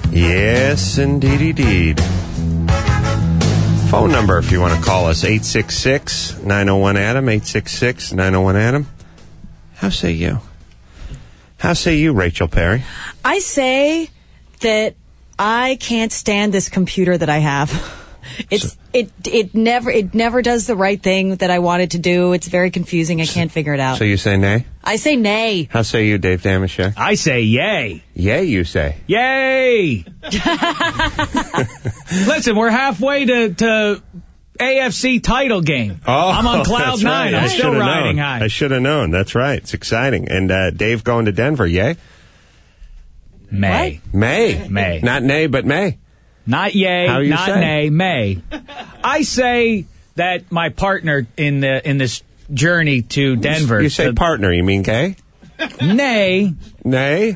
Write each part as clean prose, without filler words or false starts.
Yes, indeed. Phone number if you want to call us, 866-901-ADAM, 866-901-ADAM. How say you? How say you, Rachel Perry? I say that I can't stand this computer that I have. It never does the right thing that I want it to do. It's very confusing. I can't figure it out. So you say nay? I say nay. How say you, Dave Damashek? I say yay. Yay, you say. Yay! Listen, we're halfway to AFC title game. Oh, I'm on cloud nine. Right. I'm still riding high. I should have known. That's right. It's exciting. And Dave going to Denver, yay? May. What? May. Not nay, but May. Not yay, not say? nay, May. I say that my partner in this journey to Denver. You say partner, you mean gay? Nay. Nay?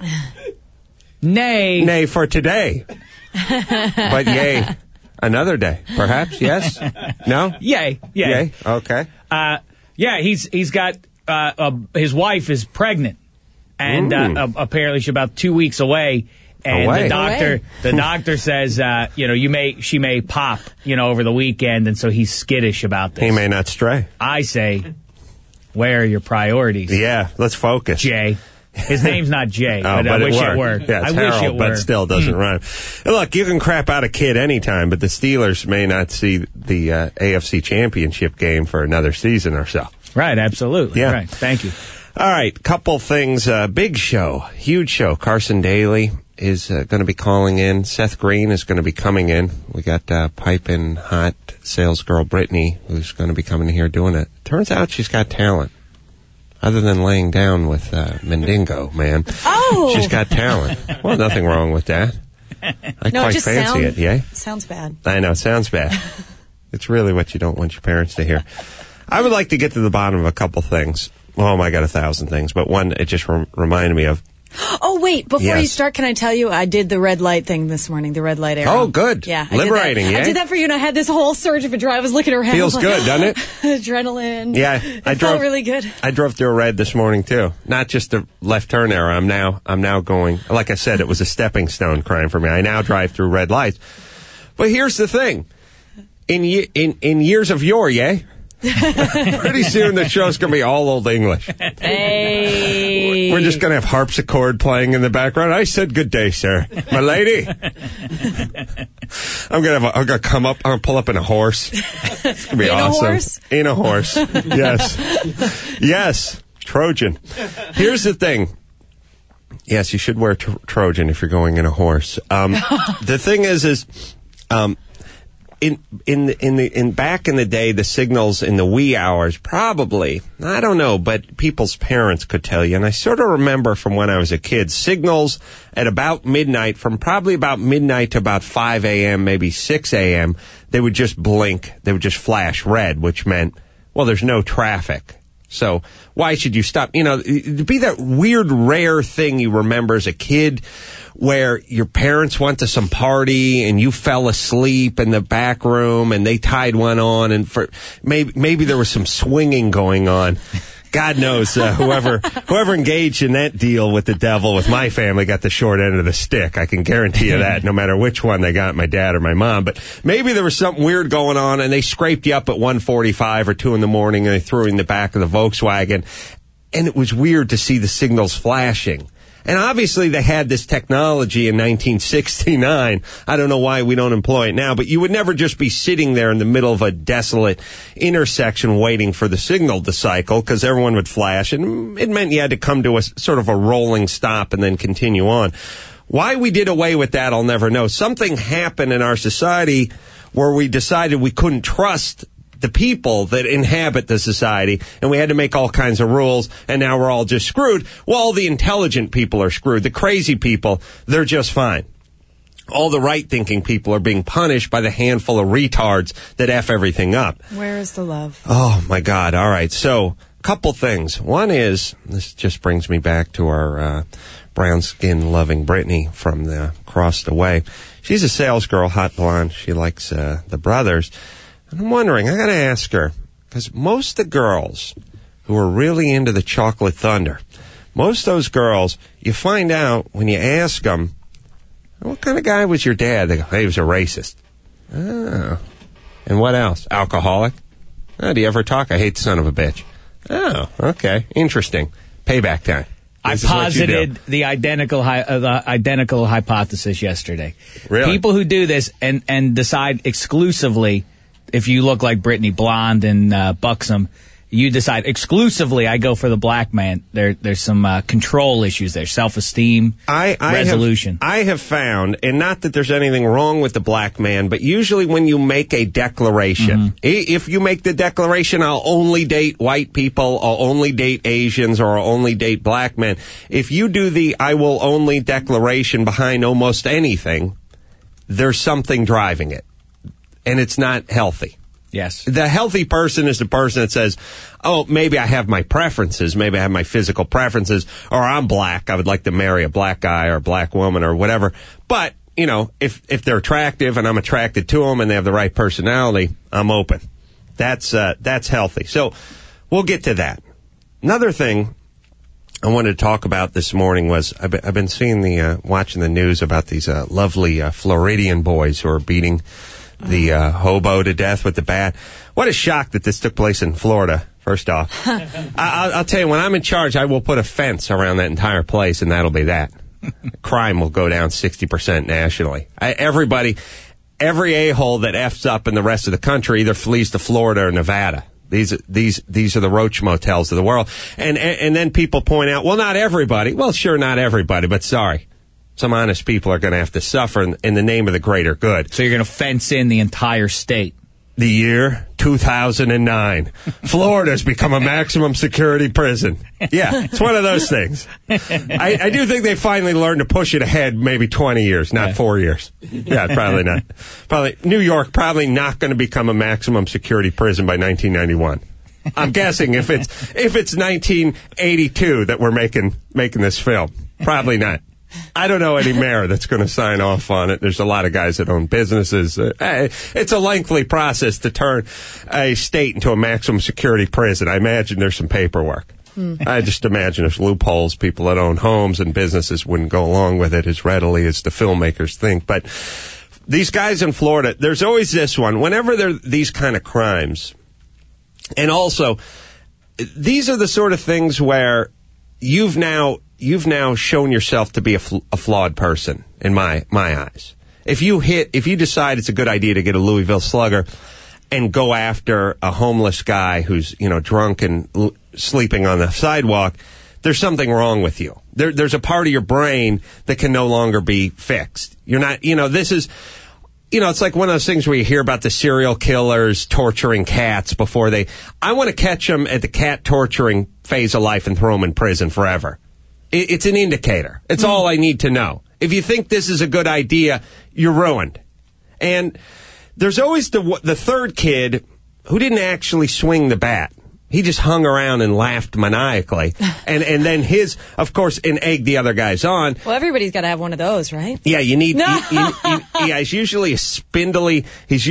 Nay. Nay for today. But yay another day, perhaps, yes? No? Yay. Yay, okay. Yeah, he's got, his wife is pregnant. And apparently she's about 2 weeks away. And the doctor says, she may pop, over the weekend, and so he's skittish about this. He may not stray. I say, where are your priorities? Yeah, let's focus. Jay. His name's not Jay, but I wish it were. Yeah, it's Harold, but still doesn't rhyme. And look, you can crap out a kid anytime, but the Steelers may not see the AFC Championship game for another season or so. Right, absolutely. Yeah. Right, thank you. All right, couple things. Big show, huge show. Carson Daly is going to be calling in. Seth Green is going to be coming in. We got piping hot sales girl Brittany, who's going to be coming here doing it. Turns out she's got talent. Other than laying down with Mendingo, man. Oh! She's got talent. Well, nothing wrong with that. I quite fancy it, yeah? Sounds bad. I know, sounds bad. It's really what you don't want your parents to hear. I would like to get to the bottom of a couple things. Well, I got 1,000 things, but one it just reminded me of. Oh, wait, before you start, can I tell you, I did the red light thing this morning, the red light arrow. Oh, good. Yeah. Liberating, yeah? I did that for you, and I had this whole surge of adrenaline. I was looking around. Feels good, doesn't it? Adrenaline. Yeah. It felt really good. I drove through a red this morning, too. Not just the left turn arrow. I'm now going, like I said, it was a stepping stone crime for me. I now drive through red lights. But here's the thing. In years of yore, pretty soon the show's going to be all Old English. Hey. We're just going to have harpsichord playing in the background. I said, good day, sir. My lady. I'm going to come up, I'm going to pull up in a horse. It's going to be awesome. A horse? In a horse. Yes. Yes. Trojan. Here's the thing. Yes, you should wear Trojan if you're going in a horse. The thing is, in back in the day, the signals in the wee hours, probably, I don't know, but people's parents could tell you. And I sort of remember from when I was a kid, signals at about midnight, from probably about midnight to about 5 a.m., maybe 6 a.m., they would just blink. They would just flash red, which meant, well, there's no traffic. So why should you stop? It'd be that weird, rare thing you remember as a kid where your parents went to some party and you fell asleep in the back room and they tied one on, and for maybe there was some swinging going on. God knows, whoever engaged in that deal with the devil with my family got the short end of the stick. I can guarantee you that, no matter which one they got, my dad or my mom. But maybe there was something weird going on, and they scraped you up at 1:45 or 2 in the morning, and they threw you in the back of the Volkswagen. And it was weird to see the signals flashing. And obviously they had this technology in 1969. I don't know why we don't employ it now, but you would never just be sitting there in the middle of a desolate intersection waiting for the signal to cycle, because everyone would flash, and it meant you had to come to a sort of a rolling stop and then continue on. Why we did away with that, I'll never know. Something happened in our society where we decided we couldn't trust the people that inhabit the society, and we had to make all kinds of rules, and now we're all just screwed. Well, all the intelligent people are screwed. The crazy people, they're just fine. All the right-thinking people are being punished by the handful of retards that F everything up. Where is the love? Oh, my God. All right. So, couple things. One is, this just brings me back to our brown skin loving Brittany from across the way. She's a sales girl, hot blonde. She likes the brothers. And I'm wondering, I got to ask her, because most of the girls who are really into the Chocolate Thunder, most of those girls, you find out when you ask them, What kind of guy was your dad? They go, he was a racist. Oh. And what else? Alcoholic? Oh, do you ever talk? I hate the son of a bitch. Oh, okay. Interesting. Payback time. I posited the identical hypothesis yesterday. Really? People who do this and decide exclusively if you look like Brittany, blonde and buxom, you decide exclusively I go for the black man. There's some control issues there, self-esteem, resolution. I have found, and not that there's anything wrong with the black man, but usually when you make a declaration, if you make the declaration, I'll only date white people, I'll only date Asians, or I'll only date black men, if you do the I will only declaration behind almost anything, there's something driving it, and it's not healthy. Yes. The healthy person is the person that says, oh, maybe I have my preferences, maybe I have my physical preferences, or I'm black, I would like to marry a black guy or a black woman or whatever. But, you know, if they're attractive and I'm attracted to them and they have the right personality, I'm open. That's healthy. So we'll get to that. Another thing I wanted to talk about this morning was I've been seeing watching the news about these lovely Floridian boys who are beating the hobo to death with the bat. What a shock that this took place in Florida, first off. I'll tell you, when I'm in charge, I will put a fence around that entire place, and that'll be that. Crime will go down 60% nationally. Every a-hole that F's up in the rest of the country either flees to Florida or Nevada. These are the roach motels of the world. And then people point out, well, not everybody. Well, sure, not everybody, but sorry. Some honest people are going to have to suffer in the name of the greater good. So you're going to fence in the entire state. The year 2009. Florida's become a maximum security prison. Yeah, it's one of those things. I do think they finally learned to push it ahead maybe 20 years, not 4 years. Yeah, probably not. Probably New York probably not going to become a maximum security prison by 1991. I'm guessing if it's 1982 that we're making this film. Probably not. I don't know any mayor that's going to sign off on it. There's a lot of guys that own businesses. It's a lengthy process to turn a state into a maximum security prison. I imagine there's some paperwork. I just imagine there's loopholes. People that own homes and businesses wouldn't go along with it as readily as the filmmakers think. But these guys in Florida, there's always this one. Whenever there are these kind of crimes, and also, these are the sort of things where you've now shown yourself to be a flawed person in my eyes. If you decide it's a good idea to get a Louisville Slugger and go after a homeless guy who's, drunk and sleeping on the sidewalk, there's something wrong with you. There's a part of your brain that can no longer be fixed. You're not, this is, it's like one of those things where you hear about the serial killers torturing cats before I want to catch them at the cat torturing phase of life and throw them in prison forever. It's an indicator. It's all I need to know. If you think this is a good idea, you're ruined. And there's always the third kid who didn't actually swing the bat. He just hung around and laughed maniacally. And then of course, and egged the other guys on. Well, everybody's got to have one of those, right? Yeah, you need, he's usually a spindly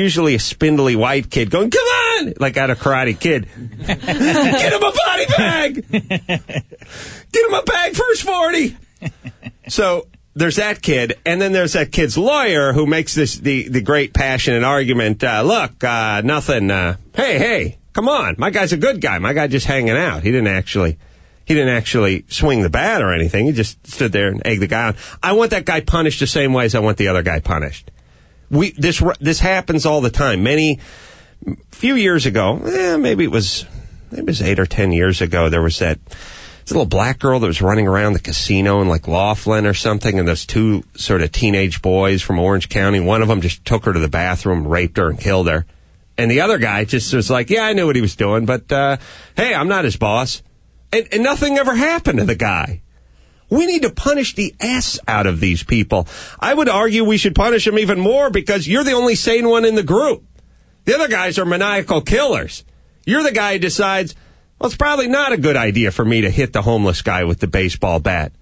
white kid going, come on, like out of Karate Kid. Get him a body bag! Get him a bag for his 40! So, there's that kid, and then there's that kid's lawyer who makes the great passionate argument, nothing, hey, come on, my guy's a good guy. My guy just hanging out. He didn't actually swing the bat or anything. He just stood there and egged the guy on. I want that guy punished the same way as I want the other guy punished. This happens all the time. Few years ago, maybe it was 8 or 10 years ago, there was this little black girl that was running around the casino in like Laughlin or something, and those two sort of teenage boys from Orange County, one of them just took her to the bathroom, raped her, and killed her. And the other guy just was like, yeah, I knew what he was doing, but, hey, I'm not his boss. And nothing ever happened to the guy. We need to punish the S out of these people. I would argue we should punish them even more because you're the only sane one in the group. The other guys are maniacal killers. You're the guy who decides, well, it's probably not a good idea for me to hit the homeless guy with the baseball bat.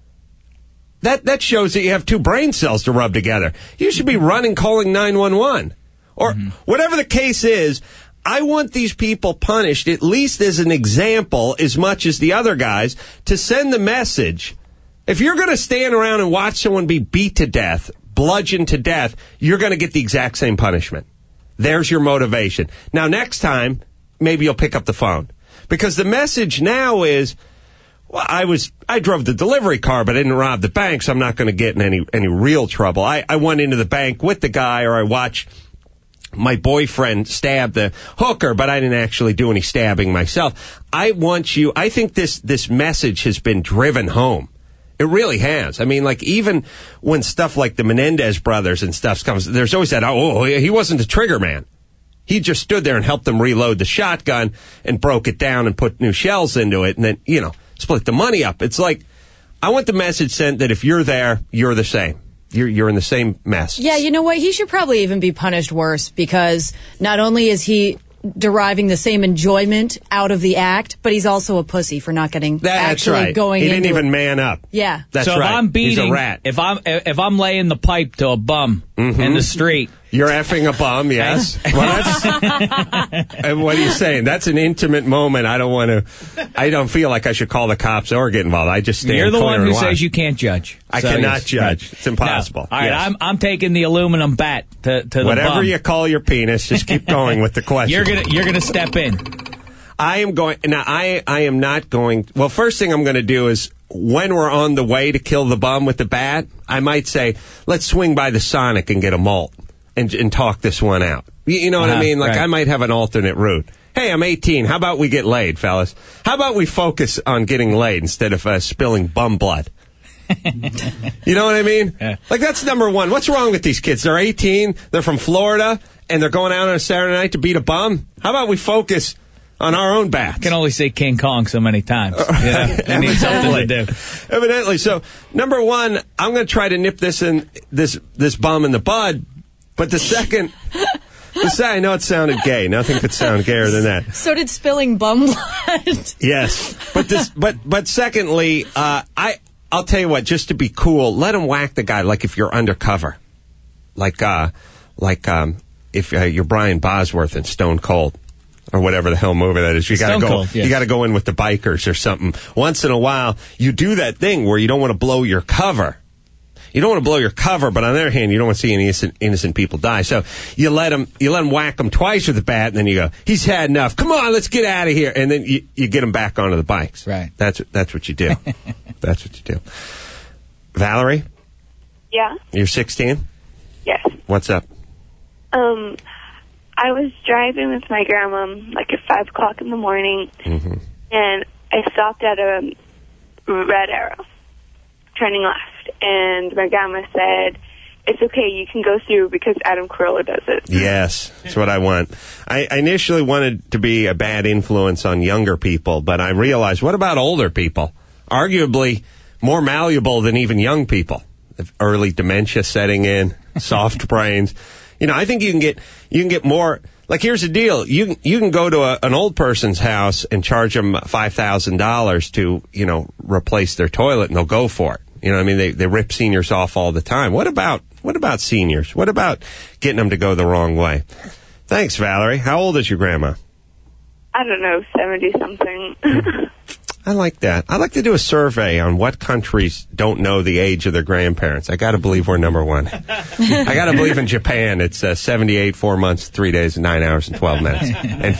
That shows that you have two brain cells to rub together. You should be calling 911. Or whatever the case is, I want these people punished, at least as an example, as much as the other guys, to send the message. If you're going to stand around and watch someone be beat to death bludgeoned to death, you're going to get the exact same punishment. There's your motivation. Now, next time, maybe you'll pick up the phone. Because the message now is, well, I drove the delivery car, but I didn't rob the bank, so I'm not going to get in any real trouble. I went into the bank with the guy, or I watched my boyfriend stab the hooker, but I didn't actually do any stabbing myself. I think this message has been driven home. It really has. I mean, like, even when stuff like the Menendez brothers and stuff comes, there's always that, he wasn't the trigger man. He just stood there and helped them reload the shotgun and broke it down and put new shells into it and then, split the money up. It's like, I want the message sent that if you're there, you're the same. You're in the same mess. Yeah, you know what? He should probably even be punished worse, because not only is he deriving the same enjoyment out of the act, but he's also a pussy for not getting going. He didn't even man up. Yeah, that's right. So if I'm beating, he's a rat. If I'm laying the pipe to a bum in the street, you're effing a bum. Yes. And what are you saying? That's an intimate moment. I don't feel like I should call the cops or get involved. I just stand. You're the clear one who says you can't judge. I cannot judge. It's impossible. No. All right, yes. I'm taking the aluminum bat to the whatever bum. you call your penis. Just keep going with the question. You're gonna step in. I am going. Now, I am not going. Well, first thing I'm going to do is, when we're on the way to kill the bum with the bat, I might say, let's swing by the Sonic and get a malt and talk this one out. You know what I mean? Like, right. I might have an alternate route. Hey, I'm 18. How about we get laid, fellas? How about we focus on getting laid instead of spilling bum blood? You know what I mean? Yeah. Like, that's number one. What's wrong with these kids? They're 18. They're from Florida, and they're going out on a Saturday night to beat a bum. How about we focus on our own backs? I can only say King Kong so many times. I need something to do. Evidently. So, number one, I'm going to try to nip this bum in the bud. But the second, I know it sounded gay. Nothing could sound gayer than that. So did spilling bum blood. Yes. But secondly, I'll tell you what, just to be cool, let him whack the guy like if you're undercover. Like if you're Brian Bosworth in Stone Cold. Or whatever the hell movie that is. You gotta go. You gotta go in with the bikers or something. Once in a while, you do that thing where you don't want to blow your cover. You don't want to blow your cover, but on the other hand, you don't want to see any innocent people die. So you let him whack him twice with the bat, and then you go, he's had enough. Come on, let's get out of here. And then you get him back onto the bikes. Right. That's what you do. That's what you do. Valerie? Yeah? You're 16? Yes. What's up? I was driving with my grandma, like at 5 o'clock in the morning, and I stopped at a red arrow, turning left. And my grandma said, it's okay, you can go through because Adam Carolla does it. Yes, that's what I want. I initially wanted to be a bad influence on younger people, but I realized, what about older people? Arguably more malleable than even young people. Early dementia setting in, soft brains. I think you can get more. Like, here's the deal. You can go to an old person's house and charge them $5,000 to, replace their toilet, and they'll go for it. They rip seniors off all the time. What about seniors? What about getting them to go the wrong way? Thanks, Valerie. How old is your grandma? I don't know, 70-something. I like that. I'd like to do a survey on what countries don't know the age of their grandparents. I got to believe we're number one. I got to believe in Japan it's 78, 4 months, 3 days, 9 hours, and 12 minutes. And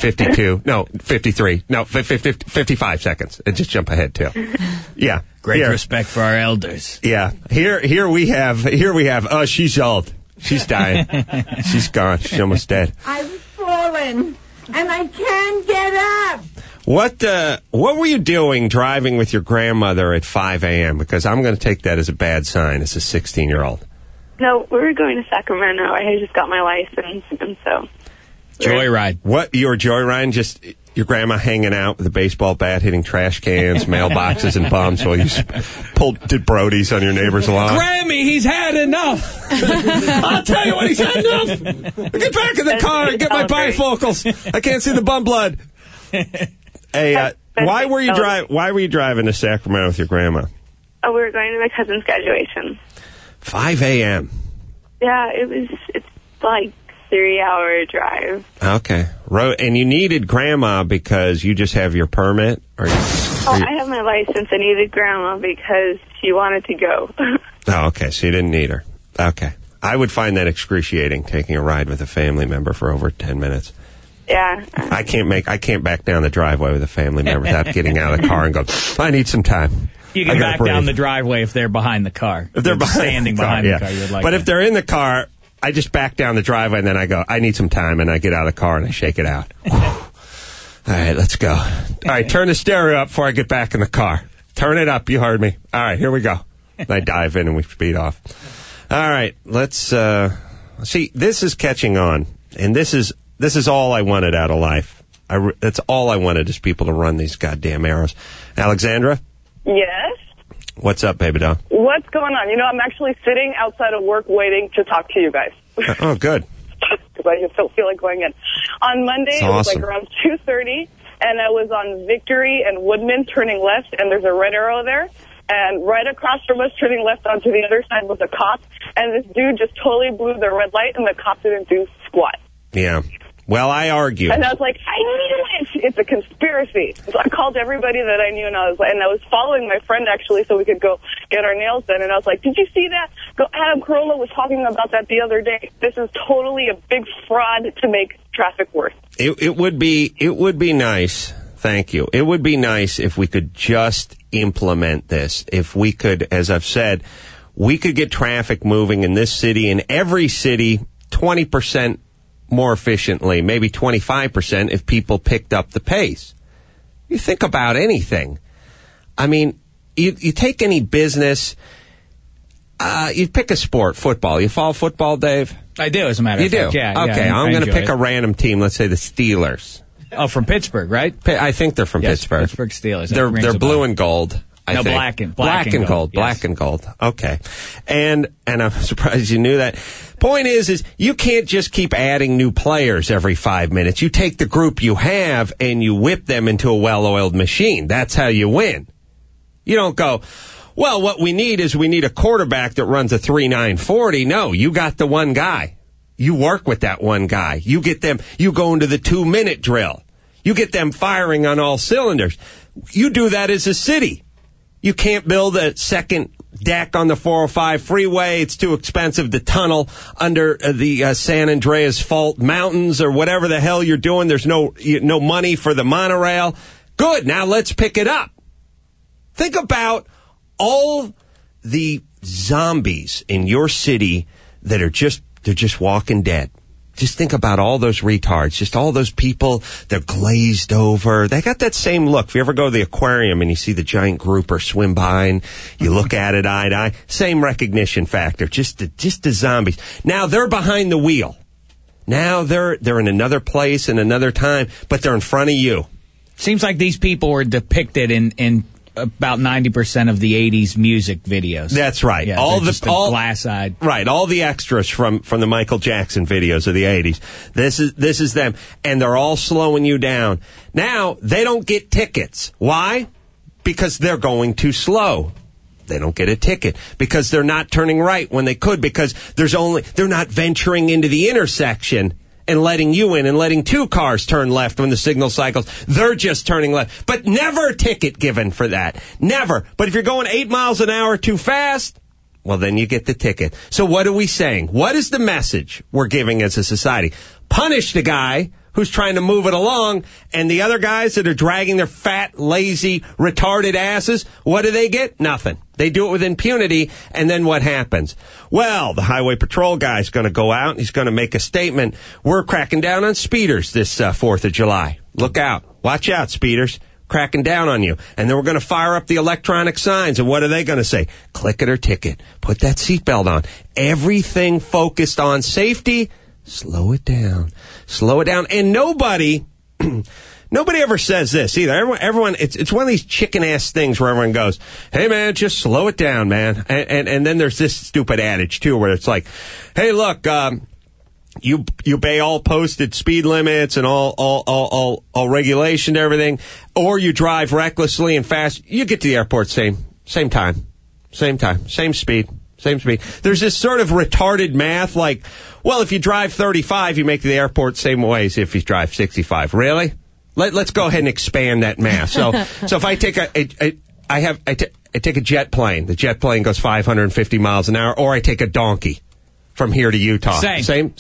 55 seconds. And just jump ahead, too. Yeah. Great respect for our elders. Yeah. Here we have, oh, she's old. She's dying. She's gone. She's almost dead. I've fallen, and I can't get up. What were you doing driving with your grandmother at 5 a.m.? Because I'm going to take that as a bad sign as a 16-year-old. No, we were going to Sacramento. I had just got my license, and so... Joyride. What, you were joyriding? Just your grandma hanging out with a baseball bat, hitting trash cans, mailboxes, and bums while you did Brodies on your neighbor's lawn? Grammy, he's had enough! I'll tell you what, he's had enough! Get back in the car and get my bifocals! I can't see the bum blood! Hey, why were you driving to Sacramento with your grandma? Oh, we were going to my cousin's graduation. 5 a.m. Yeah, it's like 3-hour drive. Okay. And you needed grandma because you just have your permit? I have my license. I needed grandma because she wanted to go. Oh, okay. So you didn't need her. Okay. I would find that excruciating, taking a ride with a family member for over 10 minutes. Yeah. I can't back down the driveway with a family member without getting out of the car and go, I need some time. You can back down the driveway if they're behind the car. If they're standing behind the car, you would like but that. if they're in the car, I just back down the driveway and then I go, I need some time, and I get out of the car and I shake it out. All right, let's go. All right, turn the stereo up before I get back in the car. Turn it up, you heard me. All right, here we go. And I dive in and we speed off. All right, let's see. This is catching on, and this is all I wanted out of life. That's all I wanted, is people to run these goddamn arrows. Alexandra? Yes? What's up, baby doll? What's going on? I'm actually sitting outside of work waiting to talk to you guys. Oh, good. Because I just don't feel like going in. On Monday, That's it was awesome. like around 2:30, and I was on Victory and Woodman turning left, and there's a red arrow there. And right across from us, turning left onto the other side, was a cop. And this dude just totally blew the red light, and the cop didn't do squat. Yeah. Well, I argue. And I was like, I knew it. It's a conspiracy. So I called everybody that I knew, and I was following my friend, actually, so we could go get our nails done. And I was like, did you see that? Adam Carolla was talking about that the other day. This is totally a big fraud to make traffic worse. It would be nice. Thank you. It would be nice if we could just implement this. If we could, as I've said, we could get traffic moving in this city, in every city, 20% more efficiently, maybe 25% if people picked up the pace. You think about anything. I mean, you take any business, you pick a sport, football. You follow football, Dave? I do, as a matter of fact. You do? Yeah. Okay, I'm going to pick a random team. Let's say the Steelers. Oh, from Pittsburgh, right? I think they're from Pittsburgh. Pittsburgh Steelers. They're blue and gold. I think. Black and gold. Yes. Black and gold. Okay. And I'm surprised you knew that. Point is you can't just keep adding new players every 5 minutes. You take the group you have and you whip them into a well-oiled machine. That's how you win. You don't go, well, what we need a quarterback that runs a 3.940. No, you got the one guy. You work with that one guy. You get them, you go into the 2-minute drill. You get them firing on all cylinders. You do that as a city. You can't build a second deck on the 405 freeway. It's too expensive to tunnel under the San Andreas Fault Mountains or whatever the hell you're doing. There's no money for the monorail. Good. Now let's pick it up. Think about all the zombies in your city that are they're just walking dead. Just think about all those retards, just all those people, they're glazed over. They got that same look. If you ever go to the aquarium and you see the giant grouper swim by and you look at it eye to eye, same recognition factor, just the zombies. Now they're behind the wheel. Now they're in another place in another time, but they're in front of you. Seems like these people were depicted in about 90% of the 80s music videos. That's right. Yeah, all glass-eyed. Right. All the extras from the Michael Jackson videos of the 80s. This is them. And they're all slowing you down. Now, they don't get tickets. Why? Because they're going too slow. They don't get a ticket because they're not turning right when they could, because they're not venturing into the intersection and letting you in and letting two cars turn left when the signal cycles. They're just turning left. But never a ticket given for that. Never. But if you're going 8 miles an hour too fast, well, then you get the ticket. So what are we saying? What is the message we're giving as a society? Punish the guy who's trying to move it along, and the other guys that are dragging their fat, lazy, retarded asses, what do they get? Nothing. They do it with impunity, and then what happens? Well, the Highway Patrol guy's going to go out, and he's going to make a statement. We're cracking down on speeders this 4th of July. Look out. Watch out, speeders. Cracking down on you. And then we're going to fire up the electronic signs, and what are they going to say? Click it or ticket. Put that seatbelt on. Everything focused on safety. Slow it down. Slow it down. And nobody ever says this either. Everyone, it's one of these chicken-ass things where everyone goes, hey, man, just slow it down, man. And then there's this stupid adage, too, where it's like, hey, look, you obey all posted speed limits and all regulation and everything, or you drive recklessly and fast, you get to the airport same time, same speed. There's this sort of retarded math like, well, if you drive 35, you make the airport same way as if you drive 65. Really? Let's go ahead and expand that math. So if I take I take a jet plane. The jet plane goes 550 miles an hour, or I take a donkey. from here to Utah? Same.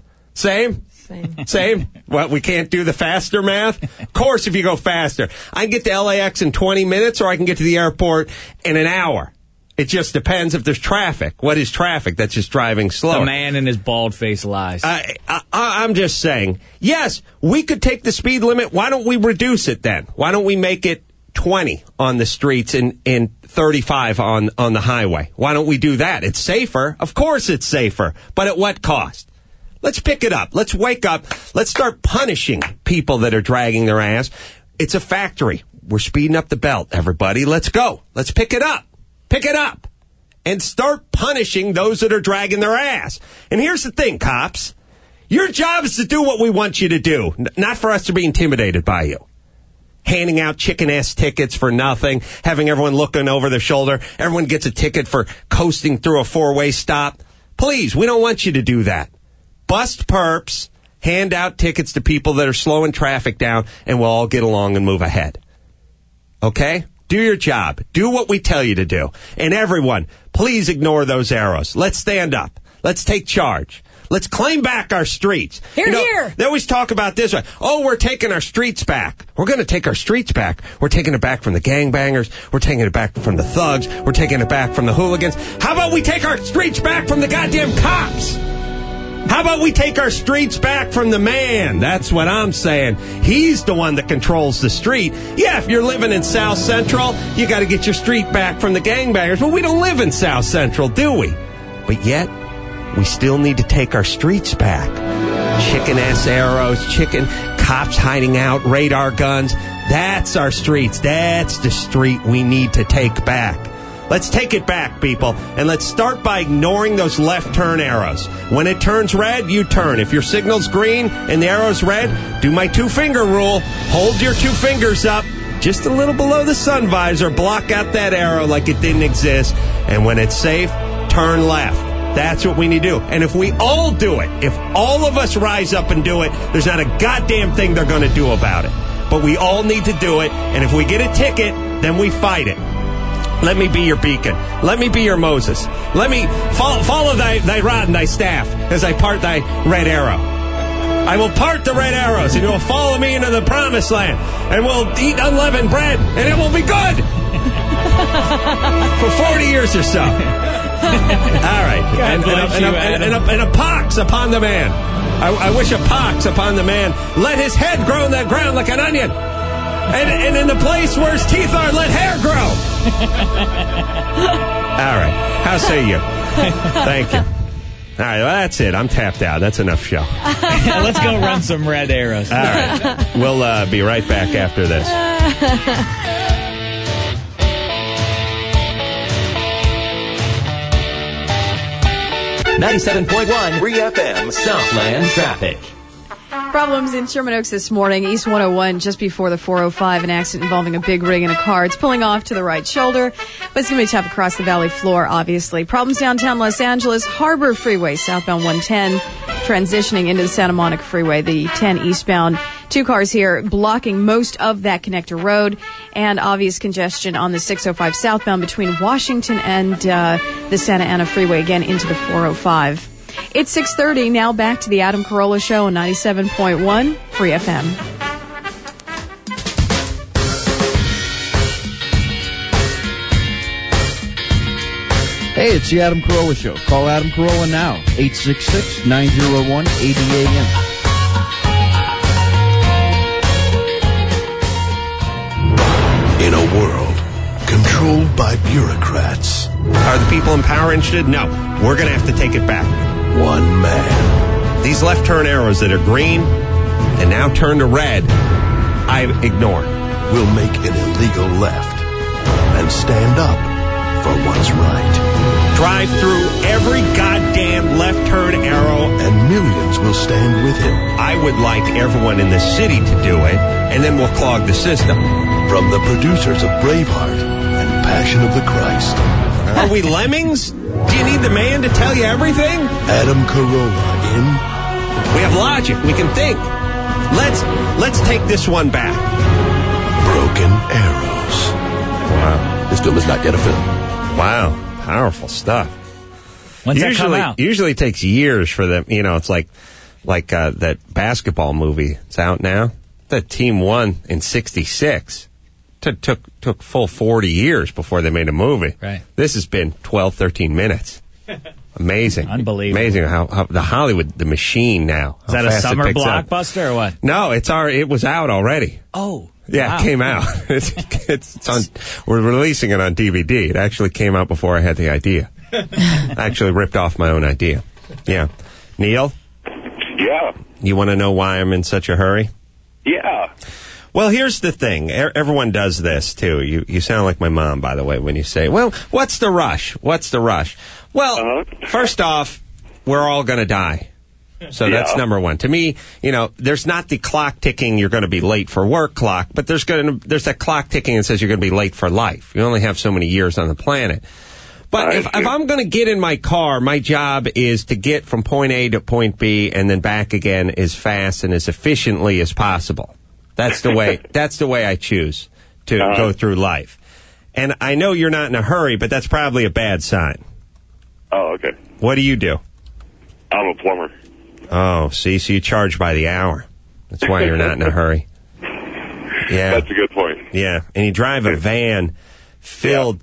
Same? What, we can't do the faster math? Of course, if you go faster. I can get to LAX in 20 minutes, or I can get to the airport in an hour. It just depends if there's traffic. What is traffic? That's just driving slower. The man and his bald face lies. I'm just saying, yes, we could take the speed limit. Why don't we reduce it then? Why don't we make it 20 on the streets and 35 on the highway? Why don't we do that? It's safer. Of course it's safer. But at what cost? Let's pick it up. Let's wake up. Let's start punishing people that are dragging their ass. It's a factory. We're speeding up the belt, everybody. Let's go. Let's pick it up. Pick it up. And start punishing those that are dragging their ass. And here's the thing, cops. Your job is to do what we want you to do, not for us to be intimidated by you. Handing out chicken-ass tickets for nothing, having everyone looking over their shoulder. Everyone gets a ticket for coasting through a four-way stop. Please, we don't want you to do that. Bust perps, hand out tickets to people that are slowing traffic down, and we'll all get along and move ahead. Okay? Do your job. Do what we tell you to do. And everyone, please ignore those arrows. Let's stand up. Let's take charge. Let's claim back our streets. Here. They always talk about this. Oh, we're taking our streets back. We're going to take our streets back. We're taking it back from the gangbangers. We're taking it back from the thugs. We're taking it back from the hooligans. How about we take our streets back from the goddamn cops? How about we take our streets back from the man? That's what I'm saying. He's the one that controls the street. Yeah, if you're living in South Central, you got to get your street back from the gangbangers. Well, we don't live in South Central, do we? But yet, we still need to take our streets back. Chicken-ass arrows, cops hiding out, radar guns. That's our streets. That's the street we need to take back. Let's take it back, people, and let's start by ignoring those left turn arrows. When it turns red, you turn. If your signal's green and the arrow's red, do my two-finger rule. Hold your two fingers up just a little below the sun visor. Block out that arrow like it didn't exist. And when it's safe, turn left. That's what we need to do. And if we all do it, if all of us rise up and do it, there's not a goddamn thing they're going to do about it. But we all need to do it, and if we get a ticket, then we fight it. Let me be your beacon. Let me be your Moses. Let me follow thy rod and thy staff as I part thy red arrow. I will part the red arrows, and you will follow me into the promised land, and we'll eat unleavened bread, and it will be good for 40 years or so. All right. And a pox upon the man. I wish a pox upon the man. Let his head grow in the ground like an onion. And in the place where his teeth are, let hair grow. All right. How say you? Thank you. All right. Well, that's it. I'm tapped out. That's enough show. Let's go run some red arrows. All right. We'll be right back after this. 97.1 Free FM Southland Traffic. Problems in Sherman Oaks this morning. East 101 just before the 405. An accident involving a big rig and a car. It's pulling off to the right shoulder, but it's going to be tough across the valley floor, obviously. Problems downtown Los Angeles. Harbor Freeway, southbound 110, transitioning into the Santa Monica Freeway, the 10 eastbound. Two cars here blocking most of that connector road, and obvious congestion on the 605 southbound between Washington and the Santa Ana Freeway, again into the 405. It's 6:30, now back to the Adam Carolla Show on 97.1 Free FM. Hey, it's the Adam Carolla Show. Call Adam Carolla now, 866-901-80AM. In a world controlled by bureaucrats. Are the people in power interested? No. We're going to have to take it back. One man. These left turn arrows that are green and now turn to red, I ignore. We'll make an illegal left and stand up for what's right. Drive through every goddamn left turn arrow. And millions will stand with him. I would like everyone in the city to do it, and then we'll clog the system. From the producers of Braveheart and Passion of the Christ. Are we lemmings? Do you need the man to tell you everything? Adam Carolla in... We have logic. We can think. Let's take this one back. Broken Arrows. Wow. This film is not yet a film. Wow. Powerful stuff. When's that come out? Usually it takes years for them. You know, it's like that basketball movie. It's out now. The team won in '66. Took full 40 years before they made a movie. Right. This has been 12, 13 minutes. Amazing. Unbelievable. Amazing how the Hollywood, the machine now. Is that a summer blockbuster or what? No, it was out already. Oh. Yeah, wow. It came out. It's on. We're releasing it on DVD. It actually came out before I had the idea. I actually ripped off my own idea. Yeah. Neil? Yeah. You want to know why I'm in such a hurry? Yeah. Well, here's the thing. Everyone does this, too. You sound like my mom, by the way, when you say, well, what's the rush? What's the rush? Well, first off, we're all going to die. So that's number one. To me, you know, there's not the clock ticking, you're going to be late for work clock, but there's that clock ticking that says you're going to be late for life. You only have so many years on the planet. But if I'm going to get in my car, my job is to get from point A to point B and then back again as fast and as efficiently as possible. That's the way I choose to go through life. And I know you're not in a hurry, but that's probably a bad sign. Oh, okay. What do you do? I'm a plumber. Oh, see, so you charge by the hour. That's why you're not in a hurry. Yeah. That's a good point. Yeah, and you drive a van filled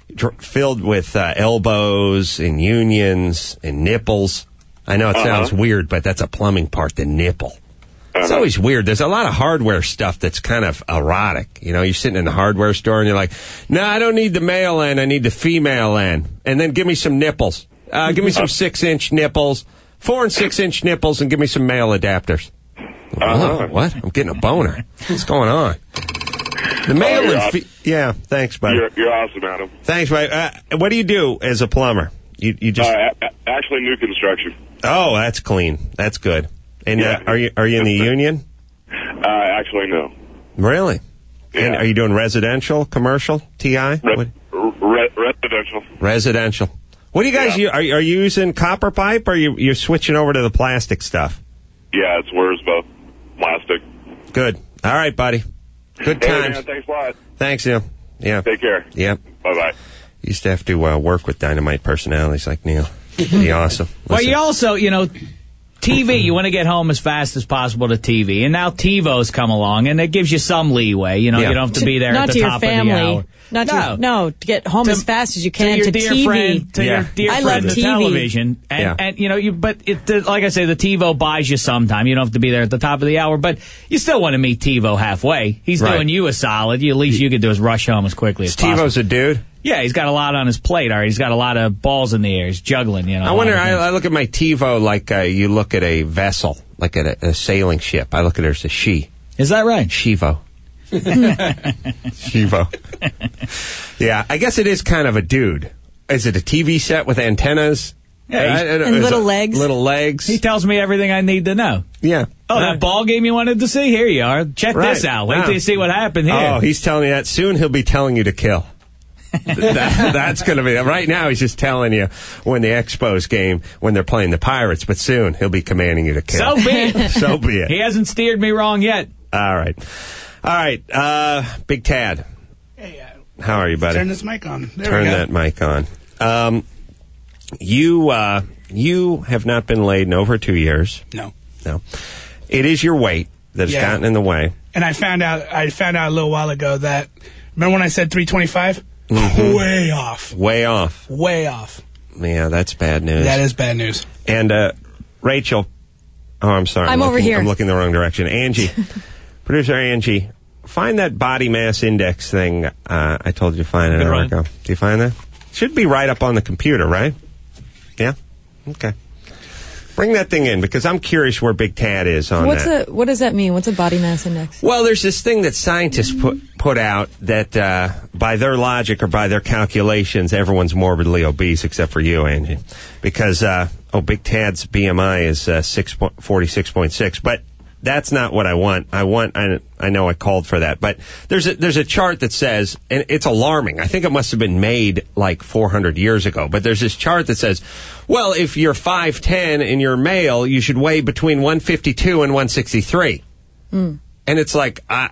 with elbows and unions and nipples. I know it sounds weird, but that's a plumbing part, the nipple. It's always weird. There's a lot of hardware stuff that's kind of erotic. You know, you're sitting in the hardware store and you're like, no, I don't need the male end. I need the female end. And then give me some nipples. Give me some 6-inch nipples, 4 and 6-inch nipples, and give me some male adapters. Oh, what? I'm getting a boner. What's going on? The male and yeah, thanks, buddy. You're awesome, Adam. Thanks, buddy. What do you do as a plumber? You just actually new construction. Oh, that's clean. That's good. And are you in the union? Actually, no. Really? Yeah. And are you doing residential, commercial, TI? Residential. Residential. What do you guys are you using copper pipe, or you're switching over to the plastic stuff? Yeah, it's worse, both plastic. Good. All right, buddy. Good times. Man, thanks a lot. Thanks, Neil. Yeah. Take care. Yep. Bye-bye. Used to have to work with dynamite personalities like Neil. Be awesome. Well, you also, TV, you want to get home as fast as possible to TV. And now TiVo's come along, and it gives you some leeway. You don't have to be there at the top of the hour. To get home as fast as you can to your to dear TV. friend, to your dear friend, the television. And like I say, the TiVo buys you some time. You don't have to be there at the top of the hour, but you still want to meet TiVo halfway. He's doing you a solid. At least you could do is rush home as quickly as possible. TiVo's a dude? Yeah, he's got a lot on his plate. All right, he's got a lot of balls in the air. He's juggling, I wonder, I look at my TiVo like you look at a vessel, like at a sailing ship. I look at her as a she. Is that right? Shivo. Shivo. Yeah, I guess it is kind of a dude. Is it a TV set with antennas? Yeah, and little legs. Little legs. He tells me everything I need to know. Yeah. Oh, that ball game you wanted to see? Here you are. Check this out. Wait till you see what happened here. Oh, he's telling you that. Soon he'll be telling you to kill. That's going to be... Right now, he's just telling you when the Expos game, when they're playing the Pirates, but soon he'll be commanding you to kill. So be it. So be it. He hasn't steered me wrong yet. All right. Big Tad. Hey, how are you, buddy? Turn this mic on. Turn that mic on. You have not been laid in over 2 years. No. It is your weight that has gotten in the way. And I found out a little while ago that, remember when I said 325? Mm-hmm. Way off. Way off. Way off. Yeah, that's bad news. That is bad news. And Rachel, I'm sorry. I'm over here. I'm looking the wrong direction. Angie, producer Angie, find that body mass index thing I told you to find an hour ago. Do you find that? Should be right up on the computer, right? Yeah? Okay. Bring that thing in, because I'm curious where Big Tad is on that. What does that mean? What's a body mass index? Well, there's this thing that scientists put out that by their logic or by their calculations, everyone's morbidly obese except for you, Angie. Because, Big Tad's BMI is 46.6. But that's not what I want. I know I called for that. But there's a chart that says, and it's alarming. I think it must have been made like 400 years ago. But there's this chart that says, well, if you're 5'10" and you're male, you should weigh between 152 and 163. And it's like,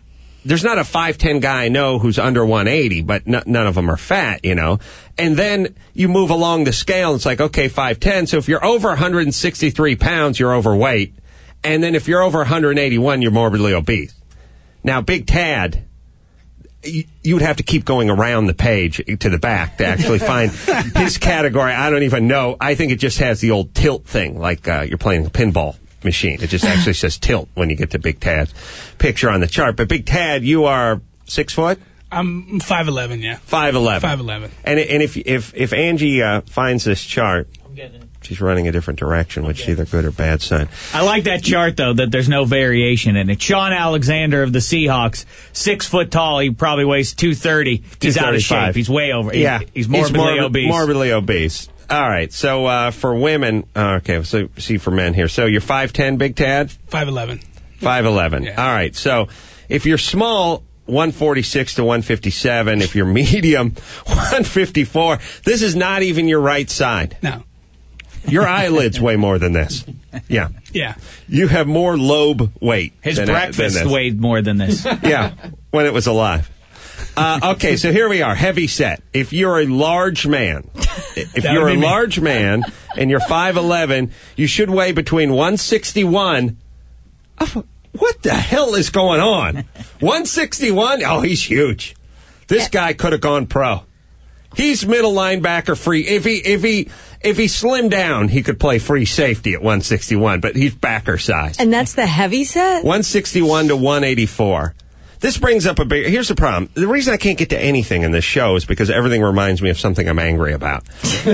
there's not a 5'10" guy I know who's under 180, but none of them are fat, you know. And then you move along the scale, and it's like, okay, 5'10". So if you're over 163 pounds, you're overweight. And then if you're over 181, you're morbidly obese. Now, Big Tad, you would have to keep going around the page to the back to actually find his category. I don't even know. I think it just has the old tilt thing, like you're playing a pinball machine. It just actually says tilt when you get to Big Tad's picture on the chart. But Big Tad, you are 6 foot? I'm 5'11", yeah. 5'11". 5'11". And if Angie finds this chart, she's running a different direction, which is either good or bad sign. I like that chart, though, that there's no variation in it. Sean Alexander of the Seahawks, 6 foot tall. He probably weighs 230. He's out of shape. He's way over. Yeah. He's morbidly obese. Morbidly obese. All right. So for women, okay, so see for men here. So you're 5'10", Big Tad? 5'11". 5'11". Yeah. All right. So if you're small, 146 to 157. If you're medium, 154. This is not even your right side. No. Your eyelids weigh more than this. Yeah. Yeah. You have more lobe weight. His breakfast weighed more than this. Yeah, when it was alive. Okay, so here we are, heavy set. If you're a large man, and you're 5'11", you should weigh between 161. Oh, what the hell is going on? 161? Oh, he's huge. This guy could have gone pro. He's middle linebacker free. If he slimmed down, he could play free safety at 161, but he's backer size. And that's the heavy set? 161 to 184. This brings up here's the problem. The reason I can't get to anything in this show is because everything reminds me of something I'm angry about.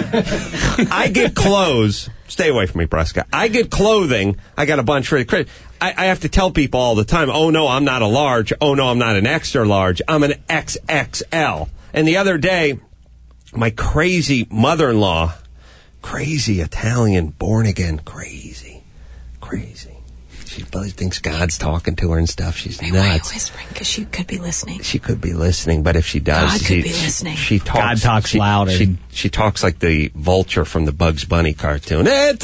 I get clothes. Stay away from me, Brusca. I get clothing. I got a bunch for the credit. I have to tell people all the time, oh, no, I'm not a large. Oh, no, I'm not an extra large. I'm an XXL. And the other day, my crazy mother-in-law, crazy Italian, born-again, crazy. She thinks God's talking to her and stuff. She's nuts. Why are you whispering? Because she could be listening. She could be listening, but if she does, God could be listening. God talks louder. She talks like the vulture from the Bugs Bunny cartoon.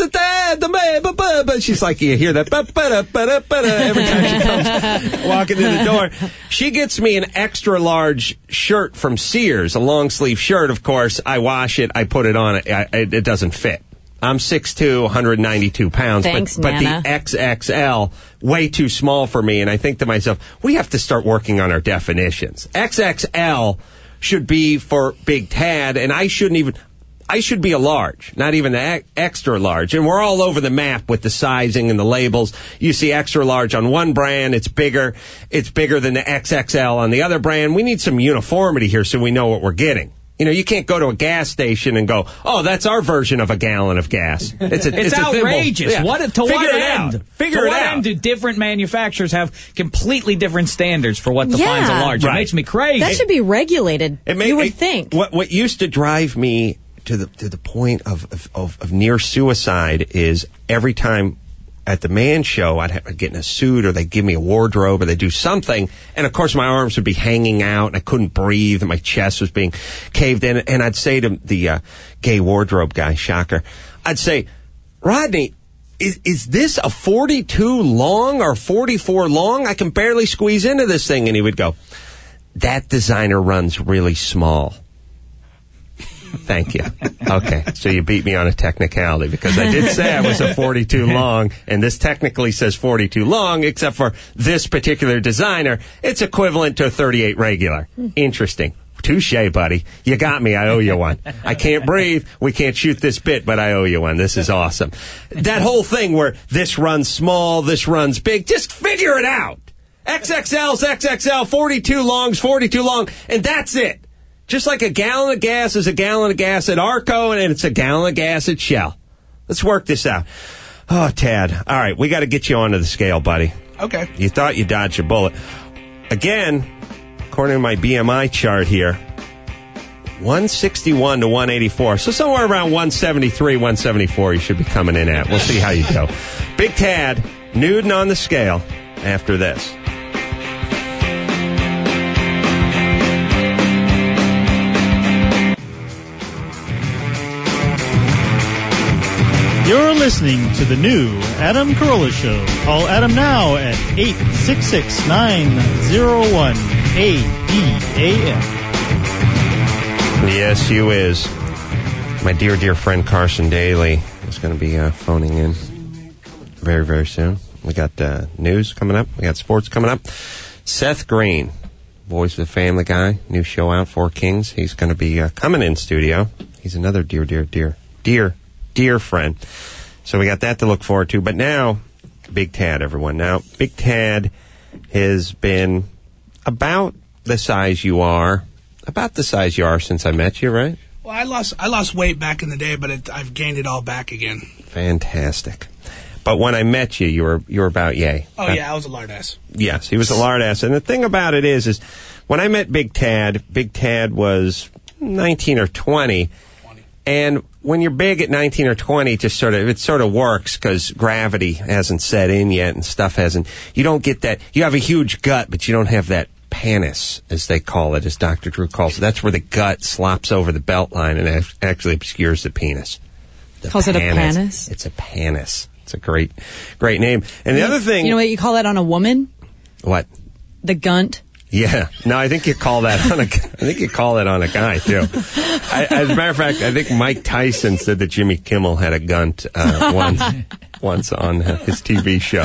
She's like, you hear that every time she comes walking in the door. She gets me an extra large shirt from Sears, a long sleeve shirt. Of course, I wash it, I put it on. It doesn't fit. I'm 6'2", 192 pounds, Thanks, but the Nana. XXL, way too small for me. And I think to myself, we have to start working on our definitions. XXL should be for Big Tad, and I should be a large, not even an extra large. And we're all over the map with the sizing and the labels. You see extra large on one brand, it's bigger than the XXL on the other brand. We need some uniformity here so we know what we're getting. You know, you can't go to a gas station and go, oh, that's our version of a gallon of gas. It's outrageous. Yeah. What end do different manufacturers have completely different standards for what defines a large? It makes me crazy. That should be regulated. You would think. What used to drive me to the point of near suicide is every time at the man show, I'd get in a suit, or they'd give me a wardrobe, or they'd do something, and of course my arms would be hanging out, and I couldn't breathe, and my chest was being caved in, and I'd say to the gay wardrobe guy, shocker, I'd say, Rodney, is this a 42 long or 44 long? I can barely squeeze into this thing. And he would go, that designer runs really small. Thank you. Okay, so you beat me on a technicality, because I did say I was a 42 long, and this technically says 42 long, except for this particular designer, it's equivalent to a 38 regular. Interesting. Touche, buddy. You got me. I owe you one. I can't breathe. We can't shoot this bit, but I owe you one. This is awesome. That whole thing where this runs small, this runs big, just figure it out. XXL's XXL, 42 longs, 42 long, and that's it. Just like a gallon of gas is a gallon of gas at Arco, and it's a gallon of gas at Shell. Let's work this out. Oh, Tad. All right, we got to get you onto the scale, buddy. Okay. You thought you dodged your bullet. Again, according to my BMI chart here, 161 to 184. So somewhere around 173, 174 you should be coming in at. We'll see how you go. Big Tad, nude and on the scale after this. You're listening to the new Adam Carolla Show. Call Adam now at 866-901-ADAM. Yes, you is. My dear, dear friend Carson Daly is going to be phoning in very, very soon. We got news coming up. We got sports coming up. Seth Green, voice of the Family Guy, new show out, Four Kings. He's going to be coming in studio. He's another dear, dear, dear, dear, dear friend. So we got that to look forward to. But now, Big Tad, everyone. Now, Big Tad has been about the size you are since I met you, right? Well, I lost weight back in the day, but I've gained it all back again. Fantastic. But when I met you, you were about yay. Oh, yeah, I was a lard ass. Yes, he was a lard ass. And the thing about it is when I met Big Tad was 19 or 20. And when you're big at 19 or 20, it sort of works because gravity hasn't set in yet and stuff hasn't. You don't get that. You have a huge gut, but you don't have that panis, as they call it, as Dr. Drew calls it. That's where the gut slops over the belt line and actually obscures the penis. Calls it a panis? It's a panis. It's a great name. And the other thing... You know what you call that on a woman? What? The gunt. Yeah. No, I think you call that on a guy, too. As a matter of fact, I think Mike Tyson said that Jimmy Kimmel had a gunt once on his TV show.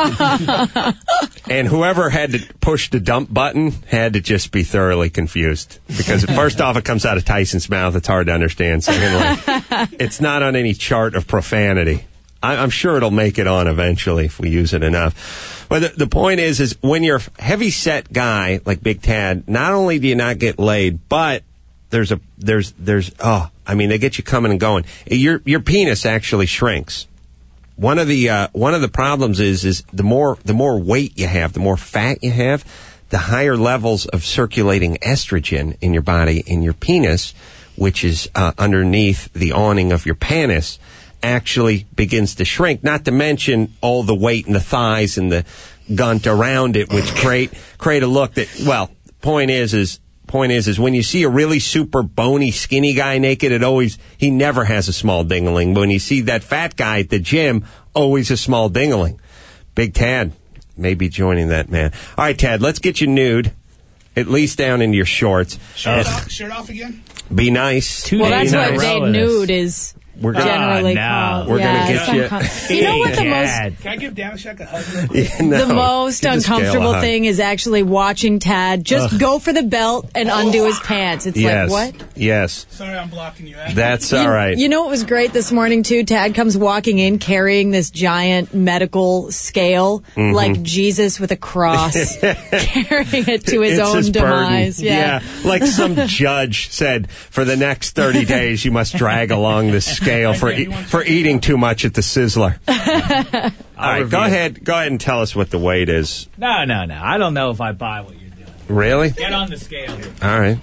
And whoever had to push the dump button had to just be thoroughly confused. Because first off, it comes out of Tyson's mouth. It's hard to understand. Secondly, it's not on any chart of profanity. I'm sure it'll make it on eventually if we use it enough. But the point is when you're a heavy-set guy like Big Tad, not only do you not get laid, but they get you coming and going. Your penis actually shrinks. One of the problems is the more weight you have, the more fat you have, the higher levels of circulating estrogen in your body, in your penis, which is underneath the awning of your panis, actually begins to shrink, not to mention all the weight in the thighs and the gunt around it, which create a look that, well, point is when you see a really super bony, skinny guy naked, he never has a small dingling. But when you see that fat guy at the gym, always a small dingling. Big Tad may be joining that man. All right, Tad, let's get you nude, at least down into your shorts. Shirt off again? Be nice. Well, that's what day nude is. We're generally called. We're going to get you. You know what the most... Can I give Damashek a hug? The most uncomfortable thing is actually watching Tad just go for the belt and undo his pants. It's like, what? Yes. Sorry, I'm blocking you out. That's all right. You know what was great this morning, too? Tad comes walking in carrying this giant medical scale, like Jesus with a cross, carrying it to his own demise. Yeah, like some judge said, for the next 30 days, you must drag along this scale for eating too much at the Sizzler. All right, go ahead and tell us what the weight is. No. I don't know if I buy what you're doing. Really? Get on the scale here. All right.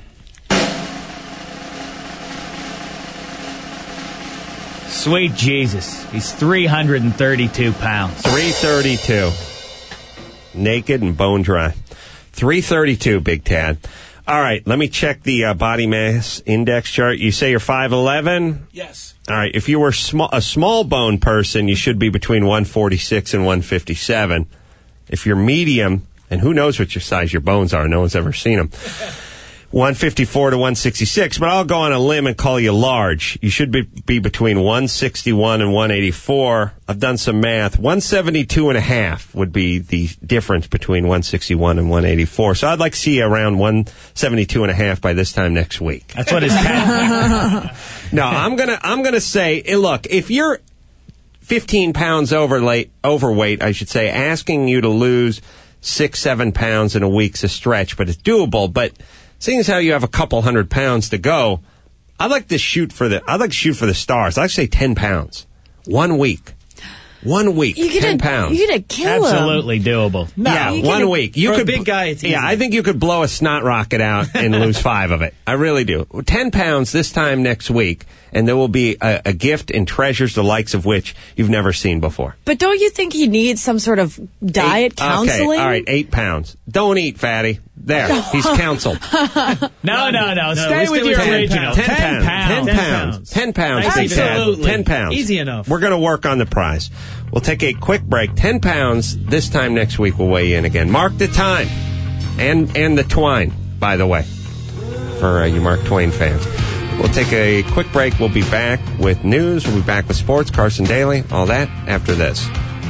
Sweet Jesus. He's 332 pounds. 332. Naked and bone dry. 332, Big Tad. All right, let me check the body mass index chart. You say you're 5'11"? Yes. All right, if you were a small bone person, you should be between 146 and 157. If you're medium, and who knows what your size your bones are, no one's ever seen them, 154 to 166, but I'll go on a limb and call you large. You should be between 161 and 184. I've done some math. 172 and a half would be the difference between 161 and 184. So I'd like to see you around 172 and a half by this time next week. That's what his cat. No, I'm gonna say, look, if you're 15 pounds overweight, I should say, asking you to lose 6-7 pounds in a week's a stretch, but it's doable. But seeing as how you have a couple 100 pounds to go, I'd like to shoot for the stars. I'd say 10 pounds. 1 week. 1 week, 10 pounds. You're going to kill him. Absolutely doable. No, yeah, 1 week. For a big guy, it's easy. Yeah, I think you could blow a snot rocket out and lose 5 of it. I really do. 10 pounds this time next week, and there will be a gift and treasures the likes of which you've never seen before. But don't you think he needs some sort of diet counseling? Okay, all right, 8 pounds. Don't eat, fatty. There, he's counseled. No. Stay with your original. 10 pounds. 10 pounds. Big Ted. Absolutely. 10 pounds. Easy enough. We're going to work on the prize. We'll take a quick break. 10 pounds. This time next week we'll weigh in again. Mark the time. And the twine, by the way, for you Mark Twain fans. We'll take a quick break. We'll be back with news. We'll be back with sports, Carson Daly, all that after this.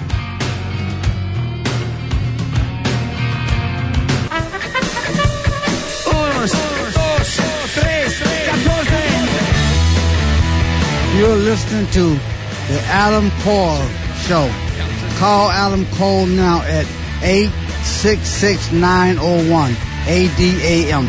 You're listening to the Adam Cole Show. Call Adam Cole now at 866-901-ADAM.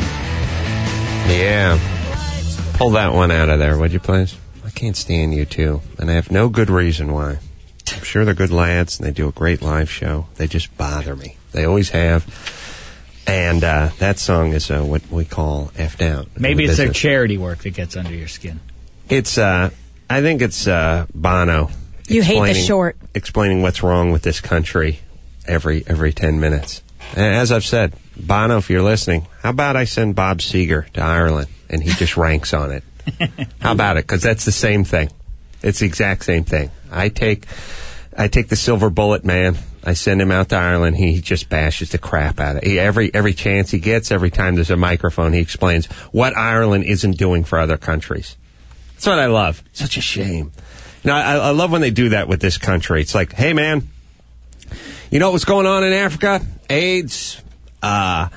Yeah. Pull that one out of there, would you please? I can't stand you two, and I have no good reason why. I'm sure they're good lads, and they do a great live show. They just bother me. They always have. And that song is what we call F'd Out. Maybe it's their charity work that gets under your skin. It's, I think it's Bono. You hate the short. Explaining what's wrong with this country every 10 minutes. As I've said, Bono, if you're listening, how about I send Bob Seger to Ireland and he just ranks on it? How about it? Because that's the same thing. It's the exact same thing. I take the silver bullet man. I send him out to Ireland. He just bashes the crap out of it. Every chance he gets, every time there's a microphone, he explains what Ireland isn't doing for other countries. That's what I love. Such a shame. I love when they do that with this country. It's like, hey, man, you know what's going on in Africa? AIDS, a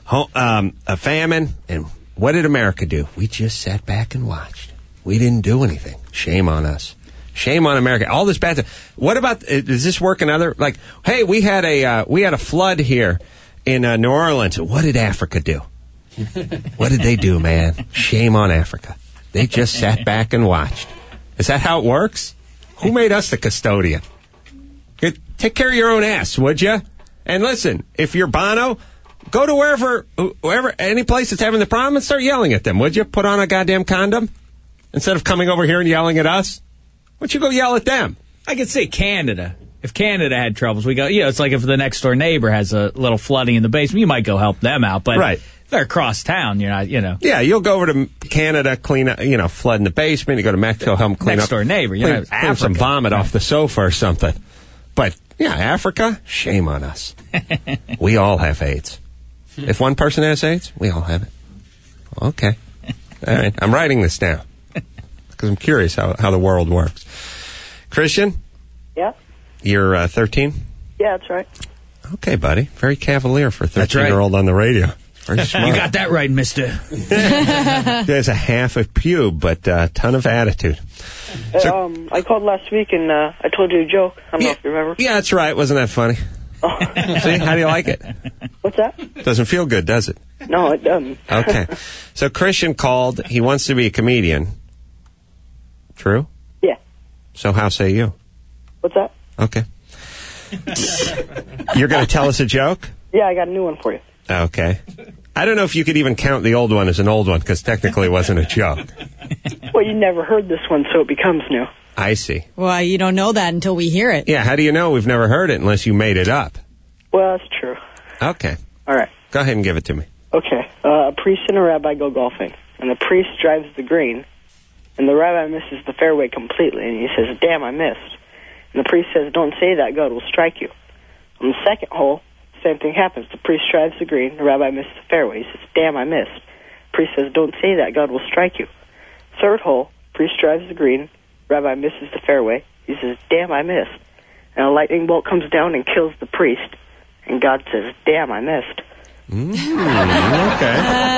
famine, and what did America do? We just sat back and watched. We didn't do anything. Shame on us. Shame on America. All this bad stuff. What about, does this work in other, like, hey, we had a flood here in New Orleans. What did Africa do? What did they do, man? Shame on Africa. They just sat back and watched. Is that how it works? Who made us the custodian? Take care of your own ass, would you? And listen, if you're Bono, go to wherever, any place that's having the problem and start yelling at them, would you? Put on a goddamn condom instead of coming over here and yelling at us. Why don't you go yell at them? I could say Canada. If Canada had troubles, we go, it's like if the next door neighbor has a little flooding in the basement, you might go help them out. But right. They're across town, you're not, Yeah, you'll go over to Canada, clean up, flood in the basement. You go to Mexico, help them clean next up. Next door neighbor, clean some vomit off the sofa or something. But, Africa, shame on us. We all have AIDS. If one person has AIDS, we all have it. Okay. All right, I'm writing this down because I'm curious how the world works. Christian? Yeah? You're 13? Yeah, that's right. Okay, buddy. Very cavalier for a 13-year-old on the radio. Very smart. You got that right, mister. There's a half a pube, but a ton of attitude. I called last week and I told you a joke. I don't know if you remember. Yeah, that's right. Wasn't that funny? Oh. See, how do you like it? What's that? Doesn't feel good, does it? No, it doesn't. Okay. So Christian called. He wants to be a comedian. True? Yeah. So how say you? What's that? Okay. You're going to tell us a joke? Yeah, I got a new one for you. Okay. I don't know if you could even count the old one as an old one, because technically it wasn't a joke. Well, you never heard this one, so it becomes new. I see. Well, you don't know that until we hear it. Yeah, how do you know we've never heard it unless you made it up? Well, that's true. Okay. All right. Go ahead and give it to me. Okay. A priest and a rabbi go golfing, and the priest drives the green, and the rabbi misses the fairway completely, and he says, "Damn, I missed." And the priest says, "Don't say that, God will strike you." On the second hole, same thing happens. The priest drives the green, the rabbi misses the fairway. He says, "Damn, I missed." The priest says, "Don't say that, God will strike you." Third hole, priest drives the green, rabbi misses the fairway. He says, "Damn, I missed." And a lightning bolt comes down and kills the priest. And God says, "Damn, I missed." Okay.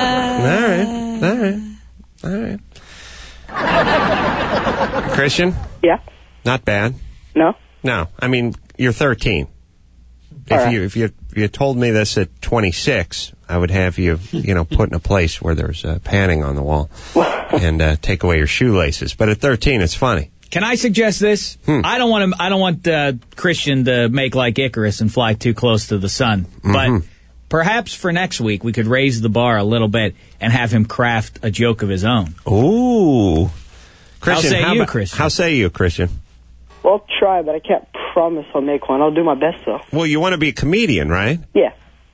All right. Christian? Yeah? Not bad. No? No. I mean, you're 13. If you told me this at 26, I would have you, put in a place where there's padding on the wall and take away your shoelaces. But at 13, it's funny. Can I suggest this? I don't want Christian to make like Icarus and fly too close to the sun. But perhaps for next week we could raise the bar a little bit and have him craft a joke of his own. Ooh, Christian, Christian? How say you, Christian? Well, I'll try, but I can't promise I'll make one. I'll do my best, though. Well, you want to be a comedian, right? Yeah.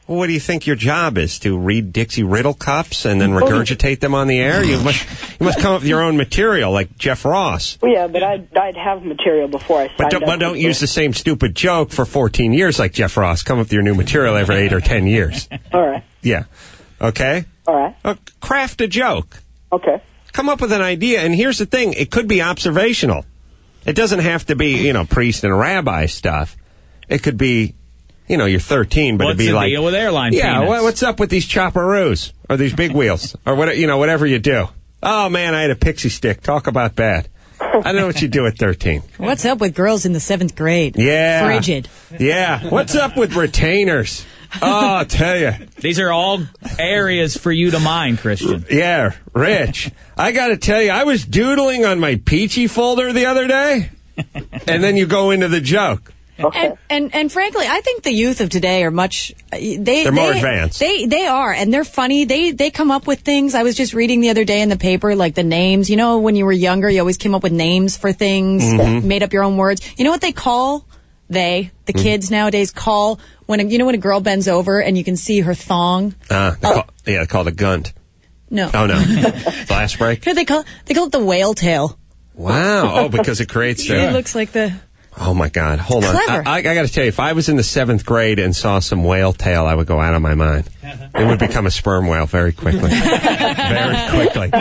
Well, what do you think your job is? To read Dixie Riddle cups and then regurgitate them on the air? You must come up with your own material, like Jeff Ross. Well, yeah, but I'd have material before I signed up. But don't use the same stupid joke for 14 years like Jeff Ross. Come up with your new material every 8 or 10 years. All right. Yeah. Okay? All right. Craft a joke. Okay. Come up with an idea. And here's the thing. It could be observational. It doesn't have to be, priest and rabbi stuff. It could be, you're 13, but it'd be like... What's the deal with airline peanuts? Yeah, what's up with these chopperoos? Or these big wheels? Or, whatever you do. Oh, man, I had a pixie stick. Talk about that. I don't know what you do at 13. What's up with girls in the 7th grade? Yeah. Frigid. Yeah. What's up with retainers? Oh, I'll tell you. These are all areas for you to mine, Christian. Yeah, Rich. I got to tell you, I was doodling on my Peachy folder the other day, and then you go into the joke. Okay. And frankly, I think the youth of today are much... They're more advanced. They are, and they're funny. They come up with things. I was just reading the other day in the paper, like the names. When you were younger, you always came up with names for things, made up your own words. You know what they call... the kids nowadays call when a girl bends over and you can see her thong. They call it a gunt. No. Oh, no. Glass break? Here they call it the whale tail. Wow. Oh, because it creates It looks like the... Oh, my God. Hold on. I got to tell you, if I was in the 7th grade and saw some whale tail, I would go out of my mind. It would become a sperm whale very quickly. Very quickly.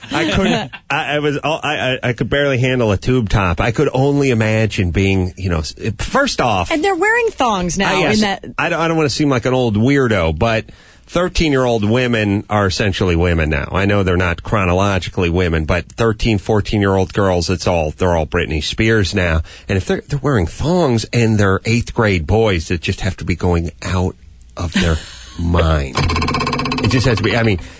I could barely handle a tube top. I could only imagine being, first off. And they're wearing thongs now. Yes, I don't want to seem like an old weirdo, but 13-year-old women are essentially women now. I know they're not chronologically women, but 13, 14-year-old girls, they're all Britney Spears now. And if they're wearing thongs and they're 8th grade boys that just have to be going out of their mind. It just has to be,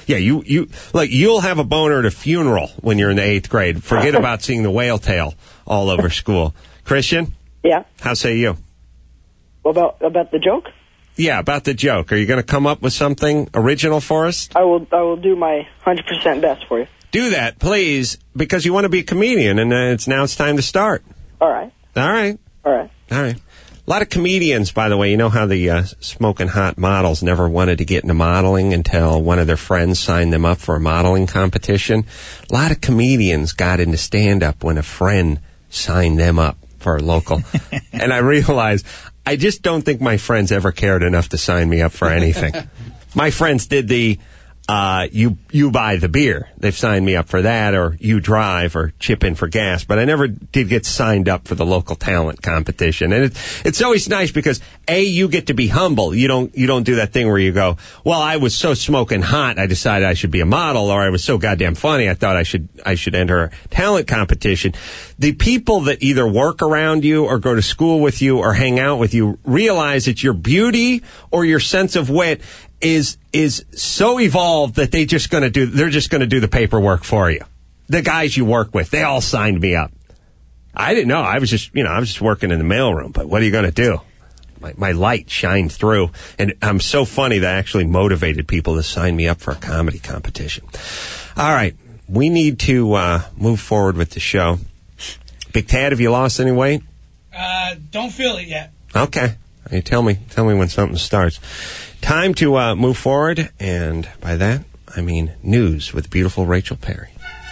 you'll have a boner at a funeral when you're in the 8th grade. Forget about seeing the whale tail all over school. Christian? Yeah? How say you? About the joke? Yeah, about the joke. Are you going to come up with something original for us? I will do my 100% best for you. Do that, please, because you want to be a comedian, and it's time to start. All right. All right. All right. All right. A lot of comedians, by the way, you know how the smoking hot models never wanted to get into modeling until one of their friends signed them up for a modeling competition? A lot of comedians got into stand-up when a friend signed them up for a local. And I realized I just don't think my friends ever cared enough to sign me up for anything. My friends did the you buy the beer. They've signed me up for that, or you drive, or chip in for gas. But I never did get signed up for the local talent competition. And it's always nice because you get to be humble. You don't do that thing where you go, well, I was so smoking hot, I decided I should be a model, or I was so goddamn funny, I thought I should enter a talent competition. The people that either work around you or go to school with you or hang out with you realize that your beauty or your sense of wit is so evolved that they're just going to do the paperwork for you. The guys you work with, they all signed me up. I didn't know. I was just working in the mailroom, but what are you going to do? My light shined through, and I'm so funny that I actually motivated people to sign me up for a comedy competition. All right. We need to move forward with the show. Big Tad, have you lost any weight? Don't feel it yet. Okay. Hey, tell me when something starts. Time to move forward, and by that, I mean news with beautiful Rachel Perry.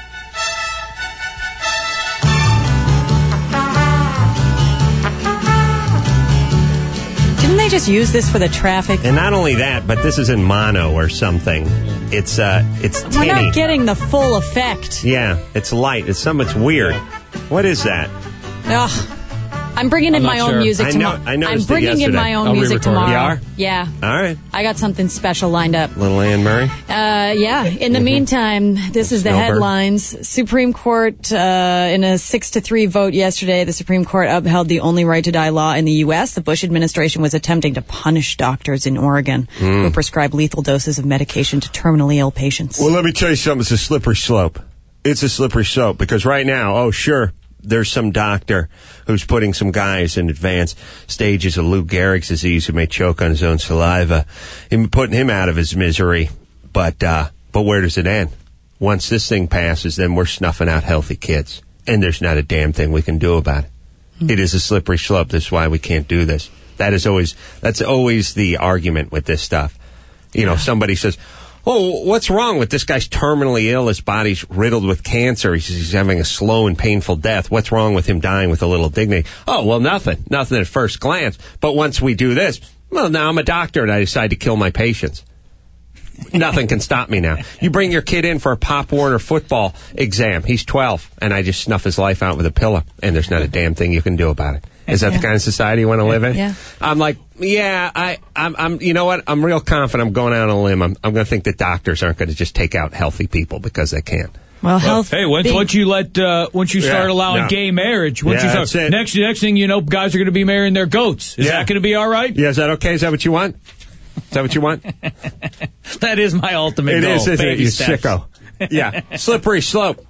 Didn't they just use this for the traffic? And not only that, but this is in mono or something. It's tinny. We're not getting the full effect. Yeah, it's light. It's weird. What is that? Ugh. I'm bringing in my own music tomorrow. I noticed I'm bringing in my own music tomorrow. You are? Yeah. All right. I got something special lined up. Little Anne Murray? Yeah. In the meantime, this is the headlines. Supreme Court, in a 6-3 vote yesterday, the Supreme Court upheld the only right to die law in the U.S. The Bush administration was attempting to punish doctors in Oregon who prescribe lethal doses of medication to terminally ill patients. Well, let me tell you something. It's a slippery slope. It's a slippery slope because right now, there's some doctor who's putting some guys in advanced stages of Lou Gehrig's disease who may choke on his own saliva, and putting him out of his misery. But where does it end? Once this thing passes, then we're snuffing out healthy kids, and there's not a damn thing we can do about it. It is a slippery slope. That's why we can't do this. That's always the argument with this stuff. Somebody says, oh, what's wrong with this guy's terminally ill? His body's riddled with cancer. He's having a slow and painful death. What's wrong with him dying with a little dignity? Oh, well, nothing at first glance. But once we do this, well, now I'm a doctor and I decide to kill my patients. Nothing can stop me now. You bring your kid in for a Pop Warner football exam. He's 12, and I just snuff his life out with a pillow, and there's not a damn thing you can do about it. Is that the kind of society you want to live in? Yeah. I'm like, I'm. You know what? I'm real confident. I'm going out on a limb. I'm going to think that doctors aren't going to just take out healthy people because they can. Well, health. Hey, once you start allowing gay marriage, next thing you know, guys are going to be marrying their goats. Is that going to be all right? Yeah, is that okay? Is that what you want? Is that what you want? That is my ultimate goal. It is, isn't it? You steps. sicko. Yeah. Slippery slope.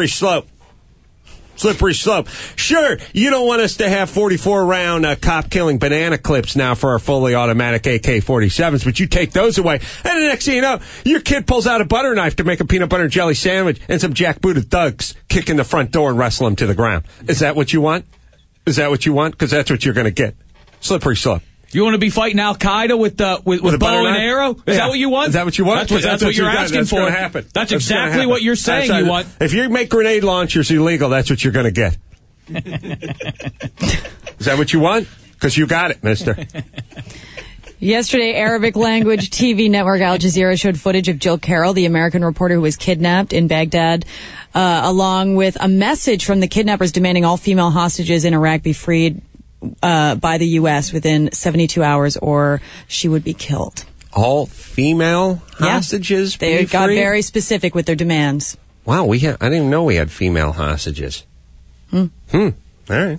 Sure, you don't want us to have 44-round cop-killing banana clips now for our fully automatic AK-47s, but you take those away, and the next thing you know, your kid pulls out a butter knife to make a peanut butter and jelly sandwich, and some jackbooted thugs kick in the front door and wrestle him to the ground. Is that what you want? Because that's what you're going to get. Slippery slope. You want to be fighting Al-Qaeda with bow and arrow? Is that what you want? Is that what you want? That's what you're asking for. That's happen. That's exactly what you're saying you want. If you make grenade launchers illegal, that's what you're going to get. Is that what you want? Because you got it, mister. Yesterday, Arabic language TV network Al Jazeera showed footage of Jill Carroll, the American reporter who was kidnapped in Baghdad, along with a message from the kidnappers demanding all female hostages in Iraq be freed by the U.S. within 72 hours or she would be killed. All female hostages? Yeah. They got very specific with their demands. Wow, I didn't even know we had female hostages. All right.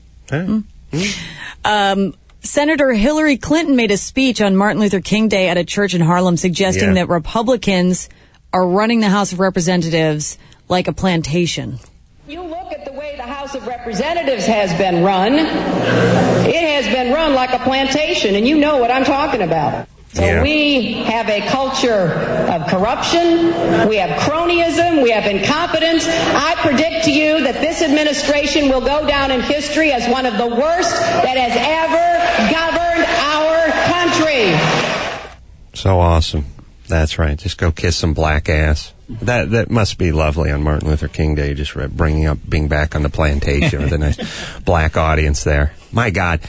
Senator Hillary Clinton made a speech on Martin Luther King Day at a church in Harlem suggesting that Republicans are running the House of Representatives like a plantation. You look at the way the House of Representatives has been run. It has been run like a plantation, and you know what I'm talking about. So we have a culture of corruption, we have cronyism, we have incompetence. I predict to you that this administration will go down in history as one of the worst that has ever governed our country. So awesome. That's right. Just go kiss some black ass. That must be lovely on Martin Luther King Day, just being back on the plantation with a nice black audience there. My God.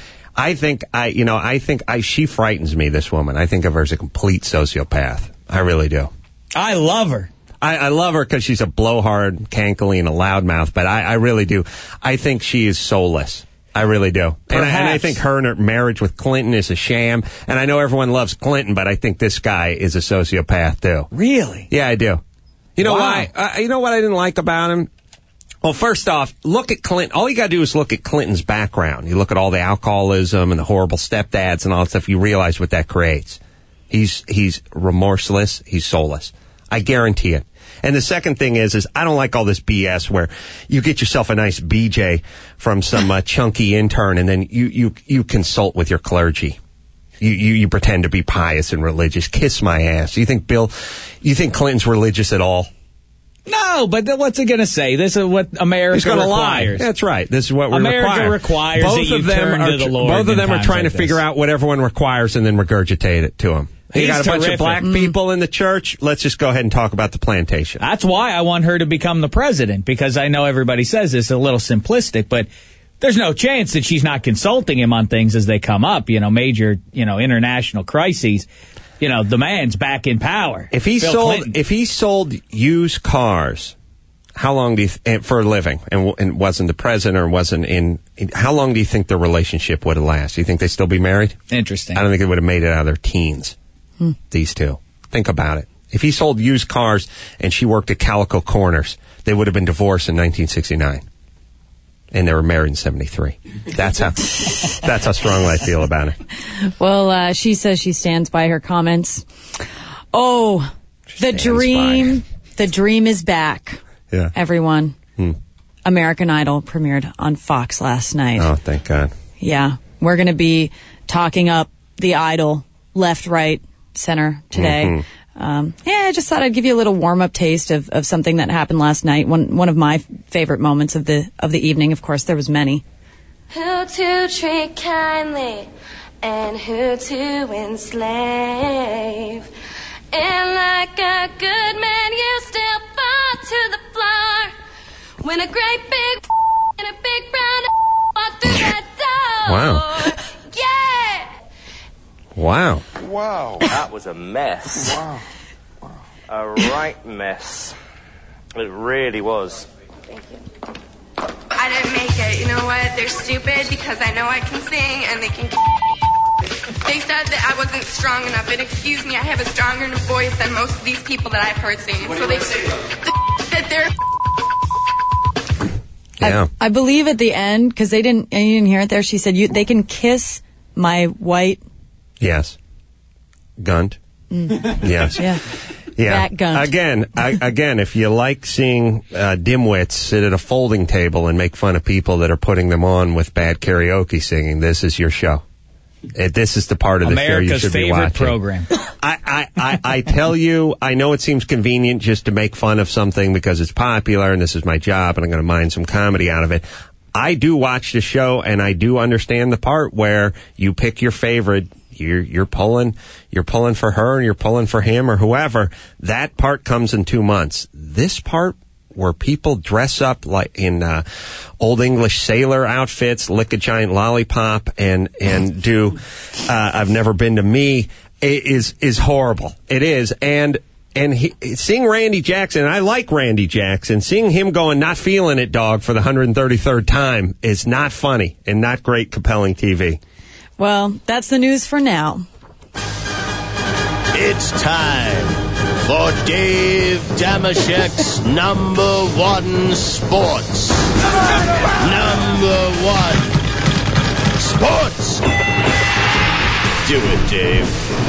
She frightens me, this woman. I think of her as a complete sociopath. I really do. I love her. I love her because she's a blowhard, cankly, and a loudmouth, but I really do. I think she is soulless. I really do. And I think her marriage with Clinton is a sham. And I know everyone loves Clinton, but I think this guy is a sociopath, too. Really? Yeah, I do. You know why? You know what I didn't like about him? Well, first off, look at Clinton. All you got to do is look at Clinton's background. You look at all the alcoholism and the horrible stepdads and all that stuff. You realize what that creates. He's remorseless. He's soulless. I guarantee it. And the second thing is I don't like all this BS where you get yourself a nice BJ from some chunky intern and then you consult with your clergy. You pretend to be pious and religious. Kiss my ass. You think Clinton's religious at all? No, but what's he going to say? This is what America requires. Lie. That's right. This is what we America requires both that you of them turn are, to the Lord. Both of them are trying to figure out what everyone requires and then regurgitate it to him. You got a bunch of black people in the church. Let's just go ahead and talk about the plantation. That's why I want her to become the president, because I know everybody says this a little simplistic, but there's no chance that she's not consulting him on things as they come up, major, international crises. The man's back in power. If he sold used cars, how long do you for a living, and wasn't the president or wasn't in, how long do you think their relationship would have lasted? Do you think they'd still be married? Interesting. I don't think they would have made it out of their teens. These two. Think about it. If he sold used cars and she worked at Calico Corners, they would have been divorced in 1969. And they were married in 73. That's how strongly I feel about it. Well, she says she stands by her comments. Oh, the dream is back. Yeah. Everyone. American Idol premiered on Fox last night. Oh, thank God. Yeah. We're going to be talking up the Idol left, right, center today. I just thought I'd give you a little warm-up taste of something that happened last night. One of my favorite moments of the evening. Of course, there was many. Who to treat kindly and who to enslave. And like a good man, you still fall to the floor when a great big and a big brown walk through that door. Wow. Yeah. Wow. Wow. That was a mess. Wow. A right mess. It really was. Thank you. I didn't make it. You know what? They're stupid because I know I can sing and they can. They said that I wasn't strong enough. And excuse me, I have a stronger voice than most of these people that I've heard singing. So they that they're. Yeah. I believe at the end, because you didn't hear it there. She said they can kiss my white. Yes. Gunt. Yes. Yeah. Yeah. That gunt. Again, if you like seeing dimwits sit at a folding table and make fun of people that are putting them on with bad karaoke singing, this is your show. This is the part of the show you should be watching. America's favorite program. I tell you, I know it seems convenient just to make fun of something because it's popular and this is my job and I'm going to mine some comedy out of it. I do watch the show and I do understand the part where you pick your favorite. You're pulling for her and you're pulling for him or whoever. That part comes in 2 months. This part where people dress up like in old English sailor outfits, lick a giant lollipop, and do I've Never Been to Me is horrible. It is. And seeing Randy Jackson, and I like Randy Jackson, seeing him going not feeling it, dog, for the 133rd time is not funny and not great, compelling TV. Well, that's the news for now. It's time for Dave Damashek's number one sports. Number one sports. Do it, Dave.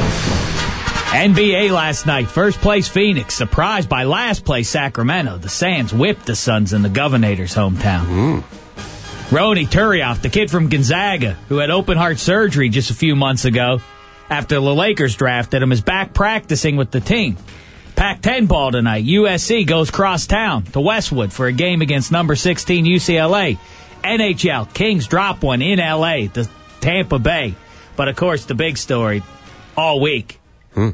NBA last night. First place Phoenix. Surprised by last place Sacramento. The Sands whipped the Suns in the Governor's hometown. Ronny Turioff, the kid from Gonzaga, who had open heart surgery just a few months ago after the Lakers drafted him, is back practicing with the team. Pac-10 ball tonight. USC goes cross town to Westwood for a game against number 16 UCLA. NHL, Kings drop one in L.A. to Tampa Bay. But, of course, the big story all week.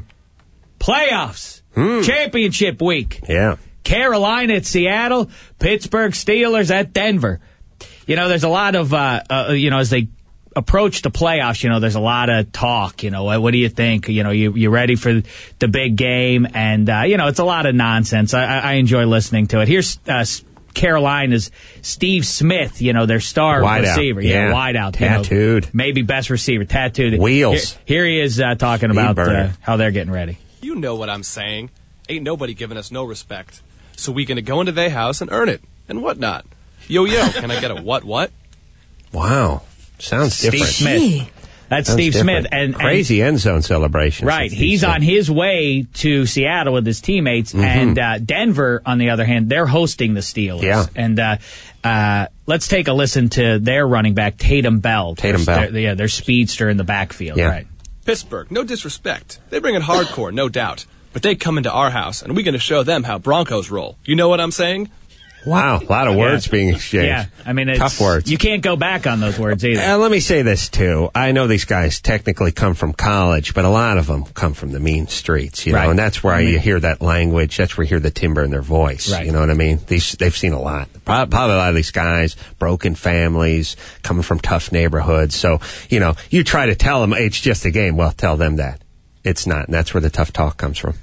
Playoffs. Championship week. Yeah. Carolina at Seattle. Pittsburgh Steelers at Denver. You know, there's a lot of, as they approach the playoffs, there's a lot of talk. What do you think? You ready for the big game? And, it's a lot of nonsense. I enjoy listening to it. Here's Carolina's Steve Smith, their star receiver. Yeah, wide out. Tattooed. Maybe best receiver. Tattooed. Wheels. Here he is talking about how they're getting ready. You know what I'm saying. Ain't nobody giving us no respect. So we gonna go into their house and earn it and whatnot. Yo, can I get a what? Wow. Sounds different. Steve Smith. That's Steve Smith. And crazy end zone celebration. Right. He's on his way to Seattle with his teammates. And Denver, on the other hand, they're hosting the Steelers. Yeah. And let's take a listen to their running back, Tatum Bell. Their speedster in the backfield. Yeah. Right. Pittsburgh, no disrespect. They bring it hardcore, no doubt. But they come into our house, and we're going to show them how Broncos roll. You know what I'm saying? Wow, a lot of words being exchanged. Yeah, I mean, tough words. You can't go back on those words either. Let me say this, too. I know these guys technically come from college, but a lot of them come from the mean streets, right. And that's where you hear that language. That's where you hear the timbre in their voice. Right. You know what I mean? They've seen a lot. Probably a lot of these guys, broken families, coming from tough neighborhoods. So, you try to tell them, hey, it's just a game. Well, tell them that. It's not, and that's where the tough talk comes from.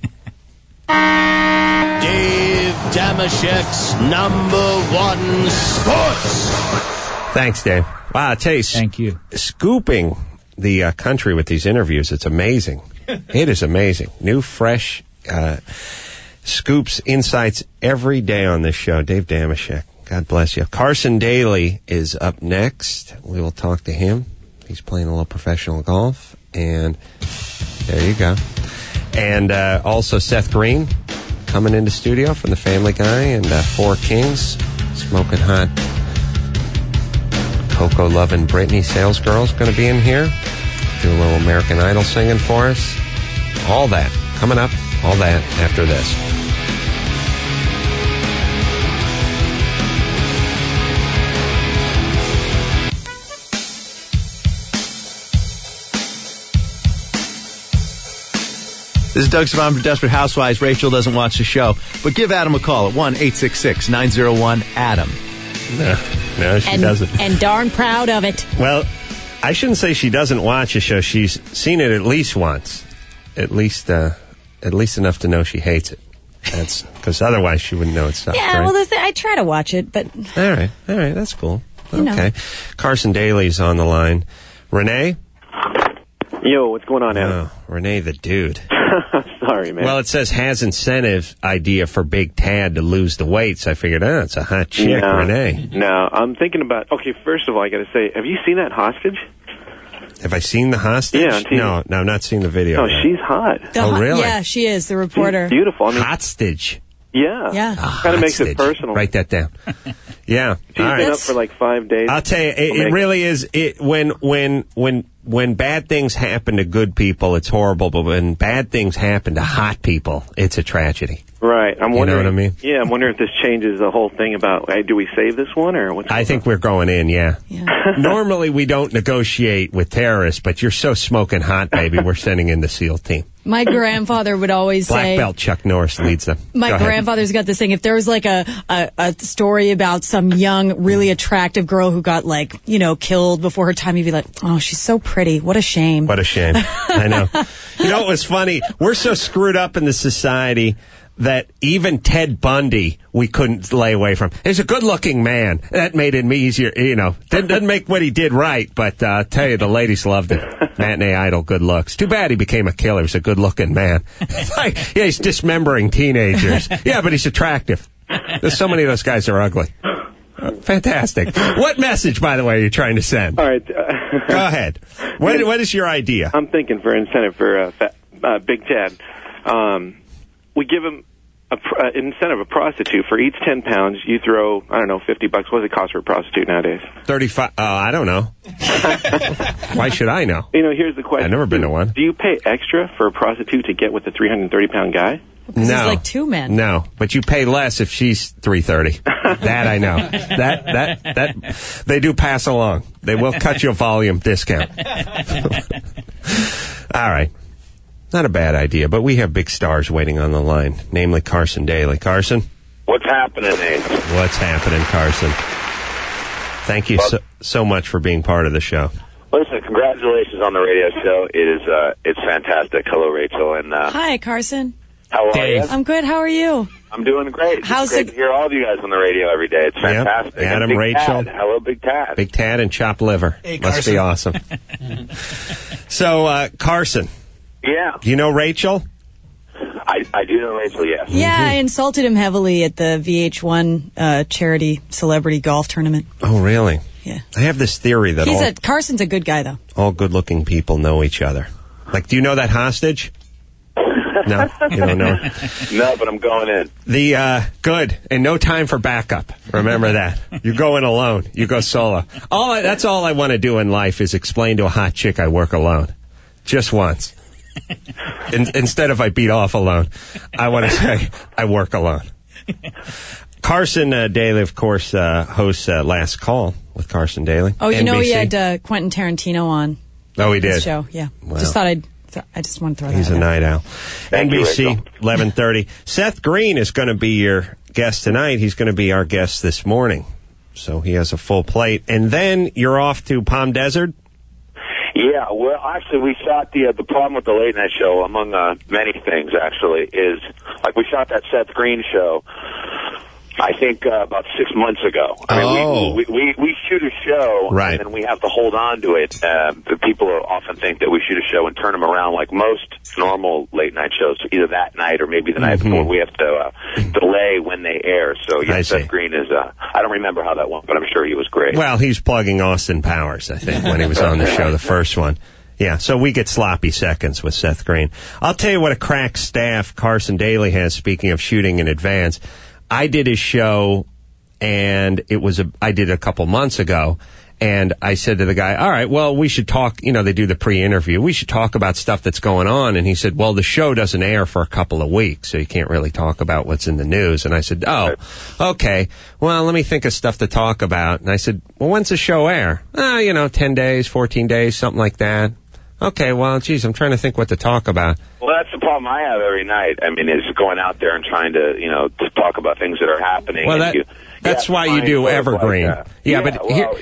Dave Damashek's number one sports. Thanks, Dave. Wow, I tell you, thank you. Scooping the country with these interviews, it's amazing. It is amazing. New, fresh scoops, insights every day on this show. Dave Damashek, God bless you. Carson Daly is up next. We will talk to him. He's playing a little professional golf, and there you go. And also Seth Green coming into studio from the Family Guy and Four Kings, smoking hot Coco loving Britney sales girl's going to be in here, do a little American Idol singing for us. All that coming up, all that after this. This is Doug Savant from Desperate Housewives. Rachel doesn't watch the show, but give Adam a call at 1-866-901-ADAM. No, she doesn't. And darn proud of it. Well, I shouldn't say she doesn't watch the show. She's seen it at least once. At least enough to know she hates it. That's because otherwise she wouldn't know it's not. Yeah, right? well, I try to watch it, but... All right, that's cool. You know. Okay. Carson Daly's on the line. Renee? Yo, what's going on, Adam? Oh, Renee the dude. Sorry, man. Well, it says has incentive idea for Big Tad to lose the weight, so I figured, it's a hot chick, Renee. No, I'm thinking about... Okay, first of all, I got to say, have you seen that hostage? Have I seen the hostage? Yeah, on TV. No, I've not seen the video. Oh, she's hot. Really? Yeah, she is, the reporter. She's beautiful. I mean, hostage. Yeah. Yeah. Kind of makes it personal. Write that down. Yeah. She's been up for like 5 days. I'll tell you, it really is. When bad things happen to good people, it's horrible. But when bad things happen to hot people, it's a tragedy. Right. I'm wondering. You know what I mean? Yeah, I'm wondering if this changes the whole thing about, hey, do we save this one or what's I think we're going in, yeah. Normally we don't negotiate with terrorists, but you're so smoking hot, baby, we're sending in the SEAL team. My grandfather would always say... Black belt Chuck Norris leads them. My grandfather's got this thing. If there was like a story about some young, really attractive girl who got killed before her time, he'd be like, oh, she's so pretty. What a shame. What a shame. I know. You know, it was funny. We're so screwed up in the society that even Ted Bundy we couldn't lay away from. He's a good-looking man. That made it easier, Didn't make what he did right, but I'll tell you, the ladies loved it. Matinee idol, good looks. Too bad he became a killer. He's a good-looking man. He's dismembering teenagers. Yeah, but he's attractive. There's so many of those guys are ugly. Fantastic. What message, by the way, are you trying to send? All right. Go ahead. What is your idea? I'm thinking for incentive for Big Ted. We give him an incentive, a prostitute. For each 10 pounds, you throw, I don't know, $50. What does it cost for a prostitute nowadays? 35. I don't know. Why should I know? Here's the question. I've never been to one. Do you pay extra for a prostitute to get with a 330-pound guy? No. There's like two men. No, but you pay less if she's 330. That I know. That they do pass along. They will cut you a volume discount. All right. Not a bad idea, but we have big stars waiting on the line, namely Carson Daly. Carson? What's happening, Ace? What's happening, Carson? Thank you so much for being part of the show. Listen, congratulations on the radio show. It's fantastic. Hello, Rachel. And hi, Carson. How are you? I'm good. How are you? I'm doing great. It's great to hear all of you guys on the radio every day. It's fantastic. Yep. Adam, Big Rachel. Tad. Hello, Big Tad. Big Tad and chopped liver. Hey, must be awesome. So, Carson. Yeah. Do you know Rachel? I do know Rachel, yes. Yeah, I insulted him heavily at the VH1 charity celebrity golf tournament. Oh, really? Yeah. I have this theory that Carson's a good guy, though. All good-looking people know each other. Like, do you know that hostage? No, you don't know. No, but I'm going in. Good. And no time for backup. Remember that. You go in alone. You go solo. That's all I want to do in life is explain to a hot chick I work alone. Just once. Instead of I beat off alone, I want to say I work alone. Carson Daly, of course, hosts Last Call with Carson Daly. Oh, you NBC. know he had Quentin Tarantino on. Oh, he did? His show, yeah. Wow. I just want to throw that out. He's a night owl. NBC, 11:30. Seth Green is going to be your guest tonight. He's going to be our guest this morning. So he has a full plate. And then you're off to Palm Desert? Yeah, well, actually, we shot the problem with the late night show, among many things, actually, is, like, we shot that Seth Green show, I think, about 6 months ago. I mean, we shoot a show, right, and then we have to hold on to it. The people often think that we shoot a show and turn them around like most normal late night shows, either that night or maybe the night before. We have to delay when they air. So, yeah, Seth Green is, I don't remember how that went, but I'm sure he was great. Well, he's plugging Austin Powers, I think, when he was on the show, the first one. Yeah, so we get sloppy seconds with Seth Green. I'll tell you what a crack staff Carson Daly has, speaking of shooting in advance. I did his show, and I did it a couple months ago, and I said to the guy, all right, well, we should talk, they do the pre-interview. We should talk about stuff that's going on. And he said, well, the show doesn't air for a couple of weeks, so you can't really talk about what's in the news. And I said, oh, okay. Well, let me think of stuff to talk about. And I said, well, when's the show air? 10 days, 14 days, something like that. Okay, well, geez, I'm trying to think what to talk about. Well, that's the problem I have every night. I mean, is going out there and trying to, to talk about things that are happening. Well, that's why you do Evergreen. Like, When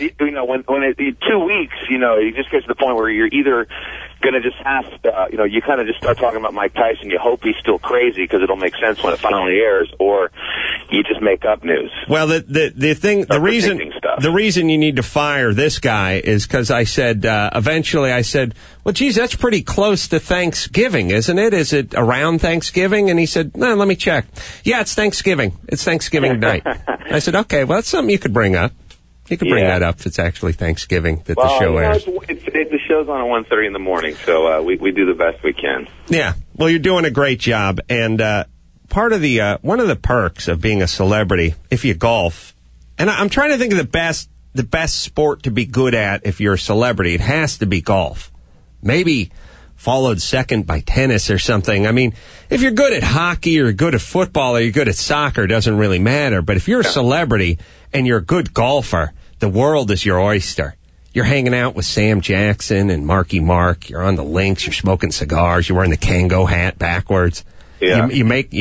2 weeks, you just get to the point where you're either going to just have, you kind of just start talking about Mike Tyson. You hope he's still crazy because it'll make sense when it finally airs, or you just make up news. Well, the reason you need to fire this guy is because I said, eventually I said, well, geez, that's pretty close to Thanksgiving, isn't it? Is it around Thanksgiving? And he said, no, let me check. Yeah, it's Thanksgiving. It's Thanksgiving night. I said, okay, well, that's something you could bring up. You could bring that up if it's actually Thanksgiving that the show airs. The show's on at 1:30 in the morning, so we do the best we can. Yeah, well, you're doing a great job, and part of one of the perks of being a celebrity, if you golf, and I'm trying to think of the best sport to be good at if you're a celebrity. It has to be golf, maybe followed second by tennis or something. I mean, if you're good at hockey or good at football or you're good at soccer, it doesn't really matter. But if you're a celebrity and you're a good golfer, the world is your oyster. You're hanging out with Sam Jackson and Marky Mark. You're on the links. You're smoking cigars. You're wearing the Kango hat backwards. Yeah. You make,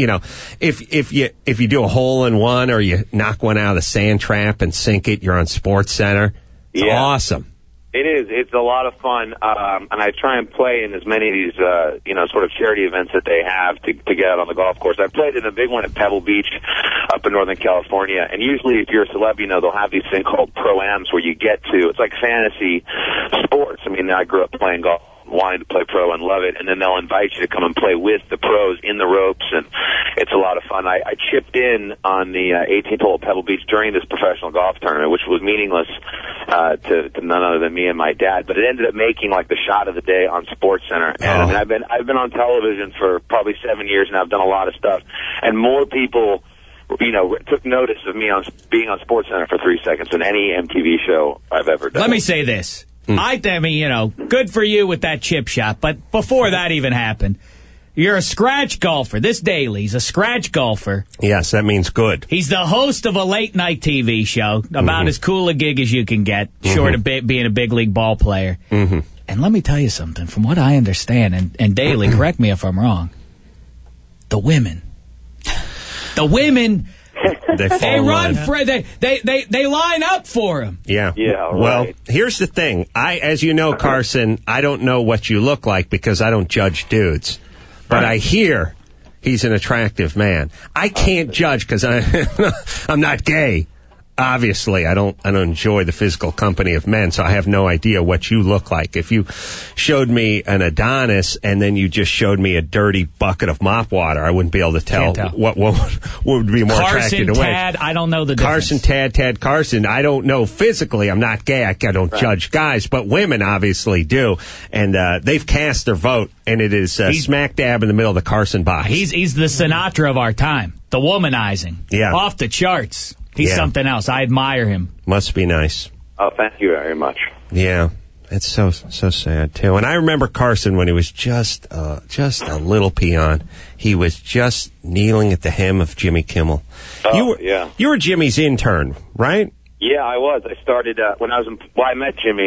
if you do a hole in one or you knock one out of the sand trap and sink it, you're on Sports Center. It's awesome. It is. It's a lot of fun, and I try and play in as many of these, sort of charity events that they have to get out on the golf course. I played in a big one at Pebble Beach up in Northern California, and usually if you're a celeb, they'll have these things called pro-ams where you get to, it's like fantasy sports. I mean, I grew up playing golf, wanted to play pro and love it, and then they'll invite you to come and play with the pros in the ropes, and it's a lot of fun. I chipped in on the 18th hole at Pebble Beach during this professional golf tournament, which was meaningless to none other than me and my dad, but it ended up making like the shot of the day on Sports Center. And I mean, I've been on television for probably 7 years, and I've done a lot of stuff, and more people took notice of me being on Sports Center for 3 seconds than any MTV show I've ever done. Let me say this. I mean, good for you with that chip shot. But before that even happened, you're a scratch golfer. This Daly's a scratch golfer. Yes, that means good. He's the host of a late-night TV show, about as cool a gig as you can get, short of being a big league ball player. And let me tell you something. From what I understand, and Daly, correct me if I'm wrong, the women... They run for they line up for him. Yeah. Yeah. Right. Well, here's the thing. As you know, Carson, I don't know what you look like because I don't judge dudes, but I hear he's an attractive man. I can't judge because I'm not gay. Obviously, I don't enjoy the physical company of men, so I have no idea what you look like. If you showed me an Adonis and then you just showed me a dirty bucket of mop water, I wouldn't be able to tell what would be more attractive to women. Carson, Tad, I don't know the difference. Carson, Tad, Carson, I don't know physically. I'm not gay. I don't judge guys, but women obviously do. And they've cast their vote, and it is smack dab in the middle of the Carson box. He's the Sinatra of our time. The womanizing. Yeah. Off the charts. He's something else. I admire him. Must be nice. Oh, thank you very much. Yeah, it's so sad too. And I remember Carson when he was just a little peon. He was just kneeling at the hem of Jimmy Kimmel. Oh, you were Jimmy's intern, right? Yeah, I was. I started when I was I met Jimmy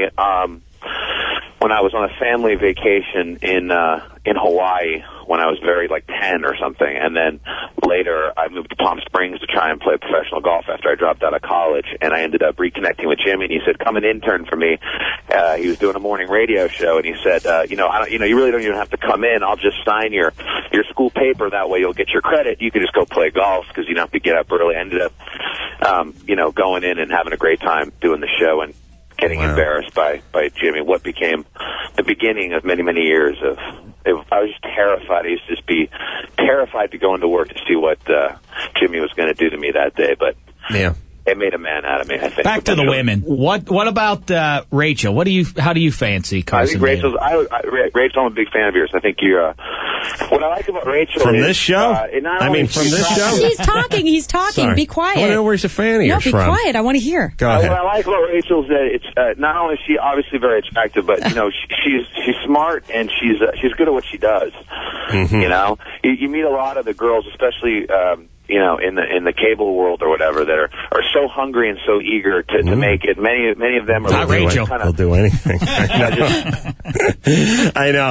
when I was on a family vacation in Hawaii when I was very 10 or something, and then later I moved to Palm Springs to try and play professional golf after I dropped out of college, and I ended up reconnecting with Jimmy, and he said, "Come and intern for me." He was doing a morning radio show, and he said, you really don't even have to come in. I'll just sign your school paper. That way you'll get your credit. You can just go play golf because you don't have to get up early. I ended up, going in and having a great time doing the show and getting embarrassed by Jimmy, what became the beginning of many, many years of... I was just terrified. I used to just be terrified to go into work to see what Jimmy was going to do to me that day, but it made a man out of me, I think. Back to the women. What about Rachel? How do you fancy Carson? I think Rachel, I'm a big fan of yours. I think you're... what I like about Rachel from is... this show? From this show? He's talking. Sorry. Be quiet. I want to know where he's a fan of yours from. No, be quiet. I want to hear. Go ahead. What I like about Rachel is that it's not only is she obviously very attractive, but she's smart and she's good at what she does. You meet a lot of the girls, especially in the cable world or whatever, that are so hungry and so eager to make it. Many of them are not Rachel. They'll do anything. I know.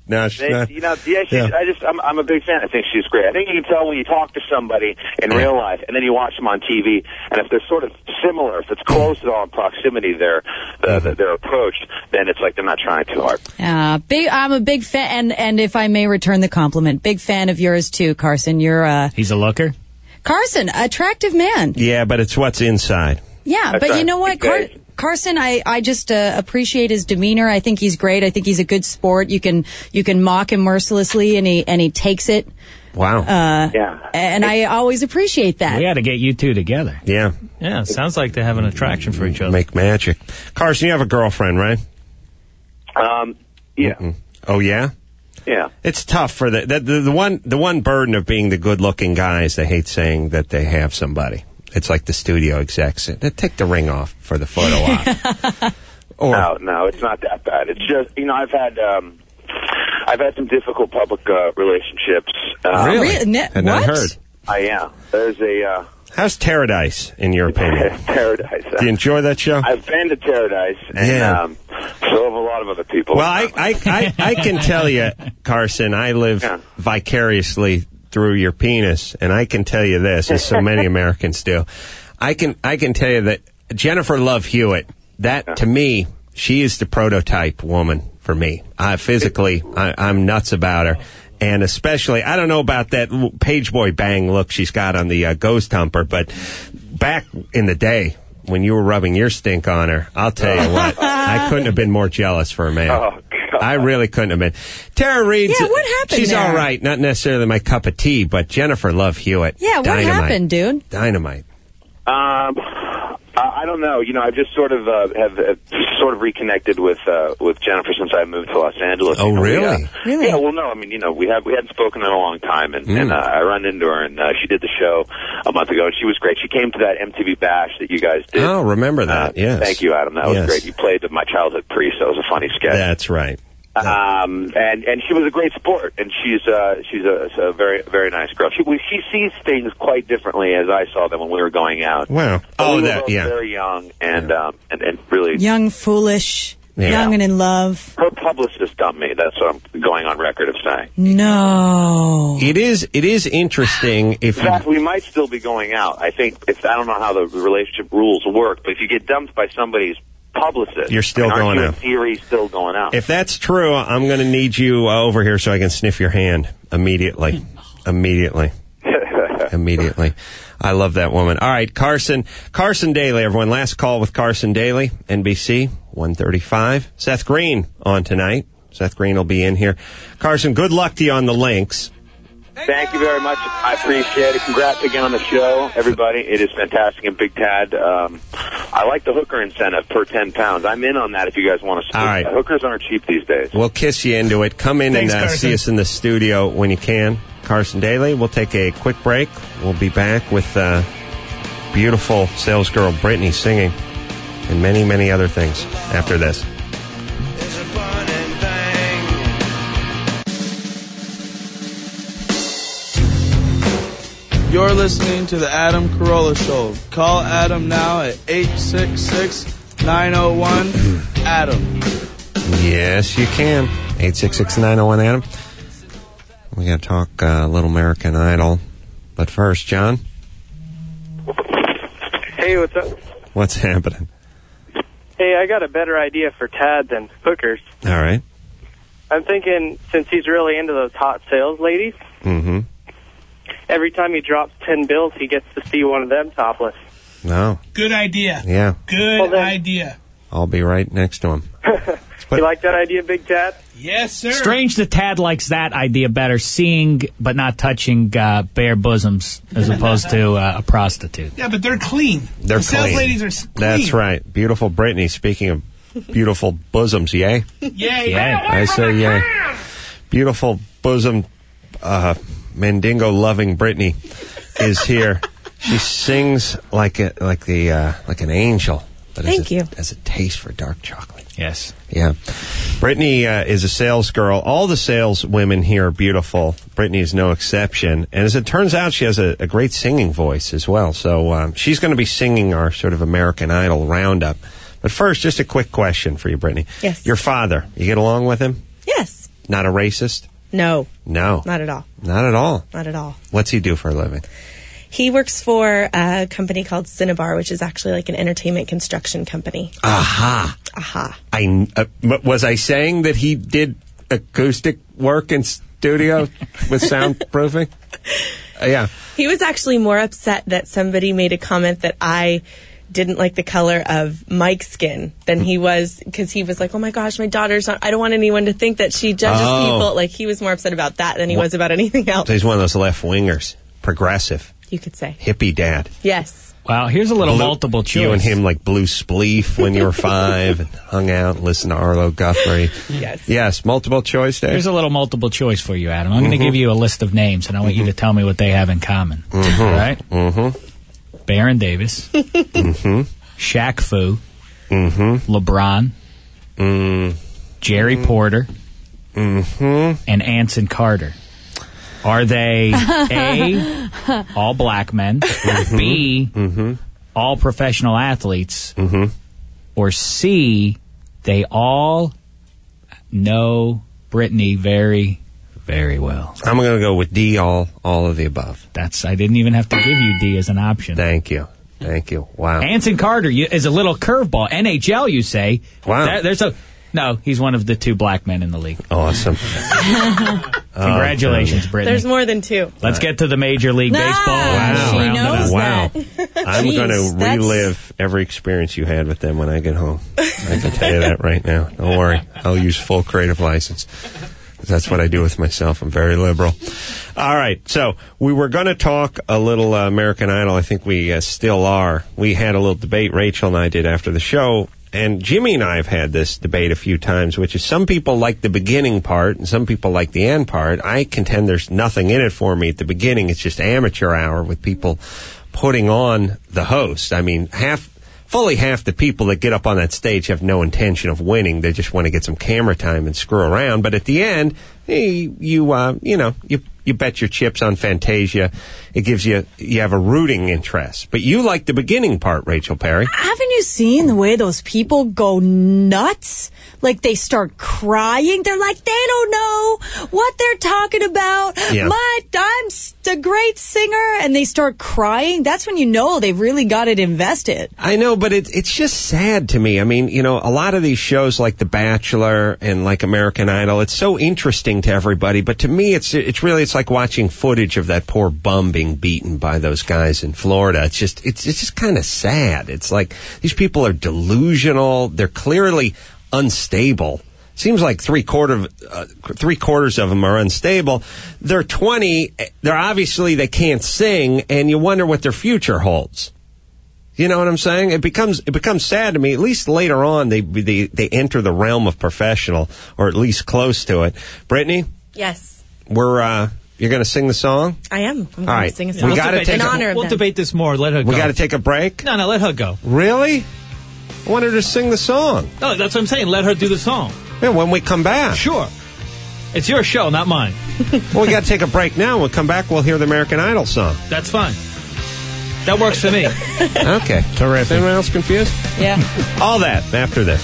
No, she's not. I'm a big fan. I think she's great. I think you can tell when you talk to somebody in real life, and then you watch them on TV, and if they're sort of similar, if it's close at all in proximity, their approach, then it's like they're not trying too hard. I'm a big fan, and if I may return the compliment, big fan of yours too, Carson. He's a looker? Carson, attractive man. Yeah, but it's what's inside. Yeah, That's but right. you know what, Carson, I just appreciate his demeanor. I think he's great. I think he's a good sport. You can mock him mercilessly, and he takes it. Wow. Yeah. And I always appreciate that. We got to get you two together. Yeah. Yeah, it sounds like they have an attraction for each other. Make magic. Carson, you have a girlfriend, right? Yeah. Mm-mm. Oh, yeah? Yeah. It's tough for the one burden of being the good-looking guy is they hate saying that they have somebody. It's like the studio execs. They take the ring off for the photo op. No, it's not that bad. It's just, I've had some difficult public relationships. Really? Had not heard. Yeah. There's a... How's Paradise, in your opinion? Paradise. Do you enjoy that show? I've been to Paradise, and so have a lot of other people. Well, I can tell you, Carson, I live vicariously through your penis, and I can tell you this, as so many Americans do. I can tell you that Jennifer Love Hewitt, to me, she is the prototype woman for me. Physically, I'm nuts about her. And especially, I don't know about that pageboy bang look she's got on the ghost humper, but back in the day when you were rubbing your stink on her, I'll tell you what, I couldn't have been more jealous for a man. Oh, God. I really couldn't have been. Tara Reid, what happened she's there? all right, not necessarily my cup of tea, but Jennifer Love Hewitt, yeah, what dynamite. happened, dude? Dynamite. I don't know. I've just sort of have sort of reconnected with Jennifer since I moved to Los Angeles. Oh, really? Really? Yeah. Well, no. I mean, we hadn't spoken in a long time, and I run into her, and she did the show a month ago, and she was great. She came to that MTV Bash that you guys did. Oh, remember that? Yes. Thank you, Adam. That was great. You played my childhood priest. That was a funny sketch. That's right. And she was a great sport, and she's a very, very nice girl. She sees things quite differently as I saw them when we were going out. Wow. We were both very young and really young, foolish, young and in love. Her publicist dumped me. That's what I'm going on record of saying. No. It is interesting if in fact, we might still be going out. I think I don't know how the relationship rules work, but if you get dumped by somebody's publicist, you're still going out. In theory, still going out. If that's true, I'm going to need you over here so I can sniff your hand immediately. Immediately. I love that woman. All right, Carson Daly, everyone. Last call with Carson Daly, NBC 135. Seth Green on tonight. Seth Green will be in here. Carson, good luck to you on the links. Thank you very much. I appreciate it. Congrats again on the show, everybody. It is fantastic. And Big Tad, I like the hooker incentive per 10 pounds. I'm in on that if you guys want to. All right. Hookers aren't cheap these days. We'll kiss you into it. Come in. Thanks, and see us in the studio when you can. Carson Daly. We'll take a quick break. We'll be back with beautiful salesgirl Brittany singing and many, many other things after this. You're listening to the Adam Carolla Show. Call Adam now at 866-901-ADAM. Yes, you can. 866-901-ADAM. We got to talk Little American Idol. But first, John. Hey, what's up? What's happening? Hey, I got a better idea for Tad than hookers. All right. I'm thinking, since he's really into those hot sales ladies, every time he drops 10 bills, he gets to see one of them topless. No. Good idea. Yeah. Good idea. I'll be right next to him. You like that idea, Big Tad? Yes, sir. Strange that Tad likes that idea better, seeing but not touching bare bosoms as opposed to a prostitute. Yeah, but they're clean. They're the sales clean. ladies are clean. That's right. Beautiful Brittany. Speaking of beautiful bosoms, yay? Yay. I say yay. Beautiful bosom, Mandingo loving Brittany is here. She sings like an angel. But Thank you. Has a taste for dark chocolate. Yes. Yeah. Brittany is a sales girl. All the sales women here are beautiful. Brittany is no exception. And as it turns out, she has a great singing voice as well. So she's going to be singing our sort of American Idol roundup. But first, just a quick question for you, Brittany. Yes. Your father, you get along with him? Yes. Not a racist? No. No. Not at all. Not at all. Not at all. What's he do for a living? He works for a company called Cinnabar, which is actually like an entertainment construction company. Aha. Aha. Was I saying that he did acoustic work in studio with soundproofing? Yeah. He was actually more upset that somebody made a comment that I didn't like the color of Mike's skin than he was, because he was like, oh my gosh, my daughter's not, I don't want anyone to think that she judges people. Like, he was more upset about that than he was about anything else. So he's one of those left-wingers. Progressive. You could say. Hippie dad. Yes. Wow, here's a little multiple choice. You and him like blew spleef when you were 5 and hung out and listened to Arlo Guthrie. Yes. Yes, multiple choice there. Here's a little multiple choice for you, Adam. I'm going to give you a list of names, and I want you to tell me what they have in common. All right? Baron Davis. Shaq Fu. LeBron. Jerry Porter. And Anson Carter. Are they A, all black men, B, all professional athletes, or C, they all know Britney very, very well? I'm going to go with D, all of the above. I didn't even have to give you D as an option. Thank you. Thank you. Wow. Anson Carter is a little curveball. NHL, you say. Wow. No, he's one of the 2 black men in the league. Awesome. Congratulations, Brittany. There's more than 2. Let's get to the Major League Baseball. Wow. She knows wow. that. I'm going to relive every experience you had with them when I get home. I can tell you that right now. Don't worry. I'll use full creative license. That's what I do with myself. I'm very liberal. All right. So we were going to talk a little American Idol. I think we still are. We had a little debate, Rachel and I did, after the show. And Jimmy and I have had this debate a few times, which is some people like the beginning part and some people like the end part. I contend there's nothing in it for me at the beginning. It's just amateur hour with people putting on the host. I mean, fully half the people that get up on that stage have no intention of winning. They just want to get some camera time and screw around. But at the end, you bet your chips on Fantasia. It gives you have a rooting interest. But you like the beginning part, Rachel Perry. Haven't you seen the way those people go nuts? Like, they start crying. They're like, they don't know what they're talking about. Yeah. I'm a great singer. And they start crying. That's when you know they've really got it invested. I know, but it's just sad to me. I mean, a lot of these shows like The Bachelor and like American Idol, it's so interesting to everybody. But to me, it's like watching footage of that poor bum being beaten by those guys in Florida. It's just kind of sad. It's like these people are delusional. They're clearly unstable. Seems like three quarters of them are unstable. They're 20. They can't sing, and you wonder what their future holds. You know what I'm saying? It becomes sad to me. At least later on, they enter the realm of professional, or at least close to it. Brittany? Yes. You're going to sing the song? I am. I'm going to sing a song. We'll debate this more. Let her go. We got to take a break? No, let her go. Really? I want her to sing the song. No, that's what I'm saying. Let her do the song. Yeah, when we come back. Sure. It's your show, not mine. Well, we got to take a break now. When we come back, we'll hear the American Idol song. That's fine. That works for me. Okay. Terrific. Is anyone else confused? Yeah. All that after this.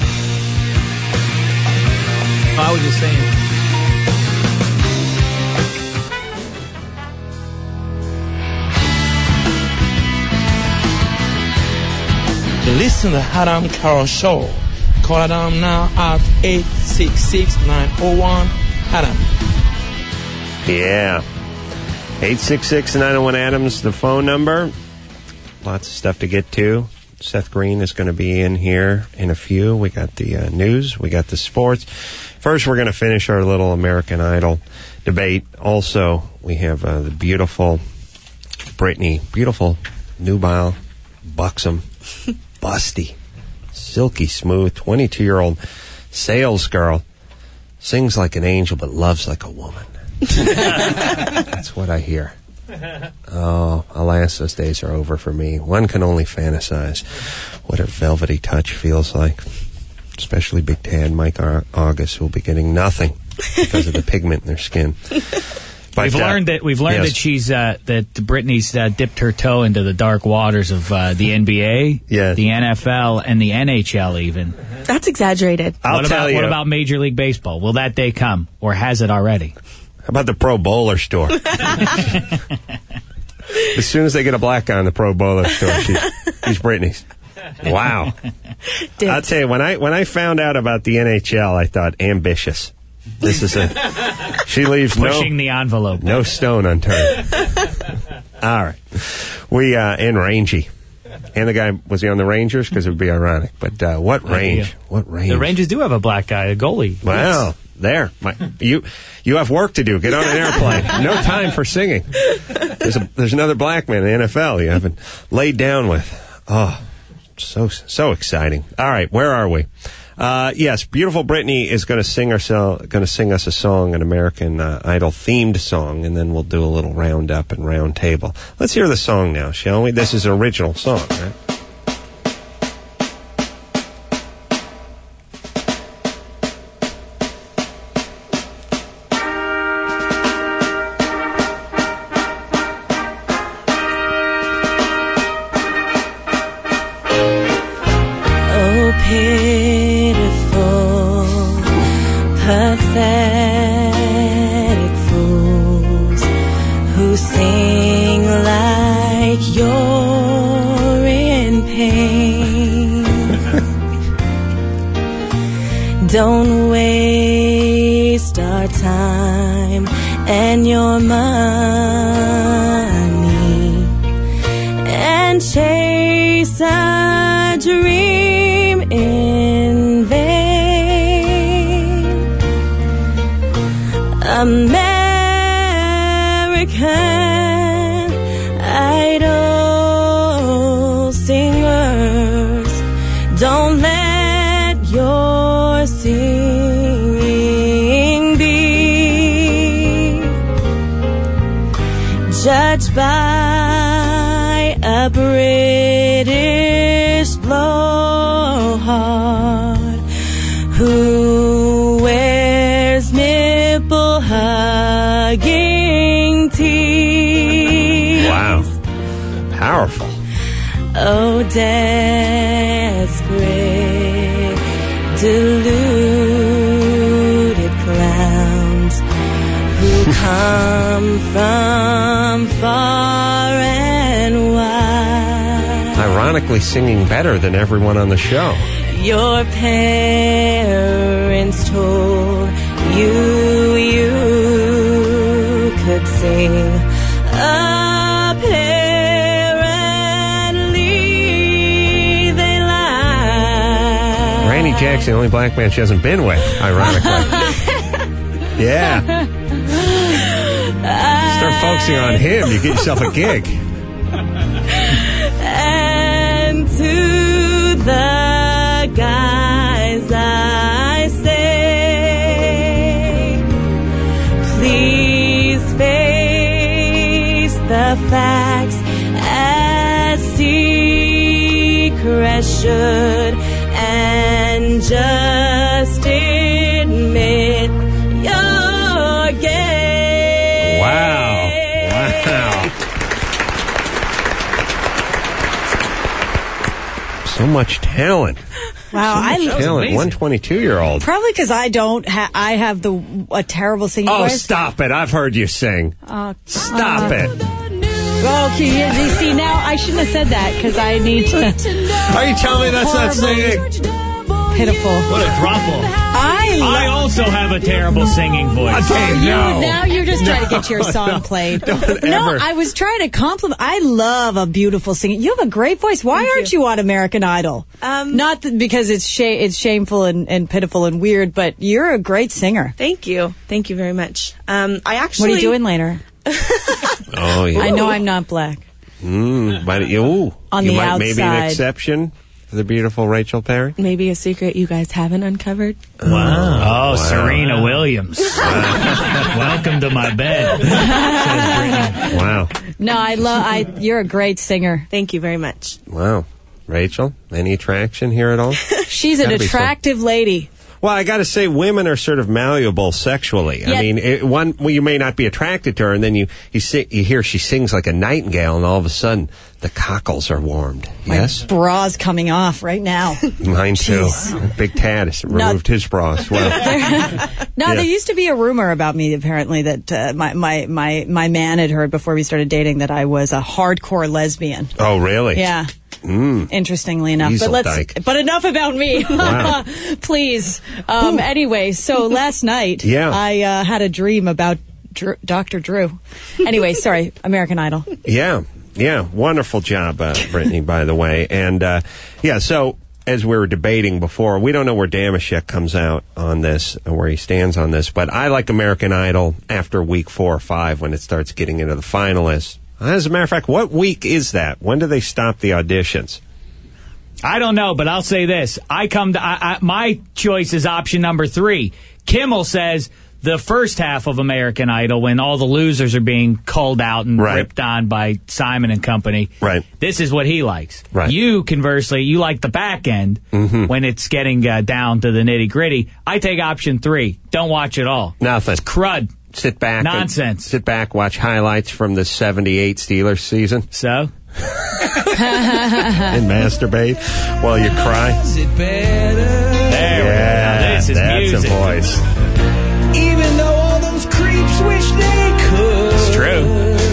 I was just saying. Listen to the Adam Carroll Show. Call Adam now at 866-901-ADAM. Yeah. 866-901-ADAM's the phone number. Lots of stuff to get to. Seth Green is going to be in here in a few. We got the news. We got the sports. First, we're going to finish our little American Idol debate. Also, we have the beautiful Brittany. Beautiful, nubile, buxom, busty, silky smooth, 22-year-old sales girl. Sings like an angel, but loves like a woman. That's what I hear. Oh, alas, those days are over for me. One can only fantasize what a velvety touch feels like. Especially Big Tad, Mike August, who will be getting nothing because of the pigment in their skin. But, we've learned that she's that Britney's dipped her toe into the dark waters of the NBA, the NFL, and the NHL. Even that's exaggerated. I'll tell you. What about Major League Baseball? Will that day come, or has it already? How about the Pro Bowler store? As soon as they get a black guy in the Pro Bowler store, she's Britney's. Wow. I'll tell you, when I found out about the NHL, I thought, ambitious. This is she leaves pushing the envelope. No stone unturned. All right. And rangy. And the guy, was he on the Rangers? Because it would be ironic. But what range? What range? The Rangers do have a black guy, a goalie. Wow. There. You have work to do. Get on an airplane. No time for singing. There's another black man in the NFL you haven't laid down with. Oh, so exciting. All right, where are we? Yes, beautiful Britney is going to sing us a song, an American Idol themed song, and then we'll do a little roundup and round table. Let's hear the song now, shall we? This is an original song, right? Don't waste our time and your money and chase a dream in vain. American Idol singers, don't let your singing be judged by a British blowhard who wears nipple hugging teeth. Wow, powerful. Oh, desperate, deluded clowns who come from far and wide. Ironically singing better than everyone on the show. Your parents told you could sing. Apparently they lied. Randy Jackson, the only black man she hasn't been with, ironically. Yeah. Start focusing on him, you get yourself a gig. And to the guys I say, please face the facts as secret should, and just admit you're gay. Wow. So much talent. Wow, I love talent. 122-year-old. Probably because I don't. I have a terrible singing voice. Oh, stop it! I've heard you sing. Stop it. Okay, you see now I shouldn't have said that because I need to. Are you telling me that's not singing? Pitiful. What a drop-off. I also have a terrible singing voice. Okay, no. Now you're just trying to get your song played. No, I was trying to compliment. I love a beautiful singing. You have a great voice. Why aren't you on American Idol? Not because it's shameful and pitiful and weird, but you're a great singer. Thank you. Thank you very much. I actually. What are you doing later? Oh, yeah. I know I'm not black. But you on the outside. Maybe an exception to the beautiful Rachel Perry? Maybe a secret you guys haven't uncovered. Wow. Serena Williams. Welcome to my bed. Wow. No, you're a great singer. Thank you very much. Wow. Rachel, any attraction here at all? She's an attractive lady. Well, I got to say, women are sort of malleable sexually. Yeah. I mean, you may not be attracted to her, and then you hear she sings like a nightingale, and all of a sudden the cockles are warmed. Yes, My bra's coming off right now. Mine too. Jeez. Big Tad has removed his bra as well. There used to be a rumor about me, apparently, that my man had heard before we started dating that I was a hardcore lesbian. Oh, really? Yeah. Interestingly enough, but enough about me. Wow. Please. Anyway, so last night I had a dream about Dr. Drew. Anyway, sorry, American Idol. Yeah, wonderful job, Brittany, by the way. And so as we were debating before, we don't know where Damashek comes out on this, where he stands on this, but I like American Idol after week 4 or 5 when it starts getting into the finalists. As a matter of fact, what week is that? When do they stop the auditions? I don't know, but I'll say this. My choice is option number 3. Kimmel says the first half of American Idol, when all the losers are being called out and ripped on by Simon and company. Right. This is what he likes. Right. You, conversely, you like the back end when it's getting down to the nitty-gritty. I take option 3. Don't watch it all. Nothing. It's crud. Sit back. Nonsense. Sit back, watch highlights from the 78 Steelers season. So? And masturbate while you cry. There we go. Now this is that's music. A voice. Even though all those creeps wish they could. It's true.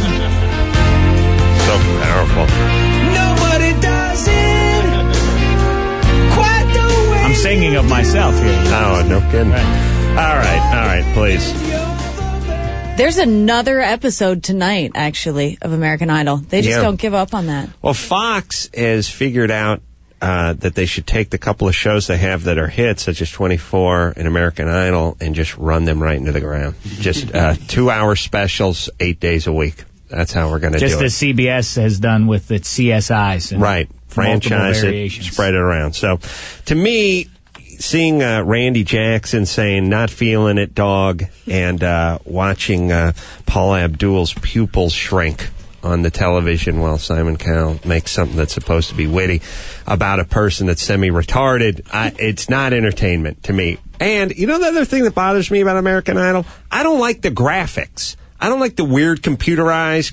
So powerful. Nobody does it quite the way. I'm singing of myself here. Oh, no kidding. All right, please. There's another episode tonight, actually, of American Idol. They just don't give up on that. Well, Fox has figured out that they should take the couple of shows they have that are hits, such as 24 and American Idol, and just run them right into the ground. Just 2-hour specials, 8 days a week. That's how we're going to do it. Just as CBS has done with its CSIs. And right. Franchise it, spread it around. So, to me, seeing Randy Jackson saying, "Not feeling it, dog," and watching Paula Abdul's pupils shrink on the television while Simon Cowell makes something that's supposed to be witty about a person that's semi-retarded, it's not entertainment to me. And you know the other thing that bothers me about American Idol? I don't like the graphics. I don't like the weird computerized,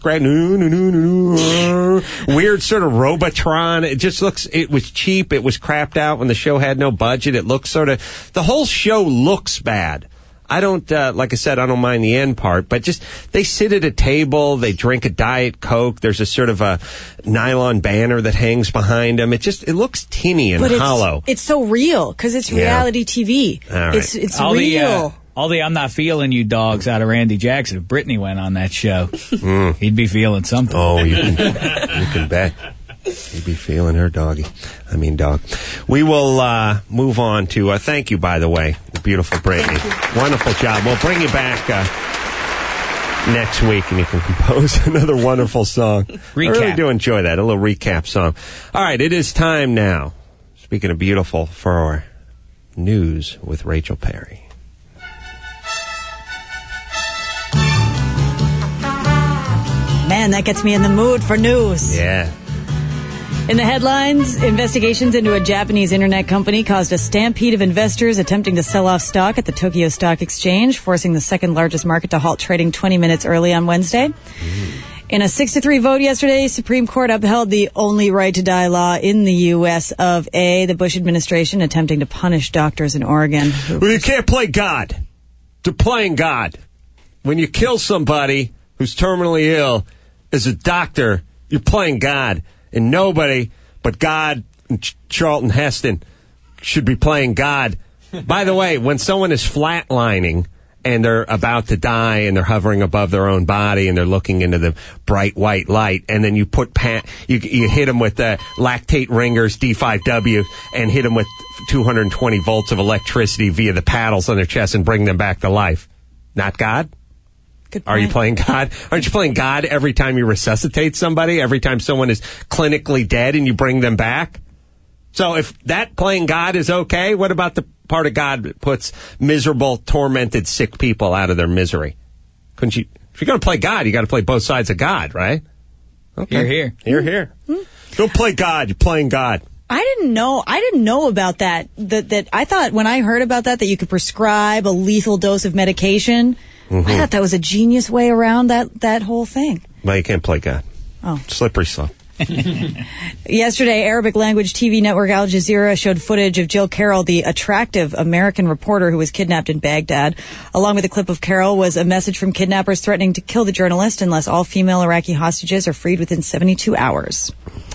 weird sort of Robotron. It just looks, it was cheap. It was crapped out when the show had no budget. It looks sort of, the whole show looks bad. I don't, like I said, I don't mind the end part, but just, they sit at a table, they drink a Diet Coke, there's a sort of a nylon banner that hangs behind them. It looks tinny and hollow. It's so real, because it's reality TV. All right. It's real. All the I'm not feeling you dogs out of Randy Jackson. If Brittany went on that show, he'd be feeling something. Oh, you can bet. He'd be feeling her doggy. I mean, dog. We will move on to, thank you, by the way, the beautiful Brittany. Wonderful job. We'll bring you back next week, and you can compose another wonderful song. Recap. I really do enjoy that, a little recap song. All right, it is time now, speaking of beautiful, for our news with Rachel Perry. Man, that gets me in the mood for news. Yeah. In the headlines, investigations into a Japanese internet company caused a stampede of investors attempting to sell off stock at the Tokyo Stock Exchange, forcing the second largest market to halt trading 20 minutes early on Wednesday. In a 6-3 vote yesterday, Supreme Court upheld the only right to die law in the U.S. of A. The Bush administration attempting to punish doctors in Oregon. Well, you can't play God. They're playing God. When you kill somebody who's terminally ill as a doctor, you're playing God. And nobody but God and Charlton Heston should be playing God. By the way, when someone is flatlining and they're about to die and they're hovering above their own body and they're looking into the bright white light, and then you put you hit them with lactate ringers D5W and hit them with 220 volts of electricity via the paddles on their chest and bring them back to life. Not God? Are you playing God? Aren't you playing God every time you resuscitate somebody? Every time someone is clinically dead and you bring them back? So if that playing God is okay, what about the part of God that puts miserable, tormented, sick people out of their misery? Couldn't you? If you're going to play God, you got to play both sides of God, right? Okay. Here. Here. Don't play God. You're playing God. I didn't know about that. That I thought when I heard about that you could prescribe a lethal dose of medication. Mm-hmm. I thought that was a genius way around that whole thing. Well, you can't play God. Oh. Slippery slope. Yesterday, Arabic language TV network Al Jazeera showed footage of Jill Carroll, the attractive American reporter who was kidnapped in Baghdad. Along with a clip of Carroll was a message from kidnappers threatening to kill the journalist unless all female Iraqi hostages are freed within 72 hours.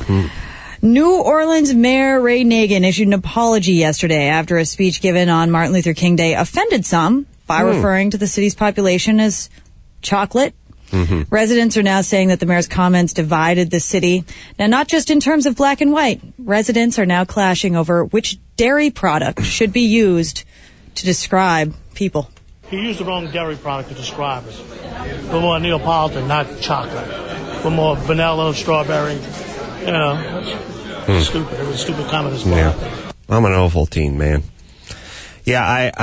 New Orleans Mayor Ray Nagin issued an apology yesterday after a speech given on Martin Luther King Day offended some by referring to the city's population as chocolate. Residents are now saying that the mayor's comments divided the city. Now, not just in terms of black and white. Residents are now clashing over which dairy product should be used to describe people. He used the wrong dairy product to describe us. We're more Neapolitan, not chocolate. We're more vanilla, strawberry. You know, stupid. It was a stupid comment as well. Yeah. I'm an Ovaltine man. Yeah, I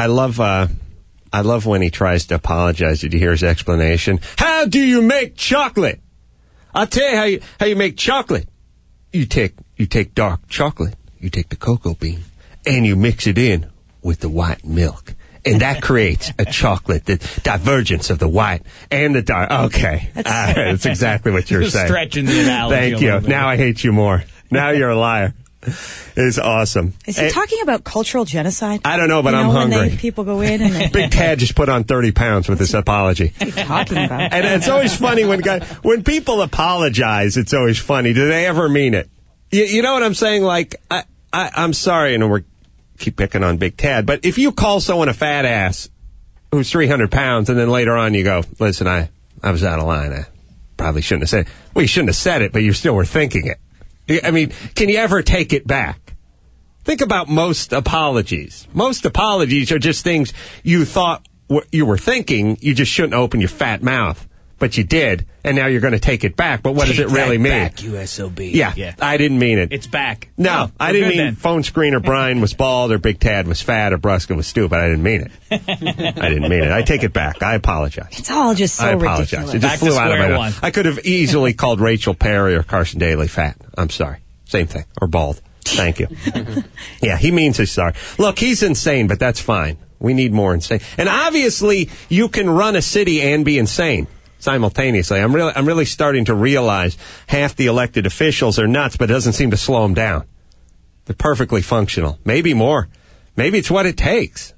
love when he tries to apologize. Did you hear his explanation? How do you make chocolate? I'll tell you how you make chocolate. You take dark chocolate. You take the cocoa bean and you mix it in with the white milk. And that creates a chocolate, the divergence of the white and the dark. Okay. That's exactly what you're saying. Stretching the analogy. Thank you. Now I hate you more. Now you're a liar. It's awesome. Is he talking about cultural genocide? I don't know, but I'm hungry. When people go in and they... Big Tad just put on 30 pounds with this apology. What are you talking about? And it's always funny when people apologize, it's always funny. Do they ever mean it? You know what I'm saying? Like, I'm sorry, and we're keep picking on Big Tad, but if you call someone a fat ass who's 300 pounds and then later on you go, listen, I was out of line. I probably shouldn't have said it. Well, you shouldn't have said it, but you still were thinking it. I mean, can you ever take it back? Think about most apologies. Most apologies are just things you thought you were thinking. You just shouldn't open your fat mouth. But you did, and now you're going to take it back. But what does it really mean? Back, you SOB. Yeah, I didn't mean it. It's back. No, I didn't mean then. phone screener Brian was bald or Big Tad was fat or Brusca was stupid. I didn't mean it. I didn't mean it. I take it back. I apologize. It's all just so I apologize. ridiculous. It just flew out of my mouth. I could have easily called Rachel Perry or Carson Daly fat. I'm sorry. Same thing. Or bald. Thank you. Yeah, he means he's sorry. Look, he's insane, but that's fine. We need more insane. And obviously, you can run a city and be insane simultaneously. I'm really starting to realize half the elected officials are nuts, but it doesn't seem to slow them down. They're perfectly functional. Maybe more. Maybe it's what it takes.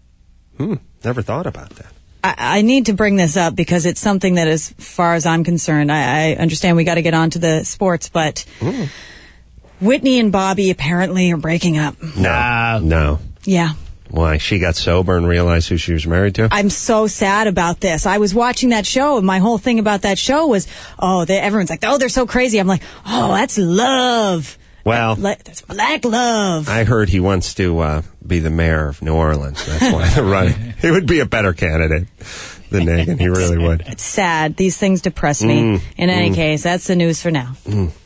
Never thought about that. I need to bring this up because it's something that, as far as I'm concerned, I understand we got to get on to the sports, but Whitney and Bobby apparently are breaking up. No. Yeah. Why? She got sober and realized who she was married to? I'm so sad about this. I was watching that show, and my whole thing about that show was, everyone's like, they're so crazy. I'm like, that's love. Well, that's black love. I heard he wants to be the mayor of New Orleans. That's why they're running. He would be a better candidate than Nagin. He really would. It's sad. These things depress me. In any case, that's the news for now.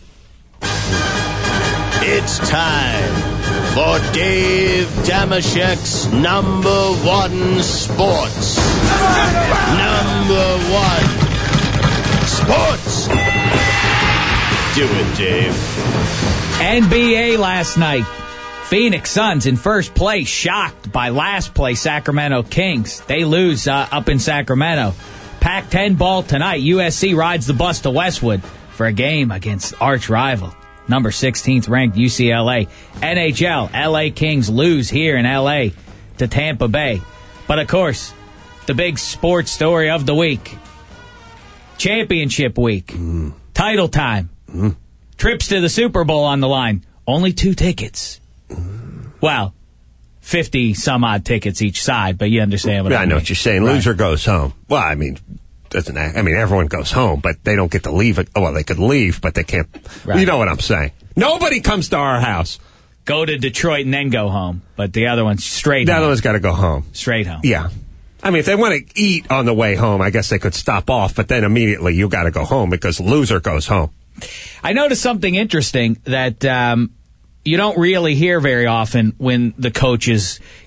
It's time for Dave Damashek's number one sports. Number one sports. Do it, Dave. NBA last night. Phoenix Suns in first place, shocked by last place Sacramento Kings. They lose up in Sacramento. Pac-10 ball tonight. USC rides the bus to Westwood for a game against arch rival, number 16th ranked UCLA. NHL, LA Kings lose here in LA to Tampa Bay. But of course, the big sports story of the week. Championship week. Title time. Trips to the Super Bowl on the line. Only 2 tickets. Well, 50 some odd tickets each side, but you understand what I mean. I know what you're saying. Right. Loser goes home. Well, I mean, everyone goes home, but they don't get to leave it. Well, they could leave, but they can't. Right. You know what I'm saying. Nobody comes to our house. Go to Detroit and then go home, but the other one's straight home. The other one's got to go home. Straight home. Yeah. I mean, if they want to eat on the way home, I guess they could stop off, but then immediately you got to go home because loser goes home. I noticed something interesting that you don't really hear very often when the coaches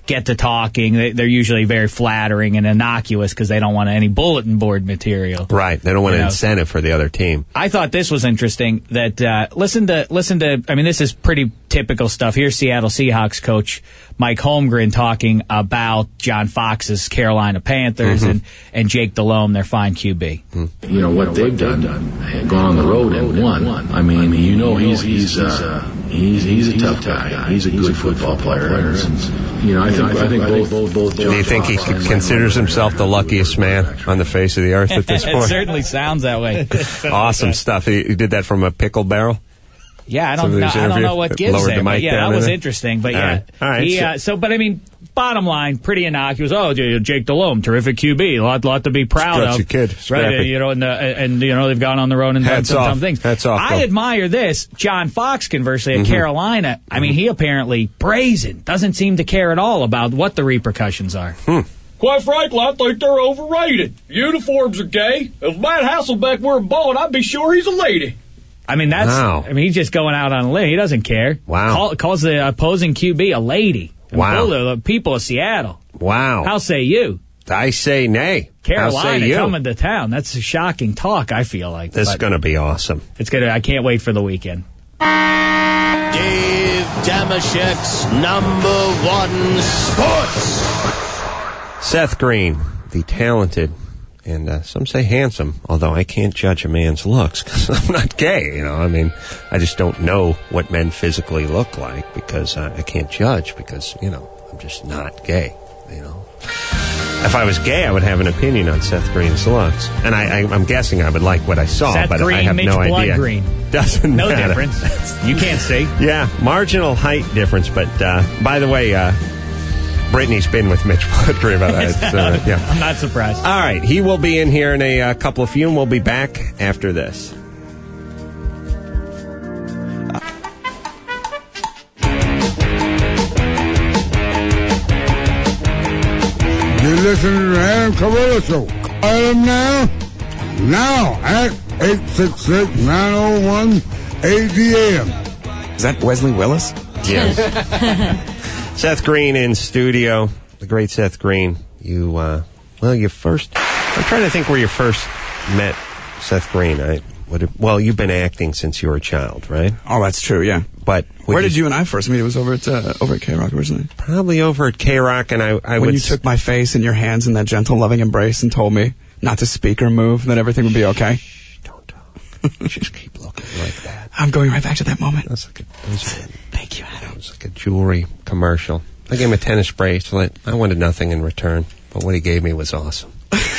get to talking, they're usually very flattering and innocuous because they don't want any bulletin board material. Right. They don't want an incentive for the other team. I thought this was interesting that listen to I mean, this is pretty typical stuff. Here's Seattle Seahawks coach Mike Holmgren talking about John Fox's Carolina Panthers and Jake Delhomme, their fine QB. You know what they've done, gone on the road and won. I mean, you know, he's a tough guy. He's a good football player. You know, I think both. Do you think he considers himself the luckiest man on the face of the earth at this point? It certainly sounds that way. Awesome stuff. He did that from a pickle barrel. Yeah, I don't know what gives there, but yeah, that was interesting. But yeah, all right. But I mean, bottom line, pretty innocuous. Oh, Jake Delhomme, terrific QB, lot to be proud of. Such a kid, right? You know, and you know they've gone on the road and done some things. Hats off. I admire this. John Fox, conversely, at Carolina, I mean, he apparently brazen, doesn't seem to care at all about what the repercussions are. Quite frankly, I think they're overrated. Uniforms are gay. If Matt Hasselbeck were a bald, I'd be sure he's a lady. I mean, I mean, he's just going out on a limb. He doesn't care. Wow. Calls the opposing QB a lady. Wow. The people of Seattle. Wow. How say you? I say nay. Carolina coming to town. That's a shocking talk, I feel like. This is going to be awesome. I can't wait for the weekend. Dave Damashek's #1 sports. Seth Green, the talented and some say handsome, although I can't judge a man's looks because I'm not gay, you know. I mean, I just don't know what men physically look like because I can't judge because, you know, I'm just not gay, you know. If I was gay, I would have an opinion on Seth Green's looks. And I'm guessing I would like what I saw, Seth but Green, I have Mitch no idea. Green. Doesn't no matter. Difference. You can't see. Yeah, marginal height difference, but by the way, Brittany's been with Mitch Bloodgreen about that. Yeah. I'm not surprised. All right, he will be in here in a couple of few, and we'll be back after this. You're listening to the Adam Carolla Show. Call him now at 866-901-ADM. Is that Wesley Willis? Yes. Seth Green in studio, the great Seth Green. You first, I'm trying to think where you first met Seth Green. You've been acting since you were a child, right? Oh, that's true, yeah. But where did you and I first meet? It was over at K-Rock originally. Probably over at K-Rock, and when you took my face in your hands in that gentle, loving embrace and told me not to speak or move, that everything would be okay. Shh, don't talk. Just keep looking like that. I'm going right back to that moment. Thank you, Adam. It was like a jewelry commercial. I gave him a tennis bracelet. I wanted nothing in return, but what he gave me was awesome.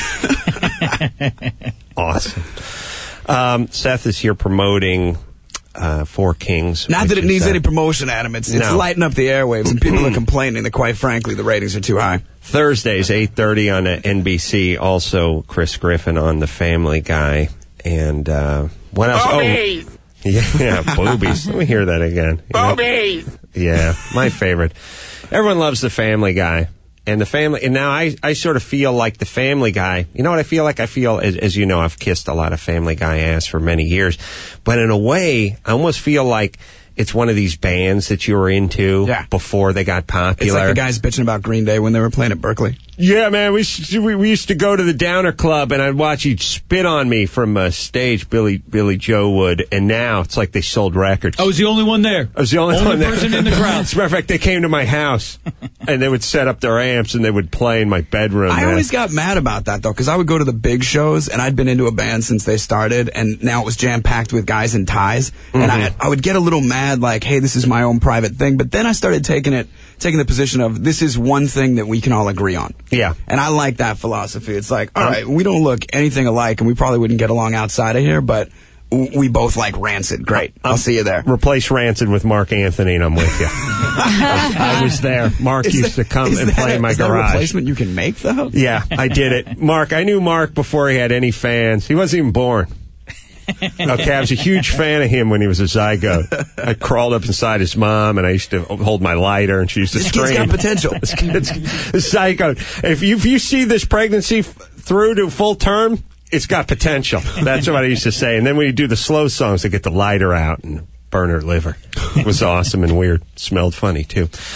Awesome. Seth is here promoting Four Kings. Not that it needs any promotion, Adam. It's lighting up the airwaves, and people are complaining that, quite frankly, the ratings are too high. Thursdays, 8:30 on NBC. Also, Chris Griffin on The Family Guy. And what else? Boobies! Oh, yeah, boobies. Let me hear that again. Boobies! Yeah, my favorite. Everyone loves The Family Guy. And now I sort of feel like The Family Guy. You know what I feel like? I feel, as you know, I've kissed a lot of Family Guy ass for many years. But in a way, I almost feel like it's one of these bands that you were into before they got popular. It's like the guys bitching about Green Day when they were playing at Berkeley. Yeah, man, we used to go to the Downer Club, and I'd watch you spit on me from stage, Billy Joe would, and now it's like they sold records. I was the only one there. I was the only one there. person in the crowd. As a matter of fact, they came to my house, and they would set up their amps, and they would play in my bedroom. I always got mad about that, though, because I would go to the big shows, and I'd been into a band since they started, and now it was jam-packed with guys in ties, and I would get a little mad, like, hey, this is my own private thing, but then I started taking the position of, this is one thing that we can all agree on. Yeah. And I like that philosophy. It's like, all right, we don't look anything alike, and we probably wouldn't get along outside of here, but we both like Rancid. Great. I'll see you there. Replace Rancid with Mark Anthony, and I'm with you. I was there. Mark used to come and play in my garage. Is that a replacement you can make, though? Yeah, I did it. I knew Mark before he had any fans. He wasn't even born. Okay, I was a huge fan of him when he was a zygote. I crawled up inside his mom, and I used to hold my lighter, and she used to scream. This kid's got potential. This kid's zygote. If you see this pregnancy through to full term, it's got potential. That's what I used to say. And then when you do the slow songs, they get the lighter out and burn her liver. It was awesome and weird. Smelled funny, too.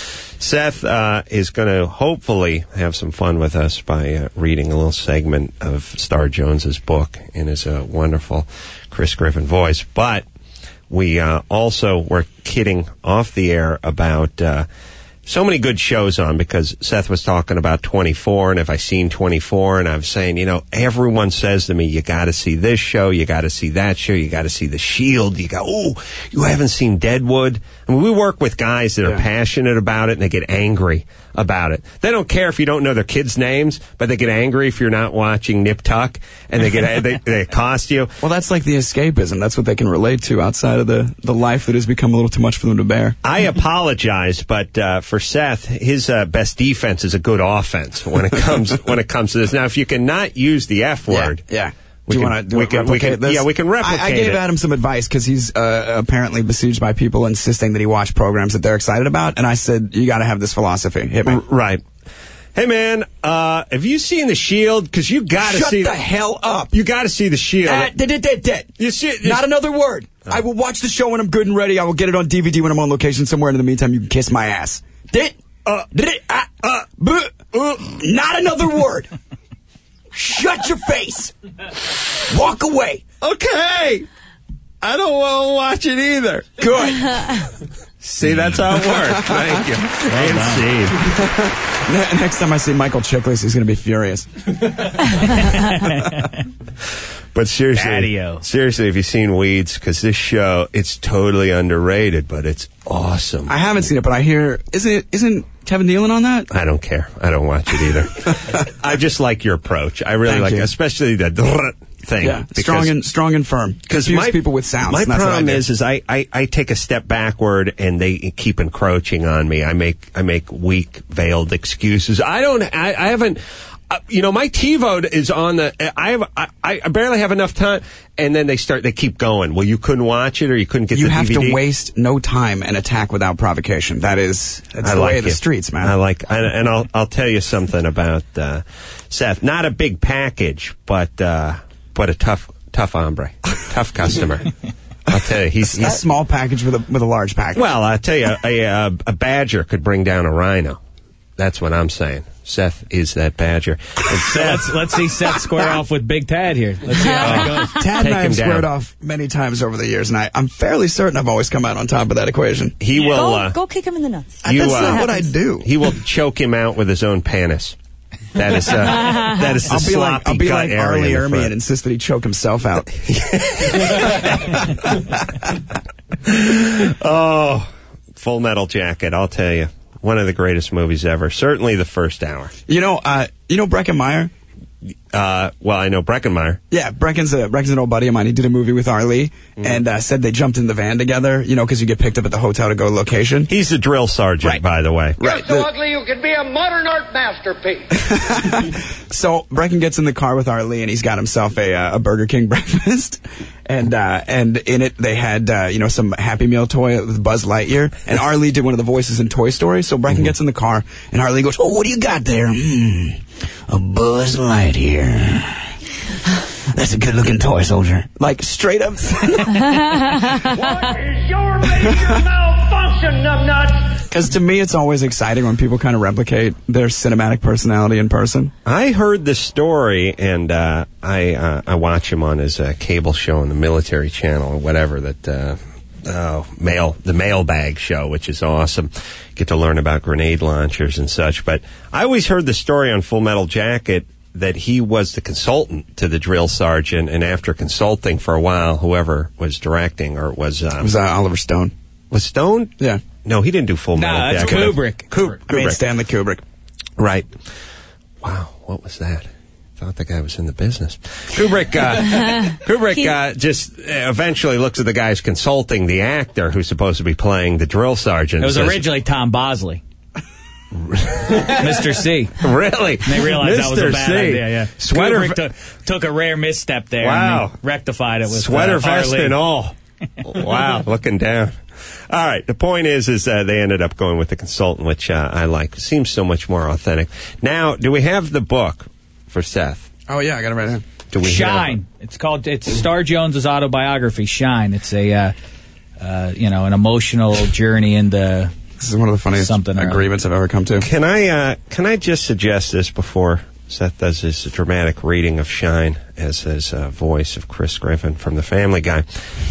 Seth is going to hopefully have some fun with us by reading a little segment of Star Jones's book in his wonderful Chris Griffin voice. But we also were kidding off the air about so many good shows on, because Seth was talking about 24, and have I seen 24? And I was saying, everyone says to me, you got to see this show, you got to see that show, you got to see The Shield. You go, you haven't seen Deadwood? I mean, we work with guys that are passionate about it, and they get angry about it. They don't care if you don't know their kids' names, but they get angry if you're not watching Nip Tuck, and they accost you. Well, that's like the escapism. That's what they can relate to outside of the life that has become a little too much for them to bear. I apologize, but for Seth, his best defense is a good offense when it comes to this. Now, if you cannot use the F word, Do you want to replicate this? Yeah, we can replicate it. I gave Adam some advice because he's apparently besieged by people insisting that he watch programs that they're excited about, and I said, you got to have this philosophy. Hit me. Right. Hey, man, have you seen The Shield? Because you got to see... Shut the hell up. You got to see The Shield. You see, not another word. I will watch the show when I'm good and ready. I will get it on DVD when I'm on location somewhere. In the meantime, you can kiss my ass. Not another word. Shut your face. Walk away. Okay. I don't want to watch it either. Good. See, that's how it works. Thank you. Well, next time I see Michael Chiklis, he's going to be furious. But seriously, if you've seen Weeds, because this show, it's totally underrated, but it's awesome. I haven't seen it, but I hear, isn't Kevin Nealon on that? I don't care. I don't watch it either. I just like your approach. I really like it, especially the thing. Yeah, strong and firm. Because people with sounds. My problem is I take a step backward and they keep encroaching on me. I make weak, veiled excuses. I haven't. My TiVo is on the. I barely have enough time, and then they keep going. Well, you couldn't watch it, or you couldn't get the DVD. You have to waste no time and attack without provocation. That's the way of the streets, man. I'll tell you something about Seth. Not a big package, but a tough hombre, tough customer. I'll tell you, he's a small package with a large package. Well, I'll tell you, a badger could bring down a rhino. That's what I'm saying. Seth is that badger. Let's see Seth square off with Big Tad here. Let's see how that goes. Tad and I have squared off many times over the years, and I'm fairly certain I've always come out on top of that equation. He will go kick him in the nuts. That's not what I do. He will choke him out with his own penis. That is the sloppy I'll be like Arlie Ermy and insist that he choke himself out. Oh, Full Metal Jacket, I'll tell you. One of the greatest movies ever. Certainly the first hour. You know Breckin Meyer? Well, I know Breckenmeyer. Yeah, Brecken's an old buddy of mine. He did a movie with R. Lee and said they jumped in the van together, because you get picked up at the hotel to go location. He's the drill sergeant, by the way. You're so ugly you could be a modern art masterpiece. So Brecken gets in the car with R. Lee, and he's got himself a Burger King breakfast. And in it, they had, some Happy Meal toy with Buzz Lightyear. And R. Lee did one of the voices in Toy Story. So Brecken gets in the car, and R. Lee goes, "Oh, what do you got there?" A Buzz Lightyear. That's a good-looking toy, soldier. Like, straight up. What is your major malfunction, numbnuts? Because to me, it's always exciting when people kind of replicate their cinematic personality in person. I heard the story, and I watch him on his cable show on the Military Channel or whatever, the Mailbag show, which is awesome. Get to learn about grenade launchers and such. But I always heard the story on Full Metal Jacket that he was the consultant to the drill sergeant, and after consulting for a while, whoever was directing, or it was Oliver Stone. Was Stone? Yeah. No, he didn't do Full Metal Jacket. Kubrick. I mean, Stanley Kubrick. Right. Wow, what was that? Thought the guy was in the business. Kubrick just eventually looks at the guys consulting the actor who's supposed to be playing the drill sergeant. It was originally Tom Bosley. Mr. C. Really? And they realized that was a bad idea, yeah. Kubrick took a rare misstep there. Wow. And rectified it with sweater vest and all. Wow, looking down. All right, the point is they ended up going with the consultant, which I like. Seems so much more authentic. Now, do we have the book for Seth? Oh, yeah, I got it right here. Shine. It's Star Jones's autobiography, Shine. It's a, an emotional journey into This is one of the funniest agreements I've ever come to. Can I just suggest this before Seth does his dramatic reading of Shine as his voice of Chris Griffin from The Family Guy?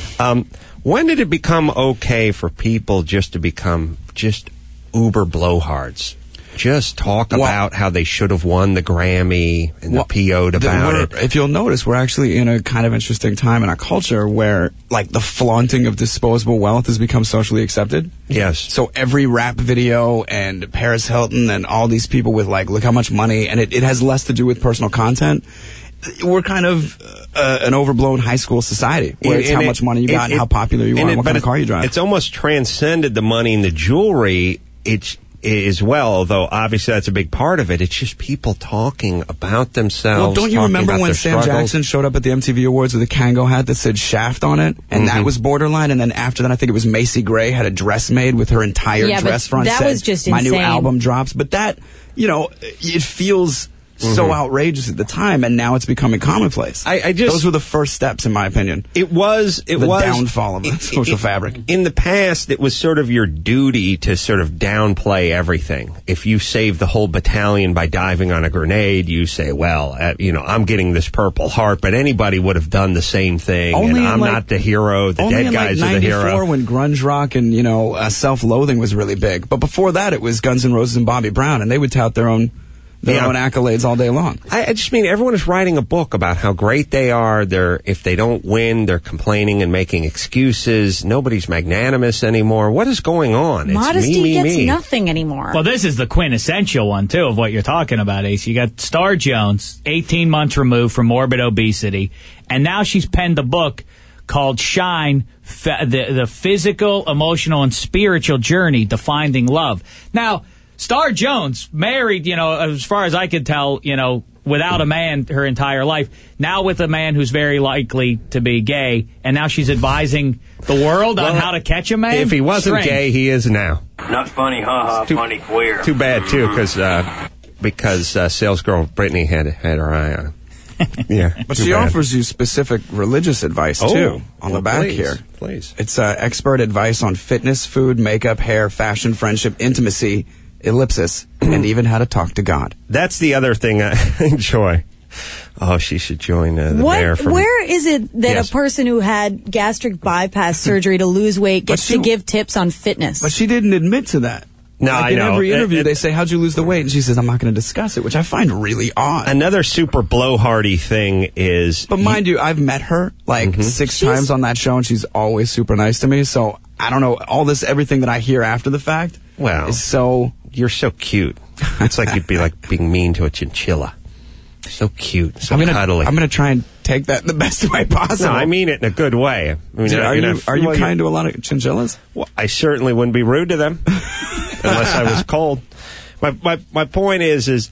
When did it become okay for people just to become just uber blowhards? Just talk about how they should have won the Grammy and the PO'd about it. If you'll notice, we're actually in a kind of interesting time in our culture where, like, the flaunting of disposable wealth has become socially accepted. Yes. So every rap video and Paris Hilton and all these people with, like, look how much money, and it has less to do with personal content. We're kind of an overblown high school society where it's how much money you got and how popular you are and what kind of car you drive. It's almost transcended the money and the jewelry. As well, although obviously that's a big part of it. It's just people talking about themselves. Well, don't you remember when Sam Jackson showed up at the MTV Awards with a Kango hat that said Shaft on it? And that was borderline. And then after that, I think it was Macy Gray had a dress made with her entire dress front that said, was just my insane. new album drops. But that, it feels so outrageous at the time, and now it's becoming commonplace. Those were the first steps, in my opinion. It was the downfall of the social fabric. In the past, it was sort of your duty to sort of downplay everything. If you saved the whole battalion by diving on a grenade, you say, well, I'm getting this Purple Heart, but anybody would have done the same thing, and I'm not the hero, the dead guys are the hero. Only in when grunge rock and, self-loathing was really big. But before that, it was Guns N' Roses and Bobby Brown, and they would tout their own accolades all day long. I just mean everyone is writing a book about how great they are. If they don't win, they're complaining and making excuses. Nobody's magnanimous anymore. What is going on? Modesty it's gets nothing anymore. Well, this is the quintessential one, too, of what you're talking about, Ace. You got Star Jones, 18 months removed from morbid obesity, and now she's penned a book called Shine, the physical, emotional, and spiritual journey to finding love. Now, Star Jones, married, as far as I could tell, without a man her entire life, now with a man who's very likely to be gay, and now she's advising the world on how to catch a man? If he wasn't gay, he is now. Not funny, haha, funny queer. Too bad, too, because salesgirl Brittany had her eye on him. Yeah, but she offers you specific religious advice, too, on the back here. Please. It's expert advice on fitness, food, makeup, hair, fashion, friendship, intimacy, ellipsis, and even how to talk to God. That's the other thing I enjoy. Oh, she should join the mayor. Where is it that a person who had gastric bypass surgery to lose weight gets to give tips on fitness? But she didn't admit to that. No, I know. In every interview, they say, how'd you lose the weight? And she says, I'm not going to discuss it, which I find really odd. Another super blowhardy thing is... But mind you, I've met her like 6 times on that show, and she's always super nice to me. So, I don't know, everything that I hear after the fact is so... You're so cute. It's like you'd be like being mean to a chinchilla. So cute, so cuddly. I'm going to try and take that the best way possible. No, I mean it in a good way. I mean, are you kind to a lot of chinchillas? Well, I certainly wouldn't be rude to them unless I was cold. My point is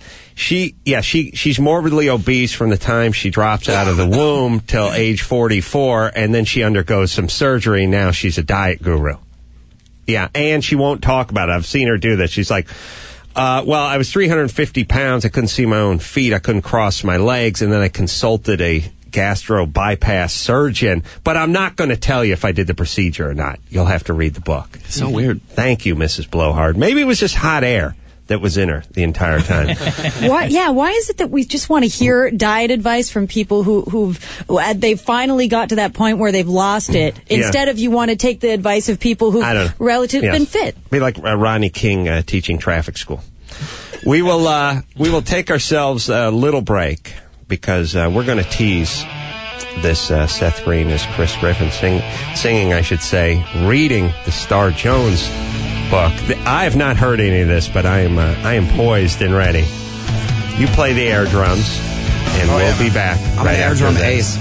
she's morbidly obese from the time she drops out of the womb till age 44, and then she undergoes some surgery. And now she's a diet guru. Yeah, and she won't talk about it. I've seen her do that. She's like, I was 350 pounds. I couldn't see my own feet. I couldn't cross my legs. And then I consulted a gastro bypass surgeon. But I'm not going to tell you if I did the procedure or not. You'll have to read the book. It's so weird. Thank you, Mrs. Blowhard. Maybe it was just hot air that was in her the entire time. Why is it that we just want to hear diet advice from people they've finally got to that point where they've lost it, instead of you want to take the advice of people who've relatively been fit? Be like Rodney King teaching traffic school. We will take ourselves a little break because we're going to tease this Seth Green as Chris Griffin singing, I should say, reading the Star Jones book. I have not heard any of this, but I am poised and ready. You play the air drums, and we'll be back. I'm an air drum ace.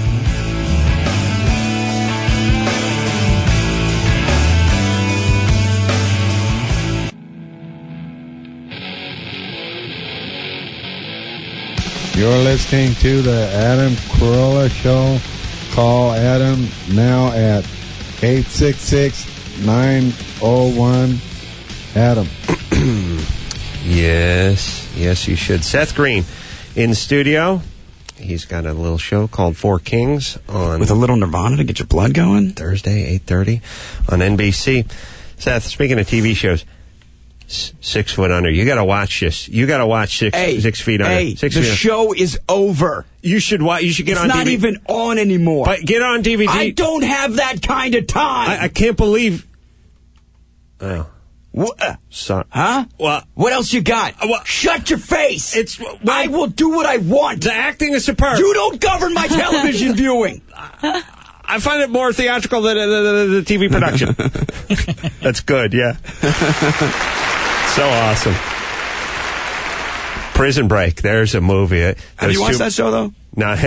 You're listening to the Adam Carolla Show. Call Adam now at 866-901-ADAM. Yes, you should. Seth Green in the studio. He's got a little show called Four Kings on... With a little Nirvana to get your blood going? Thursday, 8:30 on NBC. Seth, speaking of TV shows, 6 Foot Under. You got to watch this. You got to watch 6 Feet Under. Hey, the show is over. You should watch. You should get it's on. It's not DVD. even on anymore. But get on DVD. I don't have that kind of time. I can't believe. Oh. What? Huh? What else you got? Shut your face. I will do what I want. The acting is superb. You don't govern my television viewing. I find it more theatrical than the TV production. That's good, yeah. So awesome. Prison Break. There's a movie. Have you watched that show, though? No, I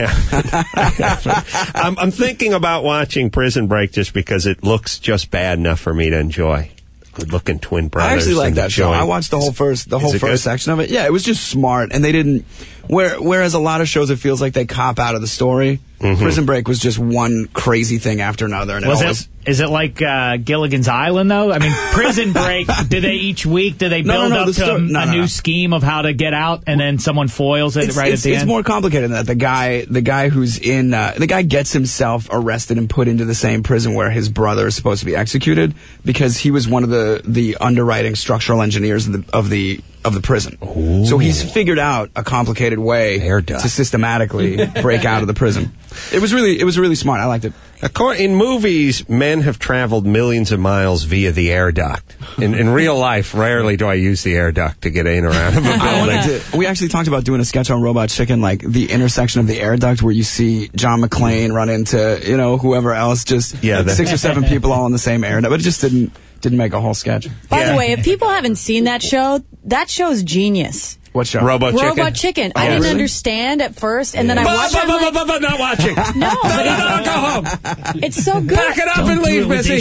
haven't. I'm thinking about watching Prison Break just because it looks just bad enough for me to enjoy. Good-looking twin brothers. I actually like that show. I watched the whole first section of it. Yeah, it was just smart, and they didn't. Whereas a lot of shows, it feels like they cop out of the story. Mm-hmm. Prison Break was just one crazy thing after another. And is it like Gilligan's Island, though? I mean, Prison Break, do they each week, do they build up to a new scheme of how to get out, and then someone foils it at the end? It's more complicated than that. The guy who's in, the guy gets himself arrested and put into the same prison where his brother is supposed to be executed because he was one of the underwriting structural engineers of the prison. Ooh. So he's figured out a complicated way to systematically break out of the prison. It was really smart. I liked it. In movies, men have traveled millions of miles via the air duct. In real life, rarely do I use the air duct to get in or out of a building. We actually talked about doing a sketch on Robot Chicken, like the intersection of the air duct where you see John McClane run into, whoever else, just 6 or 7 people all in the same air duct. But it just didn't make a whole sketch. By the way, if people haven't seen that show's genius. What show? Robot Chicken. I didn't understand at first, and then I watched it. Not watching. No, go home. It's so good. Pack it up and leave, Missy.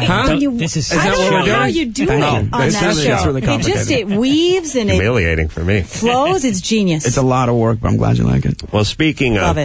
This is I don't know how you do it on that show. Really it weaves and humiliating for me. Flows. It's genius. It's a lot of work, but I'm glad you like it. Well, speaking of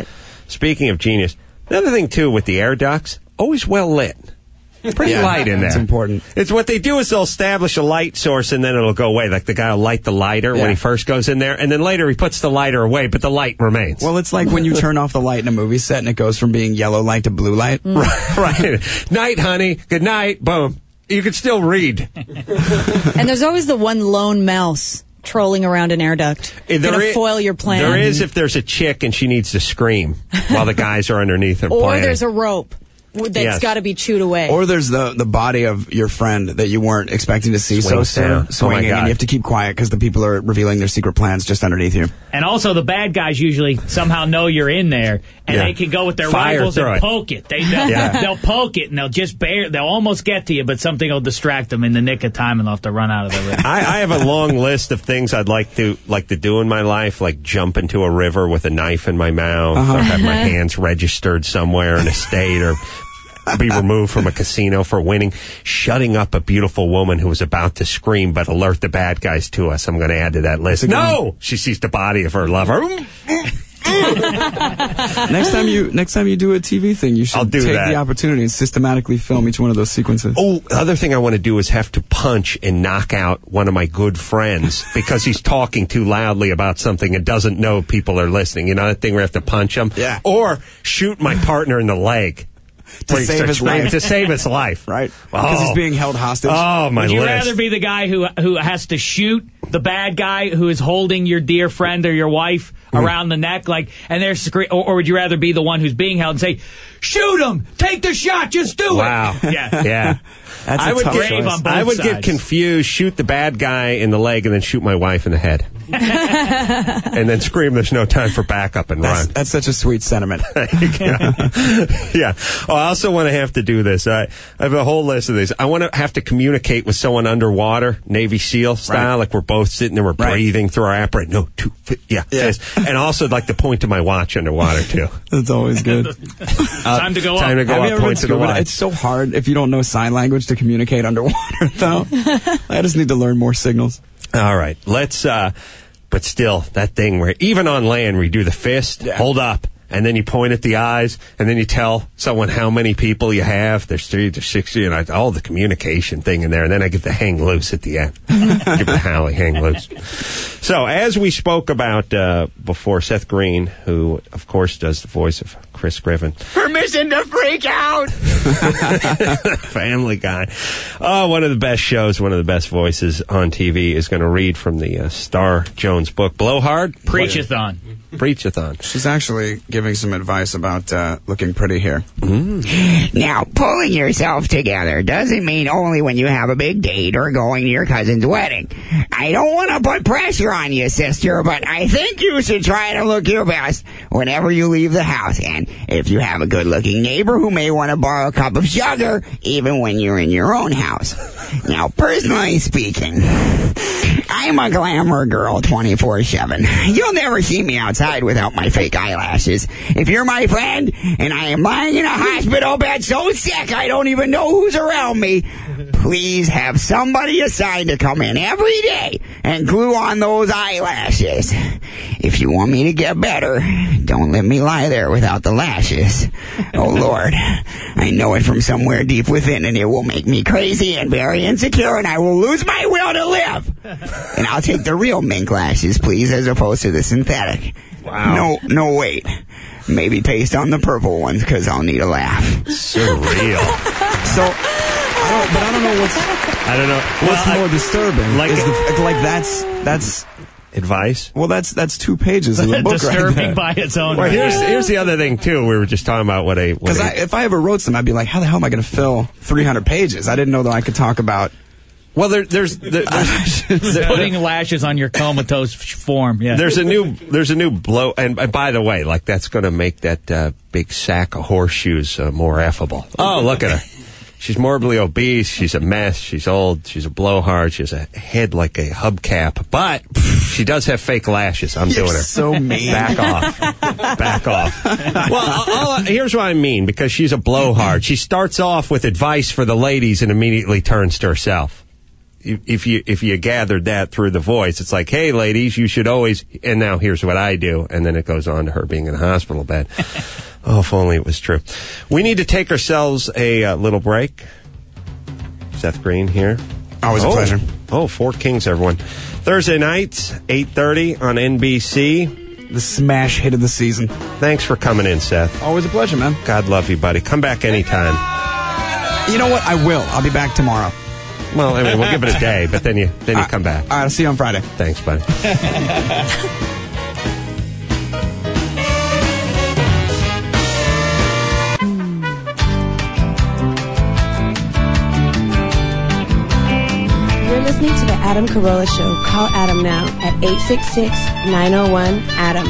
genius, another thing too with the air ducts, always well lit. Pretty light in there. That's important. It's what they do is they'll establish a light source and then it'll go away. Like the guy will light the lighter when he first goes in there, and then later he puts the lighter away, but the light remains. Well, it's like when you turn off the light in a movie set and it goes from being yellow light to blue light. Right. Night, honey. Good night. Boom. You can still read. And there's always the one lone mouse trolling around an air duct. Gonna foil your plan. There is if there's a chick and she needs to scream while the guys are underneath her or playing. There's a rope that's got to be chewed away. Or there's the body of your friend that you weren't expecting to see swinging, and you have to keep quiet because the people are revealing their secret plans just underneath you. And also the bad guys usually somehow know you're in there, and they can go with their rifles and poke it. They'll poke it, and they'll almost get to you, but something will distract them in the nick of time, and they'll have to run out of the river. I have a long list of things I'd like to do in my life, like jump into a river with a knife in my mouth, or have my hands registered somewhere in a state, or be removed from a casino for winning, shutting up a beautiful woman who was about to scream but alert the bad guys to us. I'm going to add to that list. No! She sees the body of her lover. Next time you do a TV thing, you should take the opportunity and systematically film each one of those sequences. Oh, the other thing I want to do is have to punch and knock out one of my good friends because he's talking too loudly about something and doesn't know people are listening. You know that thing where I have to punch him? Yeah. Or shoot my partner in the leg. To save his life. To save his life. Right. Because he's being held hostage. Oh, my Would you list. rather be the guy who has to shoot the bad guy who is holding your dear friend or your wife around the neck, and they're or would you rather be the one who's being held and say, "Shoot him! Take the shot! Just do it!" Wow. Yeah. I would get confused, shoot the bad guy in the leg, and then shoot my wife in the head. And then scream, "There's no time for backup," and run. That's such a sweet sentiment. Yeah. Oh, I also want to have to do this. I have a whole list of these. I want to have to communicate with someone underwater, Navy SEAL style, like we're both sitting there, we're breathing through our apparatus. No, yes. And also like to point to my watch underwater, too. That's always good. Time to go up. Time to go up, point to the watch. It's so hard if you don't know sign language to communicate underwater, though. I just need to learn more signals. All right, let's, but still, that thing where even on land we do the fist, hold up, and then you point at the eyes, and then you tell someone how many people you have. There's 3, there's 60, and all the communication thing in there. And then I get the hang loose at the end. Give the Howie hang loose. So, as we spoke about before, Seth Green, who, of course, does the voice of Chris Griffin. Permission to freak out! Family Guy. Oh, one of the best shows, one of the best voices on TV is going to read from the Star Jones book, Blowhard. Preach-a-thon. Preach-a-thon. She's actually giving some advice about looking pretty here. Now, pulling yourself together doesn't mean only when you have a big date or going to your cousin's wedding. I don't want to put pressure on you, sister, but I think you should try to look your best whenever you leave the house. And if you have a good-looking neighbor who may want to borrow a cup of sugar, even when you're in your own house. Now, personally speaking, I'm a glamour girl 24/7. You'll never see me outside without my fake eyelashes. If you're my friend and I am lying in a hospital bed so sick I don't even know who's around me, please have somebody assigned to come in every day and glue on those eyelashes. If you want me to get better, don't let me lie there without the lashes. Oh, Lord, I know it from somewhere deep within, and it will make me crazy and very insecure, and I will lose my will to live. And I'll take the real mink lashes, please, as opposed to the synthetic. Wow. No, wait. Maybe paste on the purple ones, because I'll need a laugh. Surreal. So, I don't know what's more disturbing. That's advice. Well, that's 2 pages of the book. Disturbing by its own. Well, here's the other thing too. We were just talking about because if I ever wrote some, I'd be like, how the hell am I going to fill 300 pages? I didn't know that I could talk about. Well, there's putting lashes on your comatose form. Yeah. There's a new blow, and by the way, like that's going to make that big sack of horseshoes more affable. Oh, look at her. She's morbidly obese. She's a mess. She's old. She's a blowhard. She has a head like a hubcap, but she does have fake lashes. I'm doing her. So mean. Back off. Well, here's what I mean, because she's a blowhard. She starts off with advice for the ladies and immediately turns to herself. If you gathered that through the voice, it's like, hey, ladies, you should always, and now here's what I do, and then it goes on to her being in a hospital bed. Oh, if only it was true. We need to take ourselves a little break. Seth Green here. Always a pleasure. Oh, Four Kings, everyone. Thursday nights, 8:30 on NBC. The smash hit of the season. Thanks for coming in, Seth. Always a pleasure, man. God love you, buddy. Come back anytime. You know what? I will. I'll be back tomorrow. Well, I mean, we'll give it a day, but then you come back. All right, I'll see you on Friday. Thanks, buddy. You're listening to the Adam Carolla Show. Call Adam now at 866-901-ADAM.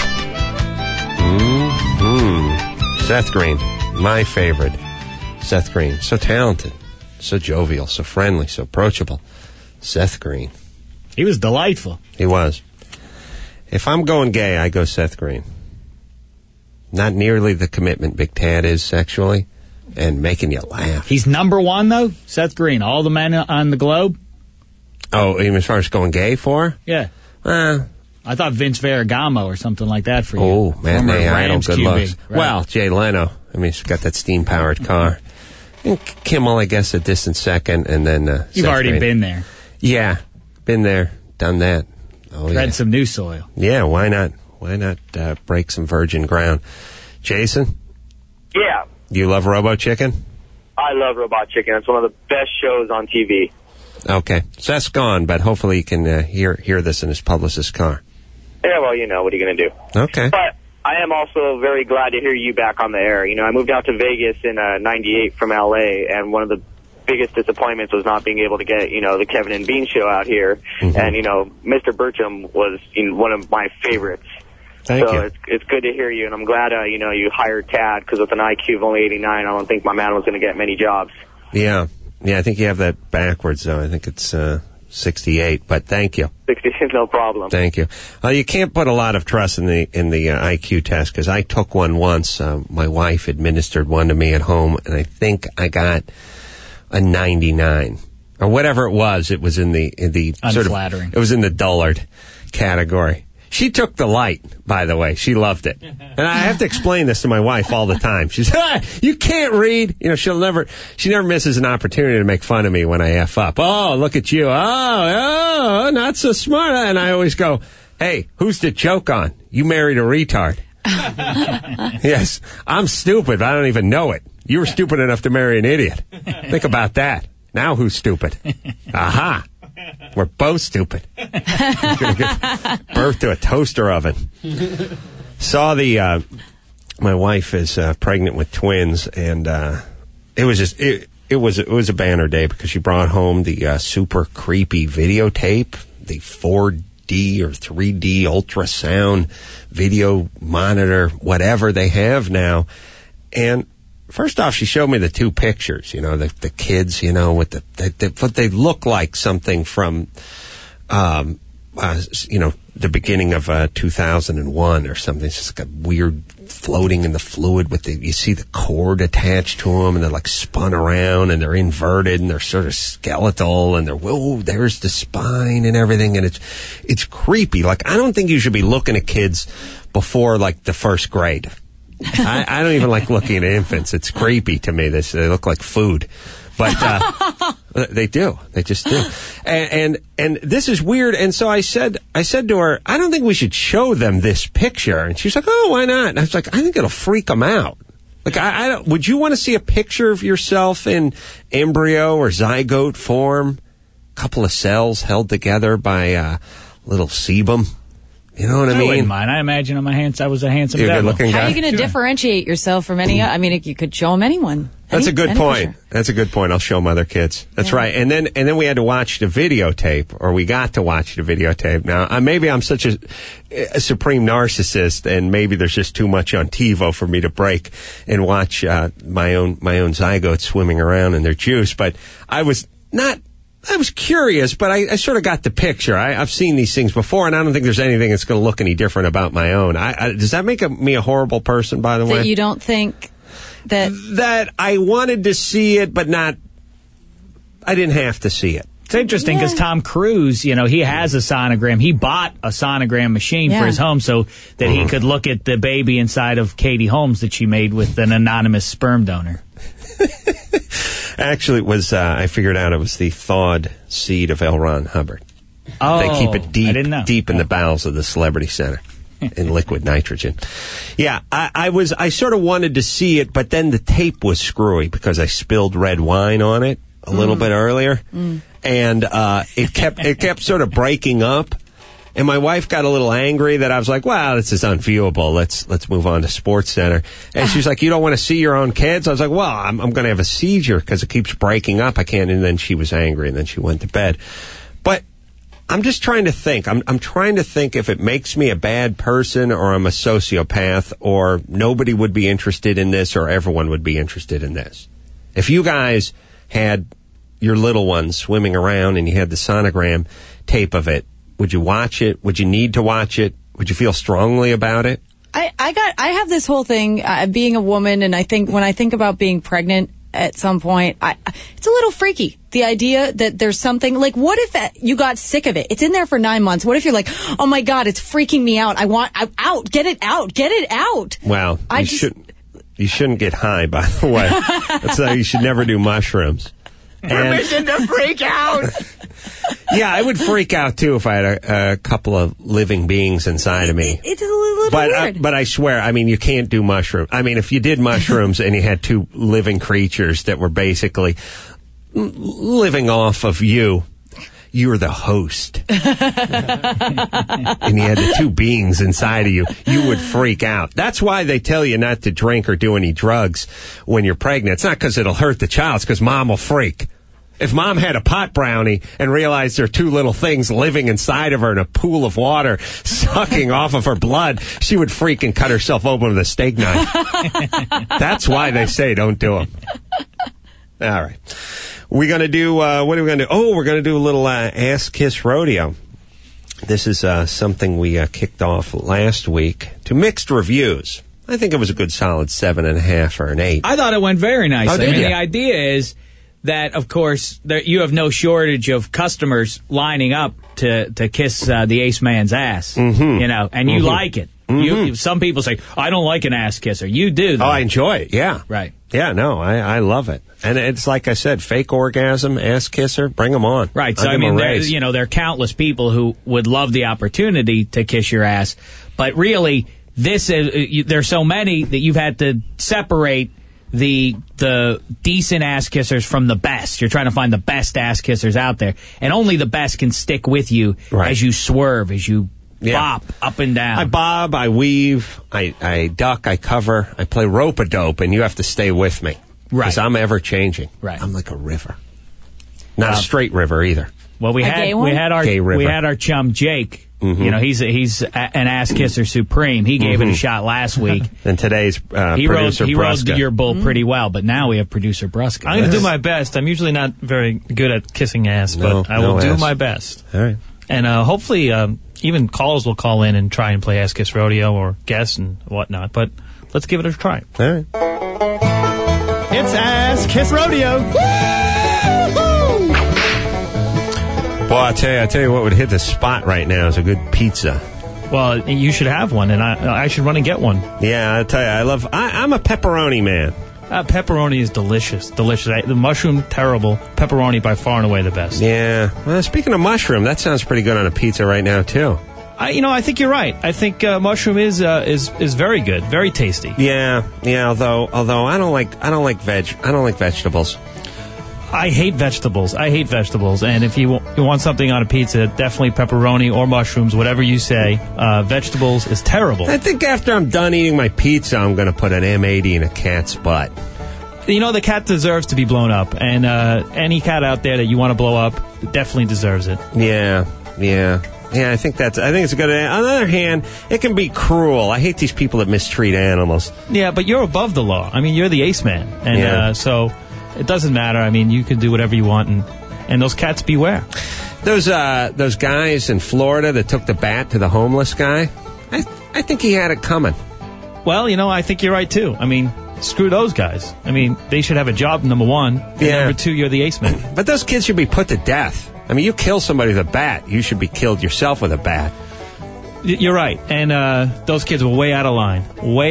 Seth Green, my favorite. Seth Green, so talented, so jovial, so friendly, so approachable. Seth Green. He was delightful. He was. If I'm going gay, I go Seth Green. Not nearly the commitment Big Tad is sexually, and making you laugh. He's number one, though, Seth Green. All the men on the globe. Oh, even as far as going gay for? Yeah. I thought Vince Ferragamo or something like that for you. Oh, man, Former Idol, good QB, looks. right. Well, Jay Leno. I mean, he's got that steam-powered car. And Kimmel, I guess, a distant second, and then You've Seth already Green. been there. Yeah, been there, done that. Oh, Tread some new soil. Yeah, why not? Why not break some virgin ground? Jason? Yeah, You love Robo Chicken? I love Robot Chicken. It's one of the best shows on TV. Okay. Seth's gone, but hopefully he can hear this in his publicist's car. Yeah, well, you know, what are you going to do? Okay. But I am also very glad to hear you back on the air. You know, I moved out to Vegas in '98 from L.A., and one of the biggest disappointments was not being able to get, you know, the Kevin and Bean show out here. Mm-hmm. And, you know, Mr. Burcham was one of my favorites. Thank so you. it's good to hear you, and I'm glad, you know, you hired Tad, because with an IQ of only 89, I don't think my man was going to get many jobs. Yeah. Yeah, I think you have that backwards, though. I think it's 68, but thank you. 60, no problem. Thank you. You can't put a lot of trust in the IQ test, because I took one once. My wife administered one to me at home, and I think I got a 99 or whatever it was. It was in the sort of, unflattering. It was in the dullard category. She took delight, by the way. She loved it. And I have to explain this to my wife all the time. She says, you can't read. You know, she never misses an opportunity to make fun of me when I F up. Oh, look at you. Oh, not so smart. And I always go, hey, who's the joke on? You married a retard. Yes, I'm stupid. I don't even know it. You were stupid enough to marry an idiot. Think about that. Now who's stupid? Aha. We're both stupid. You're going to give birth to a toaster oven. Saw my wife is pregnant with twins, and it was just it was a banner day because she brought home the super creepy videotape, the 4D or 3D ultrasound video monitor, whatever they have now. And first off, she showed me the two pictures, you know, the kids, you know, with what they look like something from, you know, the beginning of 2001 or something. It's just like a weird floating in the fluid with you see the cord attached to them, and they're like spun around, and they're inverted, and they're sort of skeletal, and there's the spine and everything, and it's creepy. Like, I don't think you should be looking at kids before like the first grade. I don't even like looking at infants. It's creepy to me. They look like food. But they do. They just do. And this is weird. And so I said to her, I don't think we should show them this picture. And she's like, oh, why not? And I was like, I think it'll freak them out. Like, I don't, would you want to see a picture of yourself in embryo or zygote form? A couple of cells held together by a little sebum. You know what I mean? I wouldn't mind. I imagine on my hands I was a handsome You're devil. good-looking guy. How are you going to differentiate yourself from any? I mean, you could show them anyone. That's a good point. That's a good point. I'll show them other kids. That's right. And then we had to watch the videotape, or we got to watch the videotape. Now, maybe I'm such a supreme narcissist, and maybe there's just too much on TiVo for me to break and watch my own zygotes swimming around in their juice. But I was curious, but I sort of got the picture. I've seen these things before, and I don't think there's anything that's going to look any different about my own. Does that make me a horrible person, by the way? That you don't think that I wanted to see it, but I didn't have to see it. It's interesting because Tom Cruise, you know, he has a sonogram. He bought a sonogram machine for his home so that he could look at the baby inside of Katie Holmes that she made with an anonymous sperm donor. Actually, it was, I figured out it was the thawed seed of L. Ron Hubbard. Oh, they keep it deep in the bowels of the Celebrity Center in liquid nitrogen. Yeah, I sort of wanted to see it, but then the tape was screwy because I spilled red wine on it a little bit earlier. And it kept sort of breaking up. And my wife got a little angry that I was like, wow, this is unviewable. Let's move on to Sports Center. And she's like, you don't want to see your own kids? I was like, well, I'm going to have a seizure because it keeps breaking up. I can't. And then she was angry, and then she went to bed. But I'm just trying to think. I'm trying to think if it makes me a bad person, or I'm a sociopath, or nobody would be interested in this, or everyone would be interested in this. If you guys had your little ones swimming around and you had the sonogram tape of it, would you watch it? Would you need to watch it? Would you feel strongly about it? I have this whole thing, being a woman, and I think when I think about being pregnant at some point, it's a little freaky. The idea that there's something, like, what if you got sick of it? It's in there for 9 months. What if you're like, oh my God, it's freaking me out. I'm out. Get it out. Well, you shouldn't get high, by the way. That's why you should never do mushrooms. Permission to freak out! Yeah, I would freak out, too, if I had a couple of living beings inside of me. It's a little weird. But I swear, I mean, you can't do mushrooms. I mean, if you did mushrooms and you had two living creatures that were basically living off of you were the host. And you had the two beings inside of you would freak out. That's why they tell you not to drink or do any drugs when you're pregnant. It's not because it'll hurt the child. It's because mom will freak. If mom had a pot brownie and realized there are two little things living inside of her in a pool of water sucking off of her blood, she would freak and cut herself open with a steak knife. That's why they say don't do them. All right. We're going to do, what are we going to do? Oh, we're going to do a little Ass Kiss Rodeo. This is something we kicked off last week to mixed reviews. I think it was a good solid 7.5 or an 8. I thought it went very nice. Oh, I mean, the idea is that, of course, you have no shortage of customers lining up to kiss the ace man's ass, you know, and you like it. Some people say, I don't like an ass kisser. You do, though. Oh, I enjoy it, yeah. Right. Yeah, no, I love it. And it's like I said, fake orgasm, ass kisser, bring them on. Right, so I mean, there are countless people who would love the opportunity to kiss your ass, but really, there's so many that you've had to separate the decent ass kissers from the best. You're trying to find the best ass kissers out there, and only the best can stick with you as you swerve, as you bop up and down. I bob, I weave, I duck, I cover, I play rope-a-dope, and you have to stay with me. Right. Because I'm ever changing. Right. I'm like a river. Not a straight river either. Well, we had our chum Jake. You know, he's an ass kisser supreme. He gave it a shot last week. And today's producer he Brusca. rode your bull pretty well, but now we have producer Brusca. I'm going to do my best. I'm usually not very good at kissing ass, but I will do my best. All right. And hopefully even callers will call in and try and play Ass Kiss Rodeo or guess and whatnot. But let's give it a try. All right. It's Ass Kiss Rodeo. Boy, I tell you what would hit the spot right now is a good pizza. Well, you should have one, and I should run and get one. Yeah, I tell you, I'm a pepperoni man. Pepperoni is delicious. The mushroom, terrible. Pepperoni, by far and away, the best. Yeah. Well, speaking of mushroom, that sounds pretty good on a pizza right now, too. I think you're right. I think mushroom is very good, very tasty. Yeah. Although I don't like vegetables. I hate vegetables. And if you want something on a pizza, definitely pepperoni or mushrooms, whatever you say. Vegetables is terrible. I think after I'm done eating my pizza, I'm going to put an M80 in a cat's butt. You know, the cat deserves to be blown up, and any cat out there that you want to blow up definitely deserves it. Yeah. I think it's a good. On the other hand, it can be cruel. I hate these people that mistreat animals. Yeah, but you're above the law. I mean, you're the ace man, and so it doesn't matter. I mean, you can do whatever you want, and those cats beware. Those guys in Florida that took the bat to the homeless guy, I think he had it coming. Well, I think you're right too. I mean, screw those guys. I mean, they should have a job, number one. And number two, you're the ace man. But those kids should be put to death. I mean, you kill somebody with a bat, you should be killed yourself with a bat. You're right. And those kids were way out of line.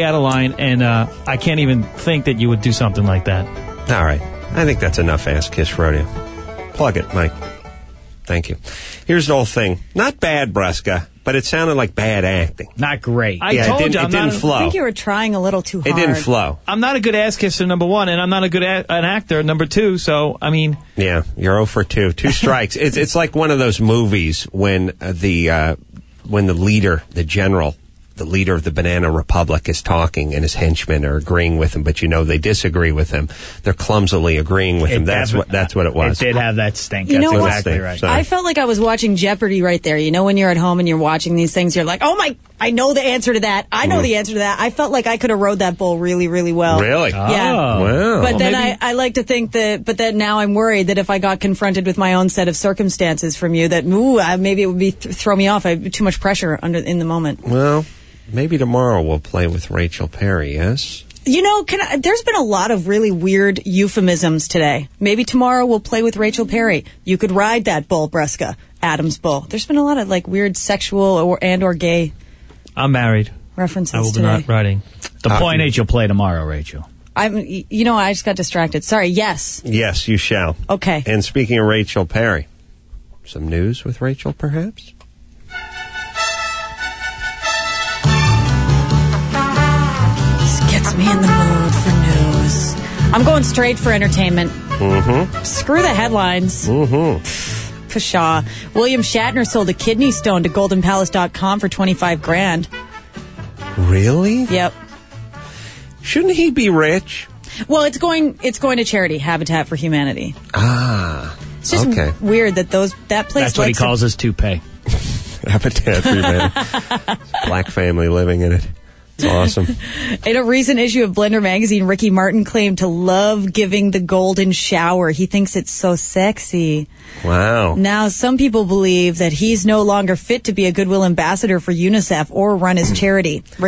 And I can't even think that you would do something like that. All right. I think that's enough Ass Kiss Rodeo. Plug it, Mike. Thank you. Here's the whole thing. Not bad, Brusca, but it sounded like bad acting. Not great. It didn't flow. I think you were trying a little too hard. It didn't flow. I'm not a good ass kisser, number one, and I'm not a good an actor, number two, so, I mean... Yeah, you're 0 for 2. 2 strikes. It's like one of those movies when the leader, the general, the leader of the Banana Republic is talking and his henchmen are agreeing with him, but they disagree with him. They're clumsily agreeing with him. That's what it was. It did have that stink. You That's know exactly what? right. Sorry. I felt like I was watching Jeopardy right there. When you're at home and you're watching these things, you're like, oh my, I know the answer to that. I know the answer to that. I felt like I could have rode that bull really, really well. Really? Yeah. Wow. But then I like to think but then now I'm worried that if I got confronted with my own set of circumstances from you, that maybe it would be throw me off. I have too much pressure in the moment. Well, maybe tomorrow we'll play with Rachel Perry, yes? There's been a lot of really weird euphemisms today. Maybe tomorrow we'll play with Rachel Perry. You could ride that bull, Brusca, Adam's bull. There's been a lot of weird sexual or gay. I'm married. References I will today. be not riding. The point is you'll play tomorrow, Rachel. I just got distracted. Sorry, yes. Yes, you shall. Okay. And speaking of Rachel Perry, some news with Rachel, perhaps? Gets me in the mood for news. I'm going straight for entertainment. Mm-hmm. Screw the headlines. Mm-hmm. Pshaw. William Shatner sold a kidney stone to GoldenPalace.com for $25,000. Really? Yep. Shouldn't he be rich? Well, it's going to charity, Habitat for Humanity. Ah. It's just weird that that place. That's what he calls his toupee. Habitat for Humanity. Black family living in it. It's awesome. In a recent issue of Blender magazine, Ricky Martin claimed to love giving the golden shower. He thinks it's so sexy. Wow. Now, some people believe that he's no longer fit to be a goodwill ambassador for UNICEF or run his charity.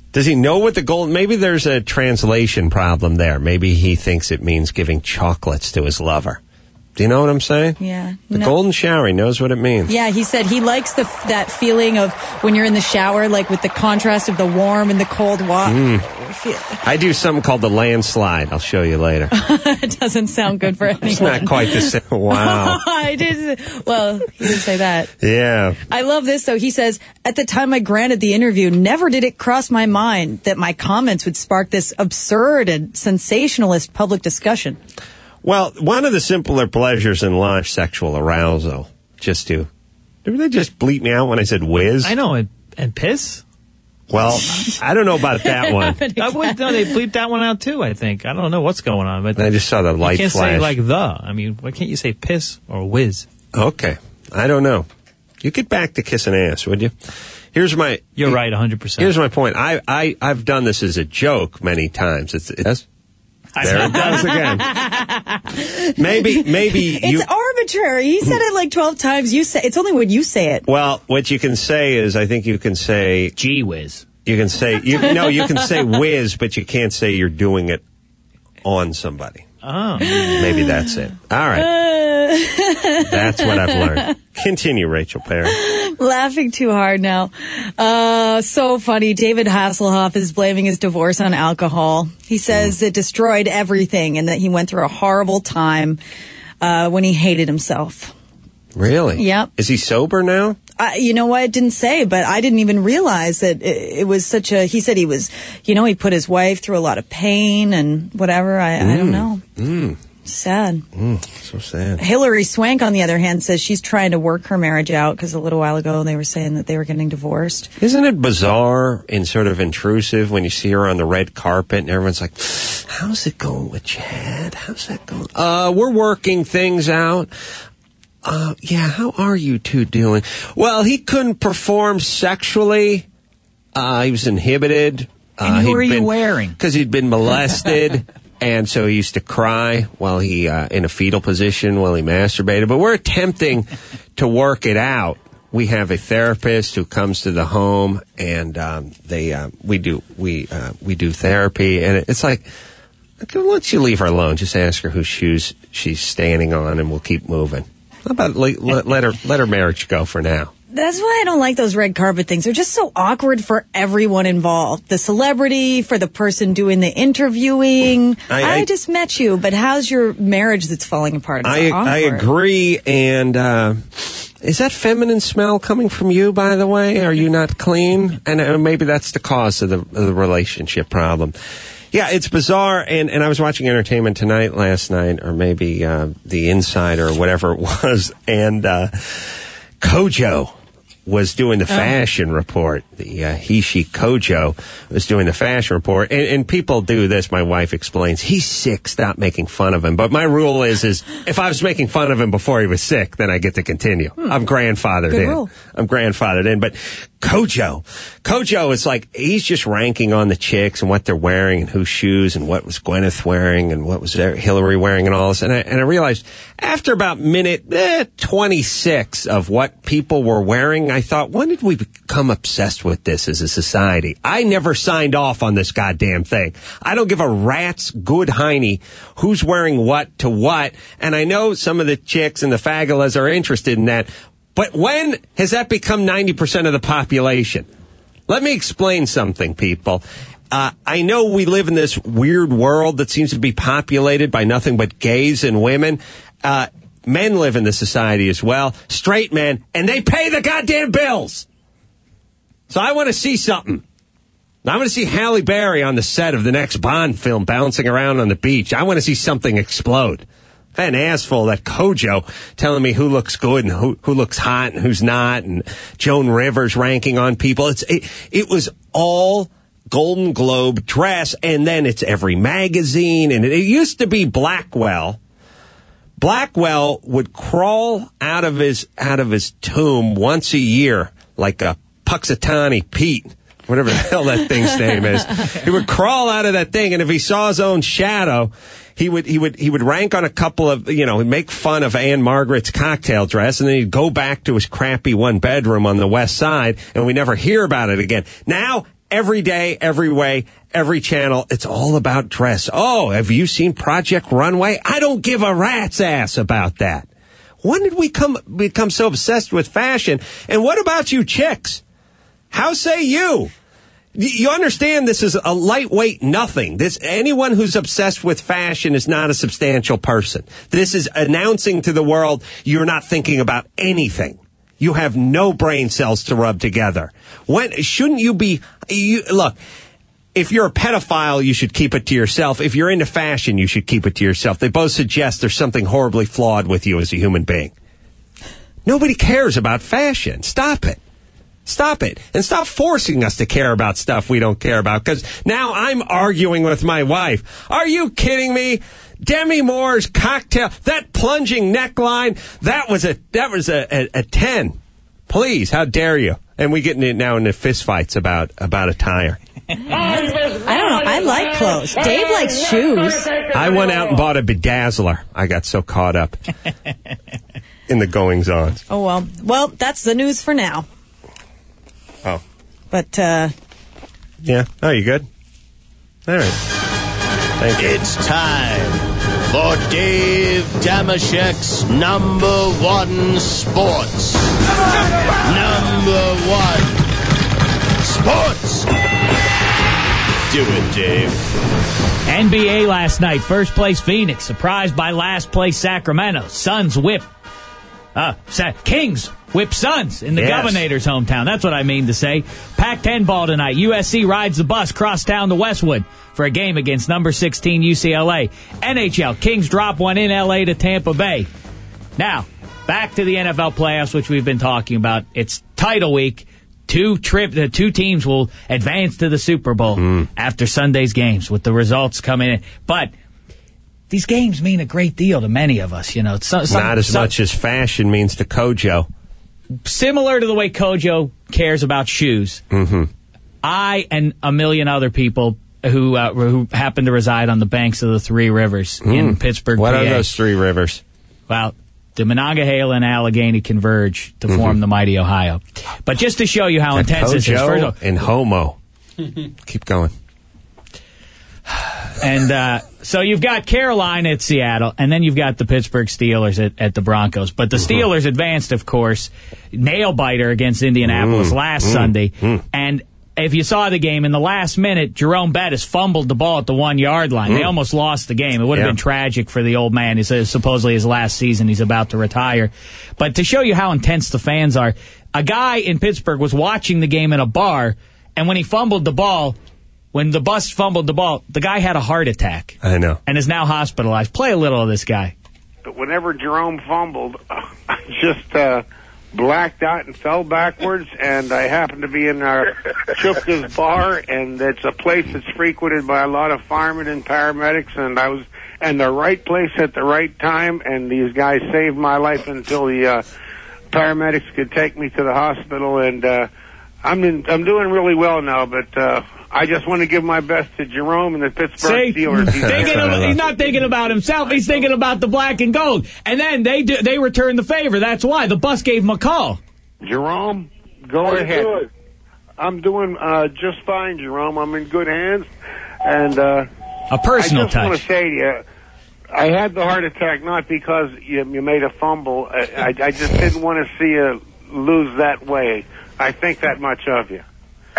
Does he know what the golden... Maybe there's a translation problem there. Maybe he thinks it means giving chocolates to his lover. Do you know what I'm saying? Yeah. The golden shower, he knows what it means. Yeah, he said he likes that feeling of when you're in the shower, like with the contrast of the warm and the cold water. I do something called the landslide. I'll show you later. It doesn't sound good for anyone. It's not quite the same. Wow. Well, he didn't say that. Yeah. I love this, though. He says, at the time I granted the interview, never did it cross my mind that my comments would spark this absurd and sensationalist public discussion. Well, one of the simpler pleasures in life, sexual arousal, did they just bleep me out when I said whiz? I know, and piss? Well, I don't know about that one. No, they bleeped that one out too, I think. I don't know what's going on. But I just saw the light flash. You can't say like the. I mean, why can't you say piss or whiz? Okay. I don't know. You get back to kissing ass, would you? You're right, 100%. Here's my point. I've done this as a joke many times. There it goes again. Maybe it's arbitrary. He said it like 12 times. It's only when you say it. Well, what you can say is, I think you can say gee whiz. You can say you can say whiz, but you can't say you're doing it on somebody. Oh. Maybe that's it. All right. That's what I've learned. Continue, Rachel Perry. Laughing too hard now. So funny. David Hasselhoff is blaming his divorce on alcohol. He says it destroyed everything and that he went through a horrible time when he hated himself. Really? Yep. Is he sober now? You know what? It didn't say, but I didn't even realize that it was such a... He said he was, he put his wife through a lot of pain and whatever. I don't know. Sad. So sad. Hillary Swank, on the other hand, says she's trying to work her marriage out because a little while ago they were saying that they were getting divorced. Isn't it bizarre and sort of intrusive when you see her on the red carpet and everyone's like, how's it going with Chad? How's that going? We're working things out. Yeah, how are you two doing? Well, he couldn't perform sexually. He was inhibited. And who are you wearing? Because he'd been molested. And so he used to cry while he, in a fetal position while he masturbated. But we're attempting to work it out. We have a therapist who comes to the home and, we do therapy. And it's like, okay, why don't you leave her alone? Just ask her whose shoes she's standing on and we'll keep moving. How about let her marriage go for now? That's why I don't like those red carpet things. They're just so awkward for everyone involved. The celebrity, for the person doing the interviewing. I just met you, but how's your marriage that's falling apart? I agree, and is that feminine smell coming from you, by the way? Are you not clean? And maybe that's the cause of the relationship problem. Yeah, it's bizarre, and I was watching Entertainment Tonight last night, or maybe The Insider, or whatever it was, and Kojo was doing the fashion report. He, she, Kojo was doing the fashion report. And people do this, my wife explains. He's sick, stop making fun of him. But my rule is if I was making fun of him before he was sick, then I get to continue. I'm grandfathered in. Rule. I'm grandfathered in. But Kojo is like, he's just ranking on the chicks and what they're wearing and whose shoes and what was Gwyneth wearing and what was Hillary wearing and all this. And I realized after about minute 26 of what people were wearing, I thought, when did we become obsessed with this as a society? I never signed off on this goddamn thing. I don't give a rat's good hiney who's wearing what to what. And I know some of the chicks and the fagulas are interested in that. But when has that become 90% of the population? Let me explain something, people. I know we live in this weird world that seems to be populated by nothing but gays and women. Men live in the society as well, straight men, and they pay the goddamn bills. So I want to see something. I want to see Halle Berry on the set of the next Bond film bouncing around on the beach. I want to see something explode. I had an ass full that Kojo telling me who looks good and who looks hot and who's not, and Joan Rivers ranking on people. It was all Golden Globe dress, and then it's every magazine, and it used to be Blackwell. Blackwell would crawl out of his tomb once a year like a Puxatawny Pete, whatever the hell that thing's name is. He would crawl out of that thing, and if he saw his own shadow, he would rank on a couple of, he'd make fun of Anne Margaret's cocktail dress, and then he'd go back to his crappy one bedroom on the West Side, and we never hear about it again. Now, Every day, every way, every channel, it's all about dress. Oh, have you seen Project Runway? I don't give a rat's ass about that. When did we become so obsessed with fashion? And what about you chicks? How say you? You understand this is a lightweight nothing. Anyone who's obsessed with fashion is not a substantial person. This is announcing to the world you're not thinking about anything. You have no brain cells to rub together. Shouldn't you be... look, if you're a pedophile, you should keep it to yourself. If you're into fashion, you should keep it to yourself. They both suggest there's something horribly flawed with you as a human being. Nobody cares about fashion. Stop it. Stop it. And stop forcing us to care about stuff we don't care about. Because now I'm arguing with my wife. Are you kidding me? Demi Moore's cocktail, that plunging neckline, that was a 10. Please, how dare you? And we get now into fistfights about attire. I don't know. I like clothes. Dave likes shoes. I went out and bought a bedazzler. I got so caught up in the goings-ons. Oh, well. Well, that's the news for now. Oh. But, yeah. Oh, you good? All right. Thank you. It's time for Dave Damashek's number one sports. Number one sports. Do it, Dave. NBA last night. First place Phoenix. Surprised by last place Sacramento. Suns whip. Kings whip Suns in the Governor's hometown. That's what I mean to say. Pac-10 ball tonight. USC rides the bus crosstown to Westwood for a game against number 16 UCLA. NHL. Kings drop one in L.A. to Tampa Bay. Now, back to the NFL playoffs, which we've been talking about. It's title week. Two teams will advance to the Super Bowl after Sunday's games with the results coming in. But these games mean a great deal to many of us, you know. Not as much as fashion means to Kojo. Similar to the way Kojo cares about shoes. Mm-hmm. I and a million other people who happen to reside on the banks of the Three Rivers in Pittsburgh, What PA. are those three rivers? Well, the Monongahela and Allegheny converge to form the mighty Ohio. But just to show you how intense this is. Kojo and Homo. Keep going. And so you've got Carolina at Seattle, and then you've got the Pittsburgh Steelers at the Broncos. But the Steelers advanced, of course, nail-biter against Indianapolis last Sunday. And if you saw the game, in the last minute, Jerome Bettis fumbled the ball at the 1-yard line. They almost lost the game. It would have been tragic for the old man. It's supposedly his last season. He's about to retire. But to show you how intense the fans are, a guy in Pittsburgh was watching the game in a bar, and when he fumbled the ball, when the bus fumbled the ball, the guy had a heart attack. I know. And is now hospitalized. Play a little of this guy. But whenever Jerome fumbled, I just blacked out and fell backwards, and I happened to be in our Chupka's bar, and it's a place that's frequented by a lot of firemen and paramedics, and I was in the right place at the right time, and these guys saved my life until the paramedics could take me to the hospital, and I'm doing really well now, but I just want to give my best to Jerome and the Pittsburgh Steelers. He's not thinking about himself. He's thinking about the black and gold. And then they returned the favor. That's why. The bus gave him a call. Jerome, go ahead. Doing? I'm doing just fine, Jerome. I'm in good hands. And a personal I just touch. want to say to you, I had the heart attack not because you made a fumble. I just didn't want to see you lose that way. I think that much of you.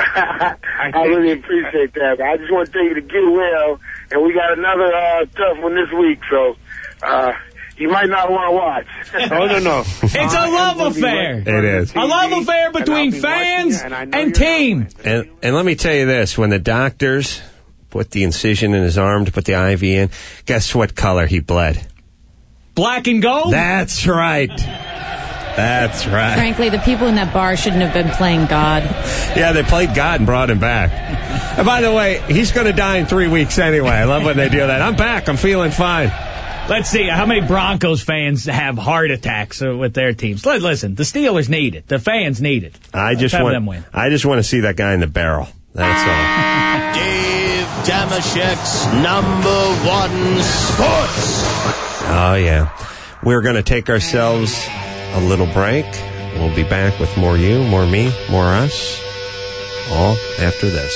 I really appreciate that. I just want to tell you to get well, and we got another tough one this week, so you might not want to watch. No. It's a love affair. It is. A love affair between fans and team. And let me tell you this, when the doctors put the incision in his arm to put the IV in, guess what color he bled? Black and gold? That's right. That's right. Frankly, the people in that bar shouldn't have been playing God. Yeah, they played God and brought him back. And by the way, he's going to die in 3 weeks anyway. I love when they do that. I'm back. I'm feeling fine. Let's see how many Broncos fans have heart attacks with their teams. Listen, the Steelers need it. The fans need it. I just want to see that guy in the barrel. That's all. Dave Damashek's number one sports. Oh, yeah. We're going to take ourselves a little break. We'll be back with more you, more me, more us All after this.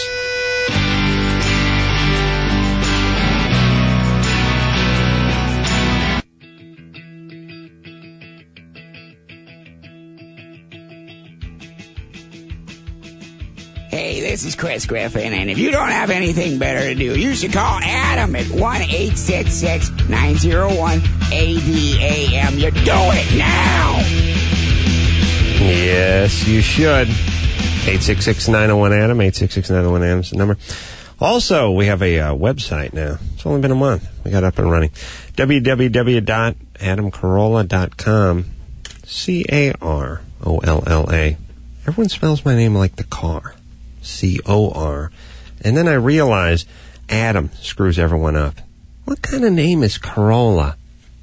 Hey, this is Chris Griffin, and if you don't have anything better to do, you should call Adam at 1-866-901-ADAM. You do it now! Yes, you should. 866-901-ADAM, 866-901-ADAM is the number. Also, we have a website now. It's only been a month. We got up and running. www.adamcarolla.com. C-A-R-O-L-L-A. Everyone spells my name like the car. C-O-R. And then I realized Adam screws everyone up. What kind of name is Carolla?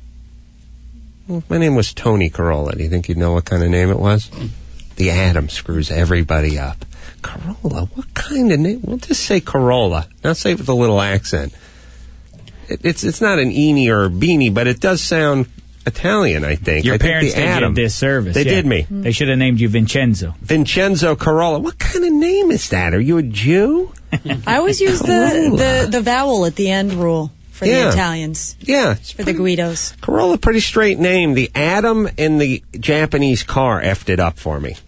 Well, if my name was Tony Carolla, do you think you'd know what kind of name it was? The Adam screws everybody up. Carolla? What kind of name? Well, just say Carolla. Now say it with a little accent. It's not an eenie or a beanie, but it does sound Italian, I think. Your I think parents did you a disservice. They did me. They should have named you Vincenzo. Vincenzo Carolla. What kind of name is that? Are you a Jew? I always use the vowel at the end rule for the Italians. Yeah. For the Guidos. Carolla, pretty straight name. The Adam in the Japanese car effed it up for me.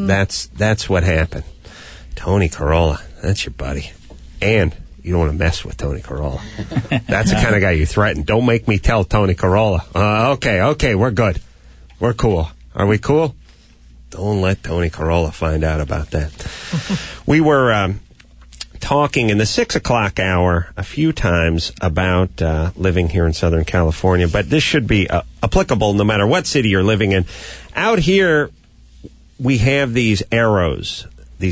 That's what happened. Tony Carolla. That's your buddy. And you don't want to mess with Tony Carolla. That's the kind of guy you threaten. Don't make me tell Tony Carolla. Okay, we're good. We're cool. Are we cool? Don't let Tony Carolla find out about that. We were talking in the 6 o'clock hour a few times about living here in Southern California, but this should be applicable no matter what city you're living in. Out here, we have these arrows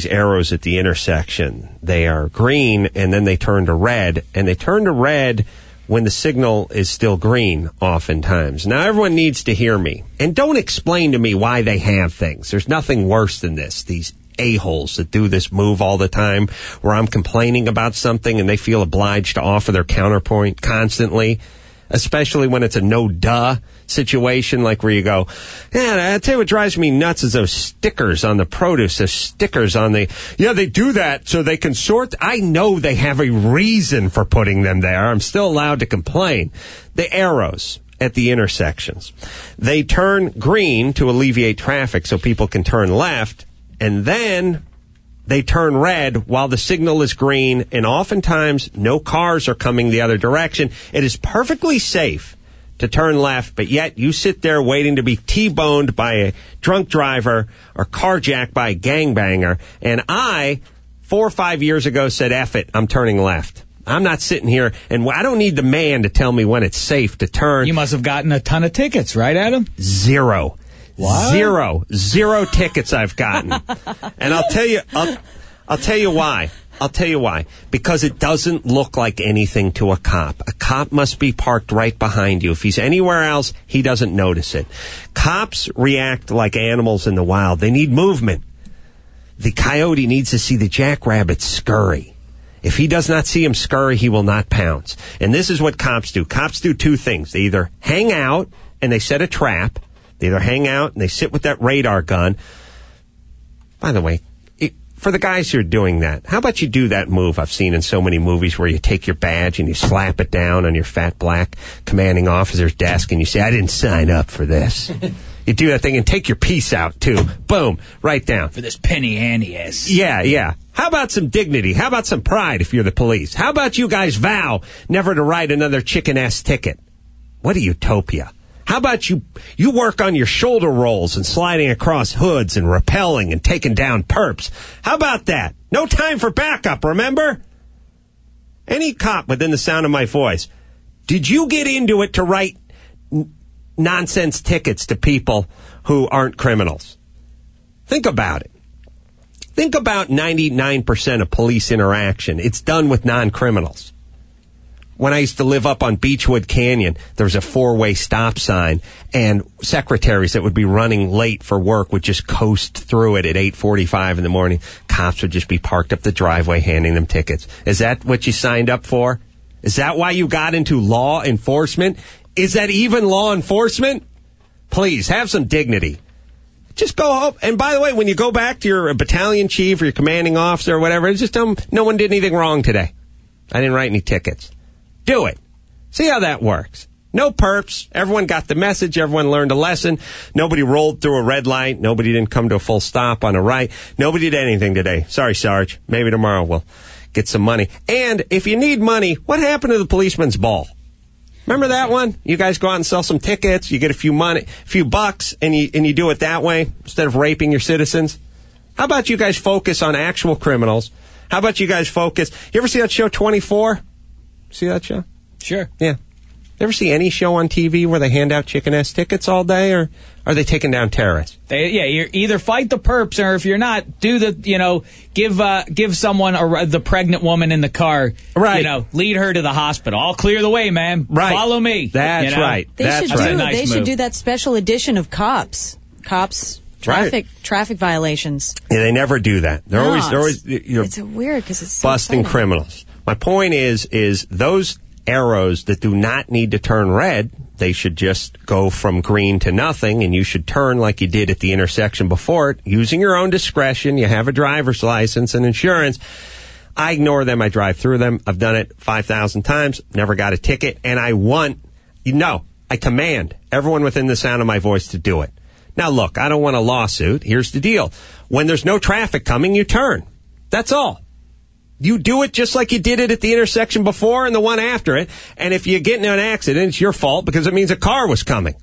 at the intersection. They are green, and then they turn to red, and they turn to red when the signal is still green oftentimes. Now, everyone needs to hear me, and don't explain to me why they have things. There's nothing worse than this, these a-holes that do this move all the time, where I'm complaining about something, and they feel obliged to offer their counterpoint constantly, especially when it's a no-duh situation, like where you go, I tell you what drives me nuts is those stickers on the produce, those stickers on the, they do that so they can sort. I know they have a reason for putting them there. I'm still allowed to complain. The arrows at the intersections, they turn green to alleviate traffic so people can turn left, and then they turn red while the signal is green, and oftentimes no cars are coming the other direction. It is perfectly safe to turn left, but yet you sit there waiting to be T-boned by a drunk driver or carjacked by a gangbanger. And I, 4 or 5 years ago, said, F it, I'm turning left. I'm not sitting here, and I don't need the man to tell me when it's safe to turn. You must have gotten a ton of tickets, right, Adam? Zero. What? Zero tickets I've gotten. And I'll tell you why. I'll tell you why. Because it doesn't look like anything to a cop. A cop must be parked right behind you. If he's anywhere else, he doesn't notice it. Cops react like animals in the wild. They need movement. The coyote needs to see the jackrabbit scurry. If he does not see him scurry, he will not pounce. And this is what cops do. Cops do two things. They either hang out and they set a trap. They either hang out and they sit with that radar gun. By the way, for the guys who are doing that, how about you do that move I've seen in so many movies where you take your badge and you slap it down on your fat black commanding officer's desk and you say, I didn't sign up for this. You do that thing and take your piece out, too. Boom, right down. For this penny ante ass. Yeah. How about some dignity? How about some pride if you're the police? How about you guys vow never to write another chicken-ass ticket? What a utopia. How about you work on your shoulder rolls and sliding across hoods and rappelling and taking down perps? How about that? No time for backup, remember? Any cop within the sound of my voice, did you get into it to write nonsense tickets to people who aren't criminals? Think about it. Think about 99% of police interaction. It's done with non-criminals. When I used to live up on Beechwood Canyon, there was a 4-way stop sign, and secretaries that would be running late for work would just coast through it at 8:45 in the morning. Cops would just be parked up the driveway handing them tickets. Is that what you signed up for? Is that why you got into law enforcement? Is that even law enforcement? Please, have some dignity. Just go home. And by the way, when you go back to your battalion chief or your commanding officer or whatever, just tell them no one did anything wrong today. I didn't write any tickets. Do it. See how that works. No perps. Everyone got the message. Everyone learned a lesson. Nobody rolled through a red light. Nobody didn't come to a full stop on a right. Nobody did anything today. Sorry, Sarge. Maybe tomorrow we'll get some money. And if you need money, what happened to the policeman's ball? Remember that one? You guys go out and sell some tickets. You get a few bucks, and you do it that way instead of raping your citizens. How about you guys focus on actual criminals? How about you guys focus? You ever see that show 24? See that show? Sure. Yeah. You ever see any show on TV where they hand out chicken-ass tickets all day, or are they taking down terrorists? You either fight the perps, or if you're not, do the, give someone, the pregnant woman in the car, right. Lead her to the hospital. I'll clear the way, man. Right. Follow me. That's right. They should do that special edition of Cops. Traffic violations. Yeah, they never do that. They're always it's weird because it's so busting exciting. Criminals. My point is those arrows that do not need to turn red, they should just go from green to nothing, and you should turn like you did at the intersection before it, using your own discretion. You have a driver's license and insurance. I ignore them. I drive through them. I've done it 5,000 times. Never got a ticket. And I command everyone within the sound of my voice to do it. Now, look, I don't want a lawsuit. Here's the deal. When there's no traffic coming, you turn. That's all. You do it just like you did it at the intersection before and the one after it. And if you get in an accident, it's your fault because it means a car was coming.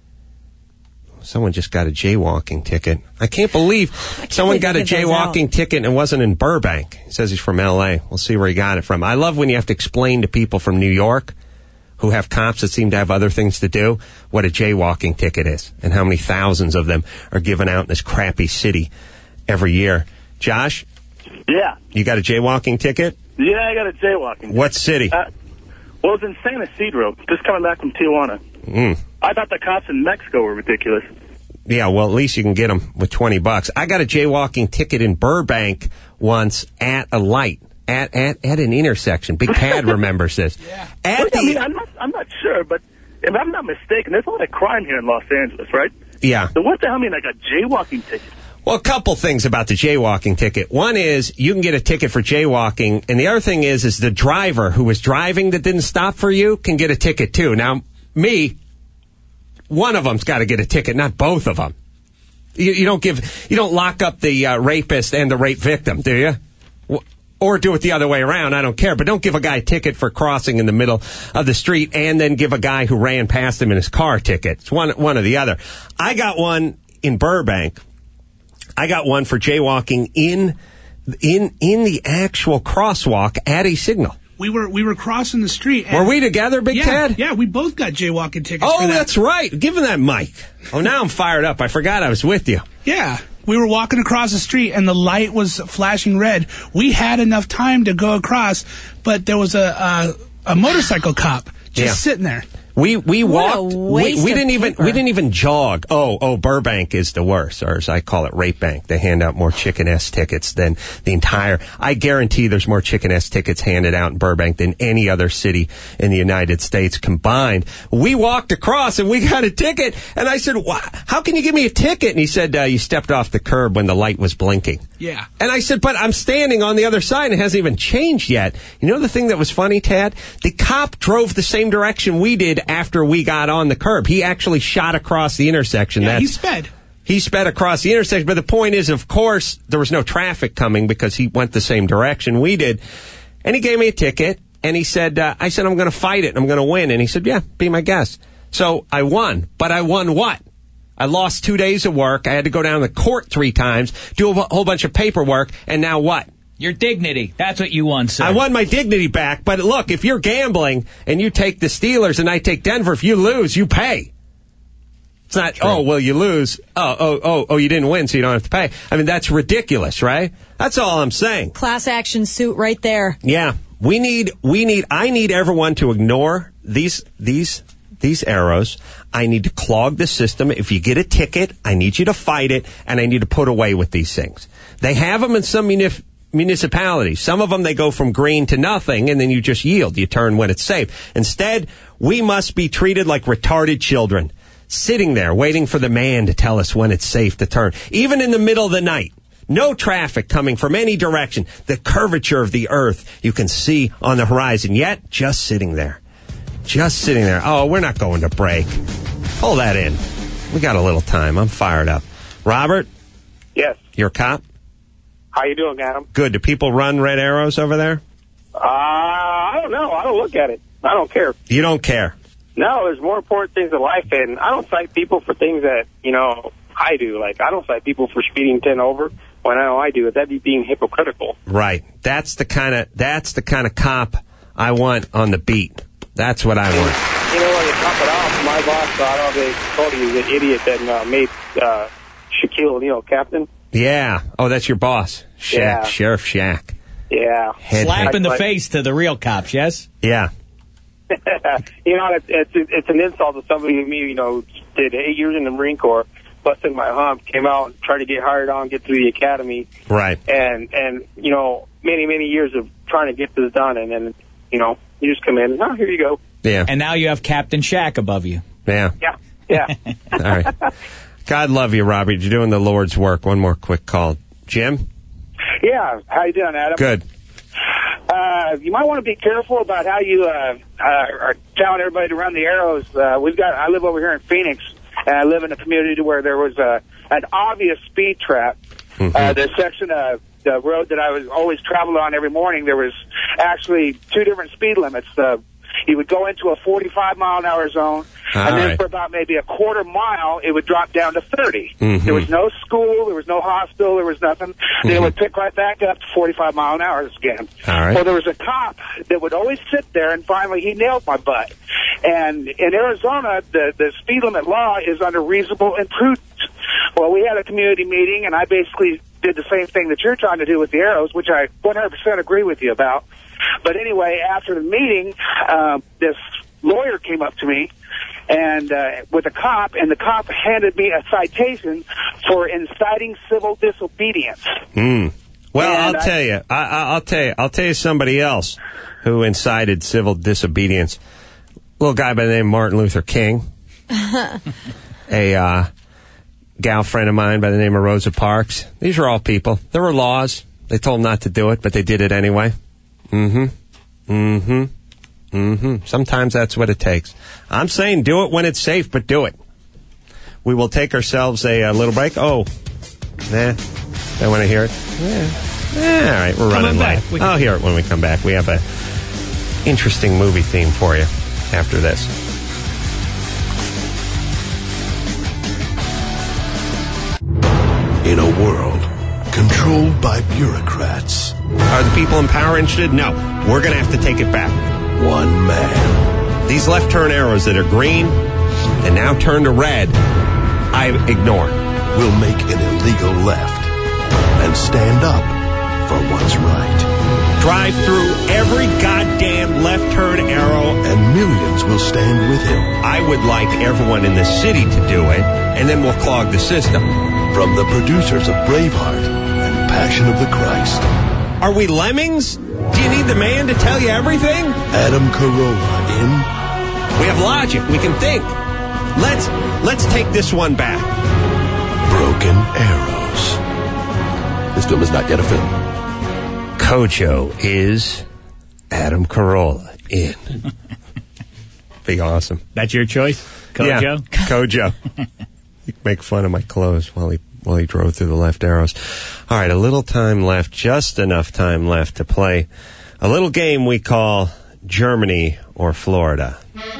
Someone just got a jaywalking ticket. I can't believe someone got a jaywalking ticket and it wasn't in Burbank. He says he's from L.A. We'll see where he got it from. I love when you have to explain to people from New York who have cops that seem to have other things to do what a jaywalking ticket is and how many thousands of them are given out in this crappy city every year. Josh? Yeah. You got a jaywalking ticket? Yeah, I got a jaywalking ticket. What city? Well, it's in San Ysidro, just coming back from Tijuana. I thought the cops in Mexico were ridiculous. Yeah, well, at least you can get them with $20. I got a jaywalking ticket in Burbank once at a light, at an intersection. Big Pad remembers this. Yeah. I'm not sure, but if I'm not mistaken, there's a lot of crime here in Los Angeles, right? Yeah. So what the hell, like a jaywalking ticket? Well, a couple things about the jaywalking ticket. One is you can get a ticket for jaywalking, and the other thing is the driver who was driving that didn't stop for you can get a ticket too. Now, one of them's got to get a ticket, not both of them. You don't lock up the rapist and the rape victim, do you? Or do it the other way around. I don't care, but don't give a guy a ticket for crossing in the middle of the street and then give a guy who ran past him in his car a ticket. It's one or the other. I got one in Burbank. I got one for jaywalking in the actual crosswalk at a signal. We were crossing the street. Were we together, Big Ted? Yeah, we both got jaywalking tickets. Oh, that's right. Give him that mic. Oh, now I'm fired up. I forgot I was with you. Yeah. We were walking across the street, and the light was flashing red. We had enough time to go across, but there was a motorcycle cop just sitting there. We walked. We didn't even jog. Oh, Burbank is the worst, or as I call it, Rape Bank. They hand out more chicken-ass tickets than the entire. I guarantee there's more chicken-ass tickets handed out in Burbank than any other city in the United States combined. We walked across and we got a ticket, and I said, "How can you give me a ticket?" And he said, "You stepped off the curb when the light was blinking." Yeah. And I said, "But I'm standing on the other side and it hasn't even changed yet." You know the thing that was funny, Tad? The cop drove the same direction we did after we got on the curb. He actually shot across the intersection. Yeah, he sped. He sped across the intersection. But the point is, of course, there was no traffic coming because he went the same direction we did. And he gave me a ticket, and he said, I said, "I'm going to fight it, and I'm going to win." And he said, "Yeah, be my guest." So I won. But I won what? I lost 2 days of work. I had to go down to court 3 times, do a whole bunch of paperwork, and now what? Your dignity. That's what you won, sir. I won my dignity back. But look, if you're gambling and you take the Steelers and I take Denver, if you lose, you pay. It's not, true. Oh, well, you lose. Oh, you didn't win, so you don't have to pay. I mean, that's ridiculous, right? That's all I'm saying. Class action suit right there. Yeah. I need everyone to ignore these arrows. I need to clog the system. If you get a ticket, I need you to fight it, and I need to put away with these things. They have them in some municipalities. Some of them, they go from green to nothing, and then you just yield. You turn when it's safe. Instead, we must be treated like retarded children. sitting there waiting for the man to tell us when it's safe to turn. Even in the middle of the night. No traffic coming from any direction. The curvature of the earth you can see on the horizon. Yet, just sitting there. Just sitting there. Oh, we're not going to break. Pull that in. We got a little time. I'm fired up. Robert? Yes. You're a cop? How you doing, Adam? Good. Do people run red arrows over there? I don't know. I don't look at it. I don't care. You don't care? No, there's more important things in life, and I don't cite people for things that, I do. Like, I don't cite people for speeding 10 over when I know I do it. That'd be being hypocritical. Right. That's the kind of cop I want on the beat. That's what I want. You know, when you top it off, my boss thought, they told you the idiot that made Shaquille O'Neal captain. Yeah. Oh, that's your boss. Shaq. Yeah. Sheriff Shaq. Yeah. Slap in the face to the real cops, yes? Yeah. It's an insult to somebody who did 8 years in the Marine Corps, busted my hump, came out and tried to get hired on, get through the academy. Right. And many years of trying to get this done, and then, you just come in and, here you go. Yeah. And now you have Captain Shaq above you. Yeah. Yeah. All right. God love you, Robbie. You're doing the Lord's work. One more quick call. Jim? Yeah. How you doing, Adam? Good. You might want to be careful about how you are telling everybody to run the arrows. I live over here in Phoenix, and I live in a community where there was an obvious speed trap. Mm-hmm. The section of the road that I was always traveling on every morning, there was actually 2 different speed limits. You would go into a 45-mile-an-hour zone, and then for about maybe a quarter mile, it would drop down to 30. Mm-hmm. There was no school, there was no hospital, there was nothing. Then it would pick right back up to 45 mile an hour again. All right. Well, there was a cop that would always sit there, and finally he nailed my butt. And in Arizona, the speed limit law is under reasonable and prudent. Well, we had a community meeting, and I basically did the same thing that you're trying to do with the arrows, which I 100% agree with you about. But anyway, after the meeting, this lawyer came up to me and with a cop, and the cop handed me a citation for inciting civil disobedience. Well, and I'll tell you somebody else who incited civil disobedience. A little guy by the name of Martin Luther King. A gal friend of mine by the name of Rosa Parks. These are all people. There were laws. They told them not to do it, but they did it anyway. Sometimes that's what it takes. I'm saying do it when it's safe, but do it. We will take ourselves a little break. Oh, don't want to hear it? Yeah. All right, we're running late. I'll hear it when we come back. We have a interesting movie theme for you after this. In a world controlled by bureaucrats. Are the people in power interested? No. We're going to have to take it back. One man. These left turn arrows that are green and now turn to red, I ignore. We'll make an illegal left and stand up for what's right. Drive through every goddamn left turn arrow. And millions will stand with him. I would like everyone in the city to do it, and then we'll clog the system. From the producers of Braveheart and Passion of the Christ. Are we lemmings? Do you need the man to tell you everything? Adam Carolla in... We have logic. We can think. Let's take this one back. Broken Arrows. This film is not yet a film. Kojo is Adam Carolla in. Be awesome. That's your choice? Kojo? Yeah, Kojo. You can make fun of my clothes while he drove through the left arrows. All right, a little time left, just enough time left to play a little game we call Germany or Florida.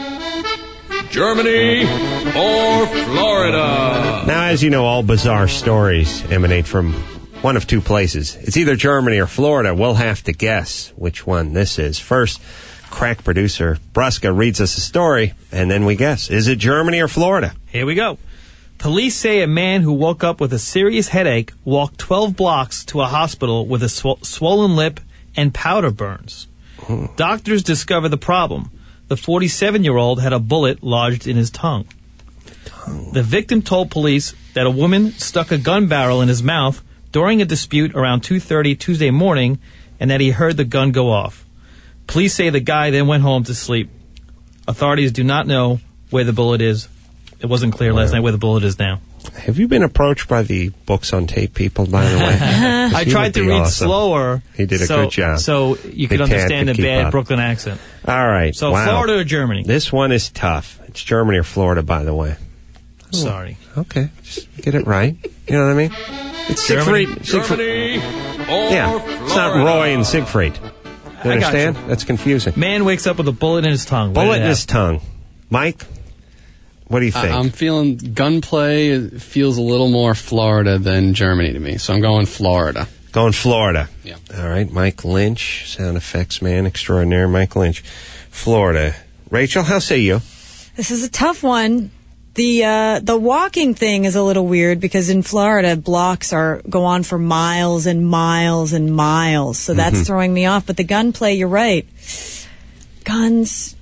Germany or Florida? Now, as you know, all bizarre stories emanate from one of two places. It's either Germany or Florida. We'll have to guess which one this is. First, crack producer Brusca reads us a story, and then we guess. Is it Germany or Florida? Here we go. Police say a man who woke up with a serious headache walked 12 blocks to a hospital with a swollen lip and powder burns. Doctors discover the problem. The 47-year-old had a bullet lodged in his tongue. The victim told police that a woman stuck a gun barrel in his mouth during a dispute around 2:30 Tuesday morning and that he heard the gun go off. Police say the guy then went home to sleep. Authorities do not know where the bullet is It wasn't clear last night where the bullet is now. Have you been approached by the books on tape people, by the way? I tried to read slower. He did a good job. So you could understand the bad Brooklyn accent. All right. So Florida or Germany? This one is tough. It's Germany or Florida, by the way. Sorry. Okay. Just get it right. You know what I mean? It's Siegfried. Germany Yeah. It's not Roy and Siegfried. You understand? That's confusing. Man wakes up with a bullet in his tongue. Bullet in his tongue. Mike? What do you think? I'm feeling gunplay feels a little more Florida than Germany to me, so I'm going Florida. Going Florida. Yeah. All right, Mike Lynch, sound effects man extraordinaire, Mike Lynch. Florida. Rachel, how say you? This is a tough one. The walking thing is a little weird because in Florida, blocks go on for miles and miles and miles, so that's throwing me off. But the gunplay, you're right. Guns,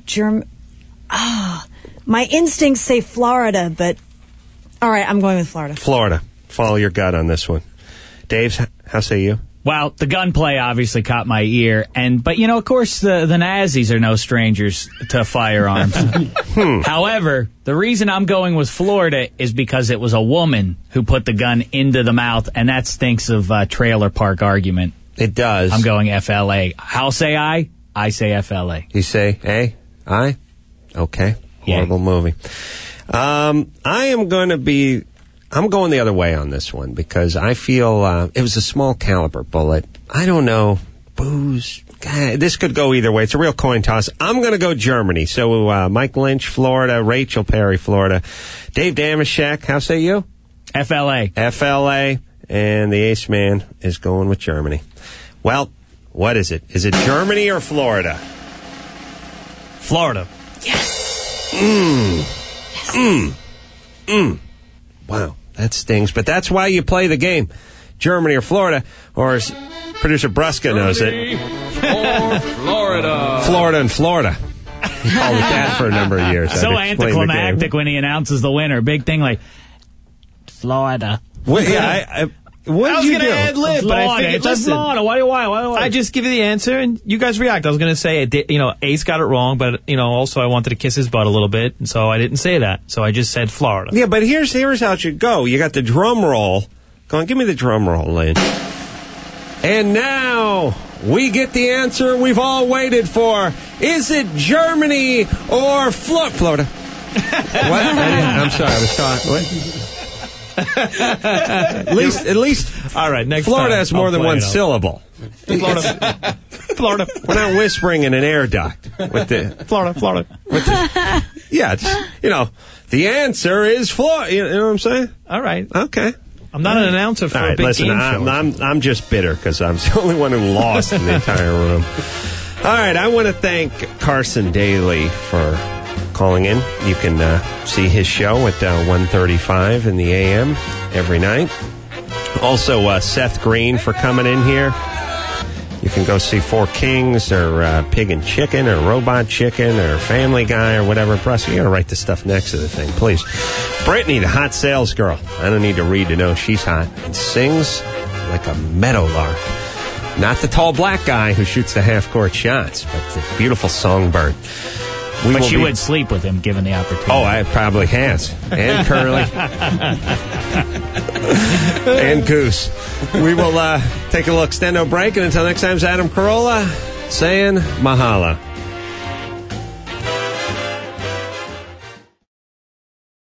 my instincts say Florida, but all right, I'm going with Florida. Florida. Follow your gut on this one. Dave, how say you? Well, the gunplay obviously caught my ear, but of course the Nazis are no strangers to firearms. However, the reason I'm going with Florida is because it was a woman who put the gun into the mouth, and that stinks of trailer park argument. It does. I'm going FLA. How say I? I say FLA. You say A? I? Okay. Horrible movie. I'm going the other way on this one because I feel it was a small caliber bullet. I don't know. Booze. God, this could go either way. It's a real coin toss. I'm going to go Germany. So Mike Lynch, Florida. Rachel Perry, Florida. Dave Damashek, how say you? FLA. FLA. And the ace man is going with Germany. Well, what is it? Is it Germany or Florida? Florida. Wow, that stings. But that's why you play the game. Germany or Florida, or as producer Bruska knows it. Or Florida. Florida and Florida. He called it that for a number of years. So anticlimactic when he announces the winner. Big thing like Florida. Well, yeah, what did you do? Ad-lib, but I figured, it's Florida. Why? I just give you the answer and you guys react. I was going to say, Ace got it wrong, but also I wanted to kiss his butt a little bit, and so I didn't say that. So I just said Florida. Yeah, but here's how it should go. You got the drum roll. Go on, give me the drum roll, Lynn. And now we get the answer we've all waited for. Is it Germany or Florida? What? I'm sorry, I was talking. What? at least all right, next Florida time has more than one syllable. Florida. We're not whispering in an air duct with the Florida. Yeah, the answer is Florida. You know what I'm saying? All right. Okay. I'm not an announcer for a big listen, game show. I'm just bitter because I'm the only one who lost in the entire room. All right, I want to thank Carson Daly for calling in. You can see his show at 1:35 in the a.m. every night. Also, Seth Green for coming in here. You can go see Four Kings or Pig and Chicken or Robot Chicken or Family Guy or whatever. Plus, you got to write the stuff next to the thing, please. Brittany, the hot sales girl. I don't need to read to know she's hot. And sings like a meadowlark. Not the tall black guy who shoots the half-court shots, but the beautiful songbird. But she would sleep with him given the opportunity. Oh, I probably has. And Curly. And Goose. We will take a little extendo break, and until next time, it's Adam Carolla saying mahalo.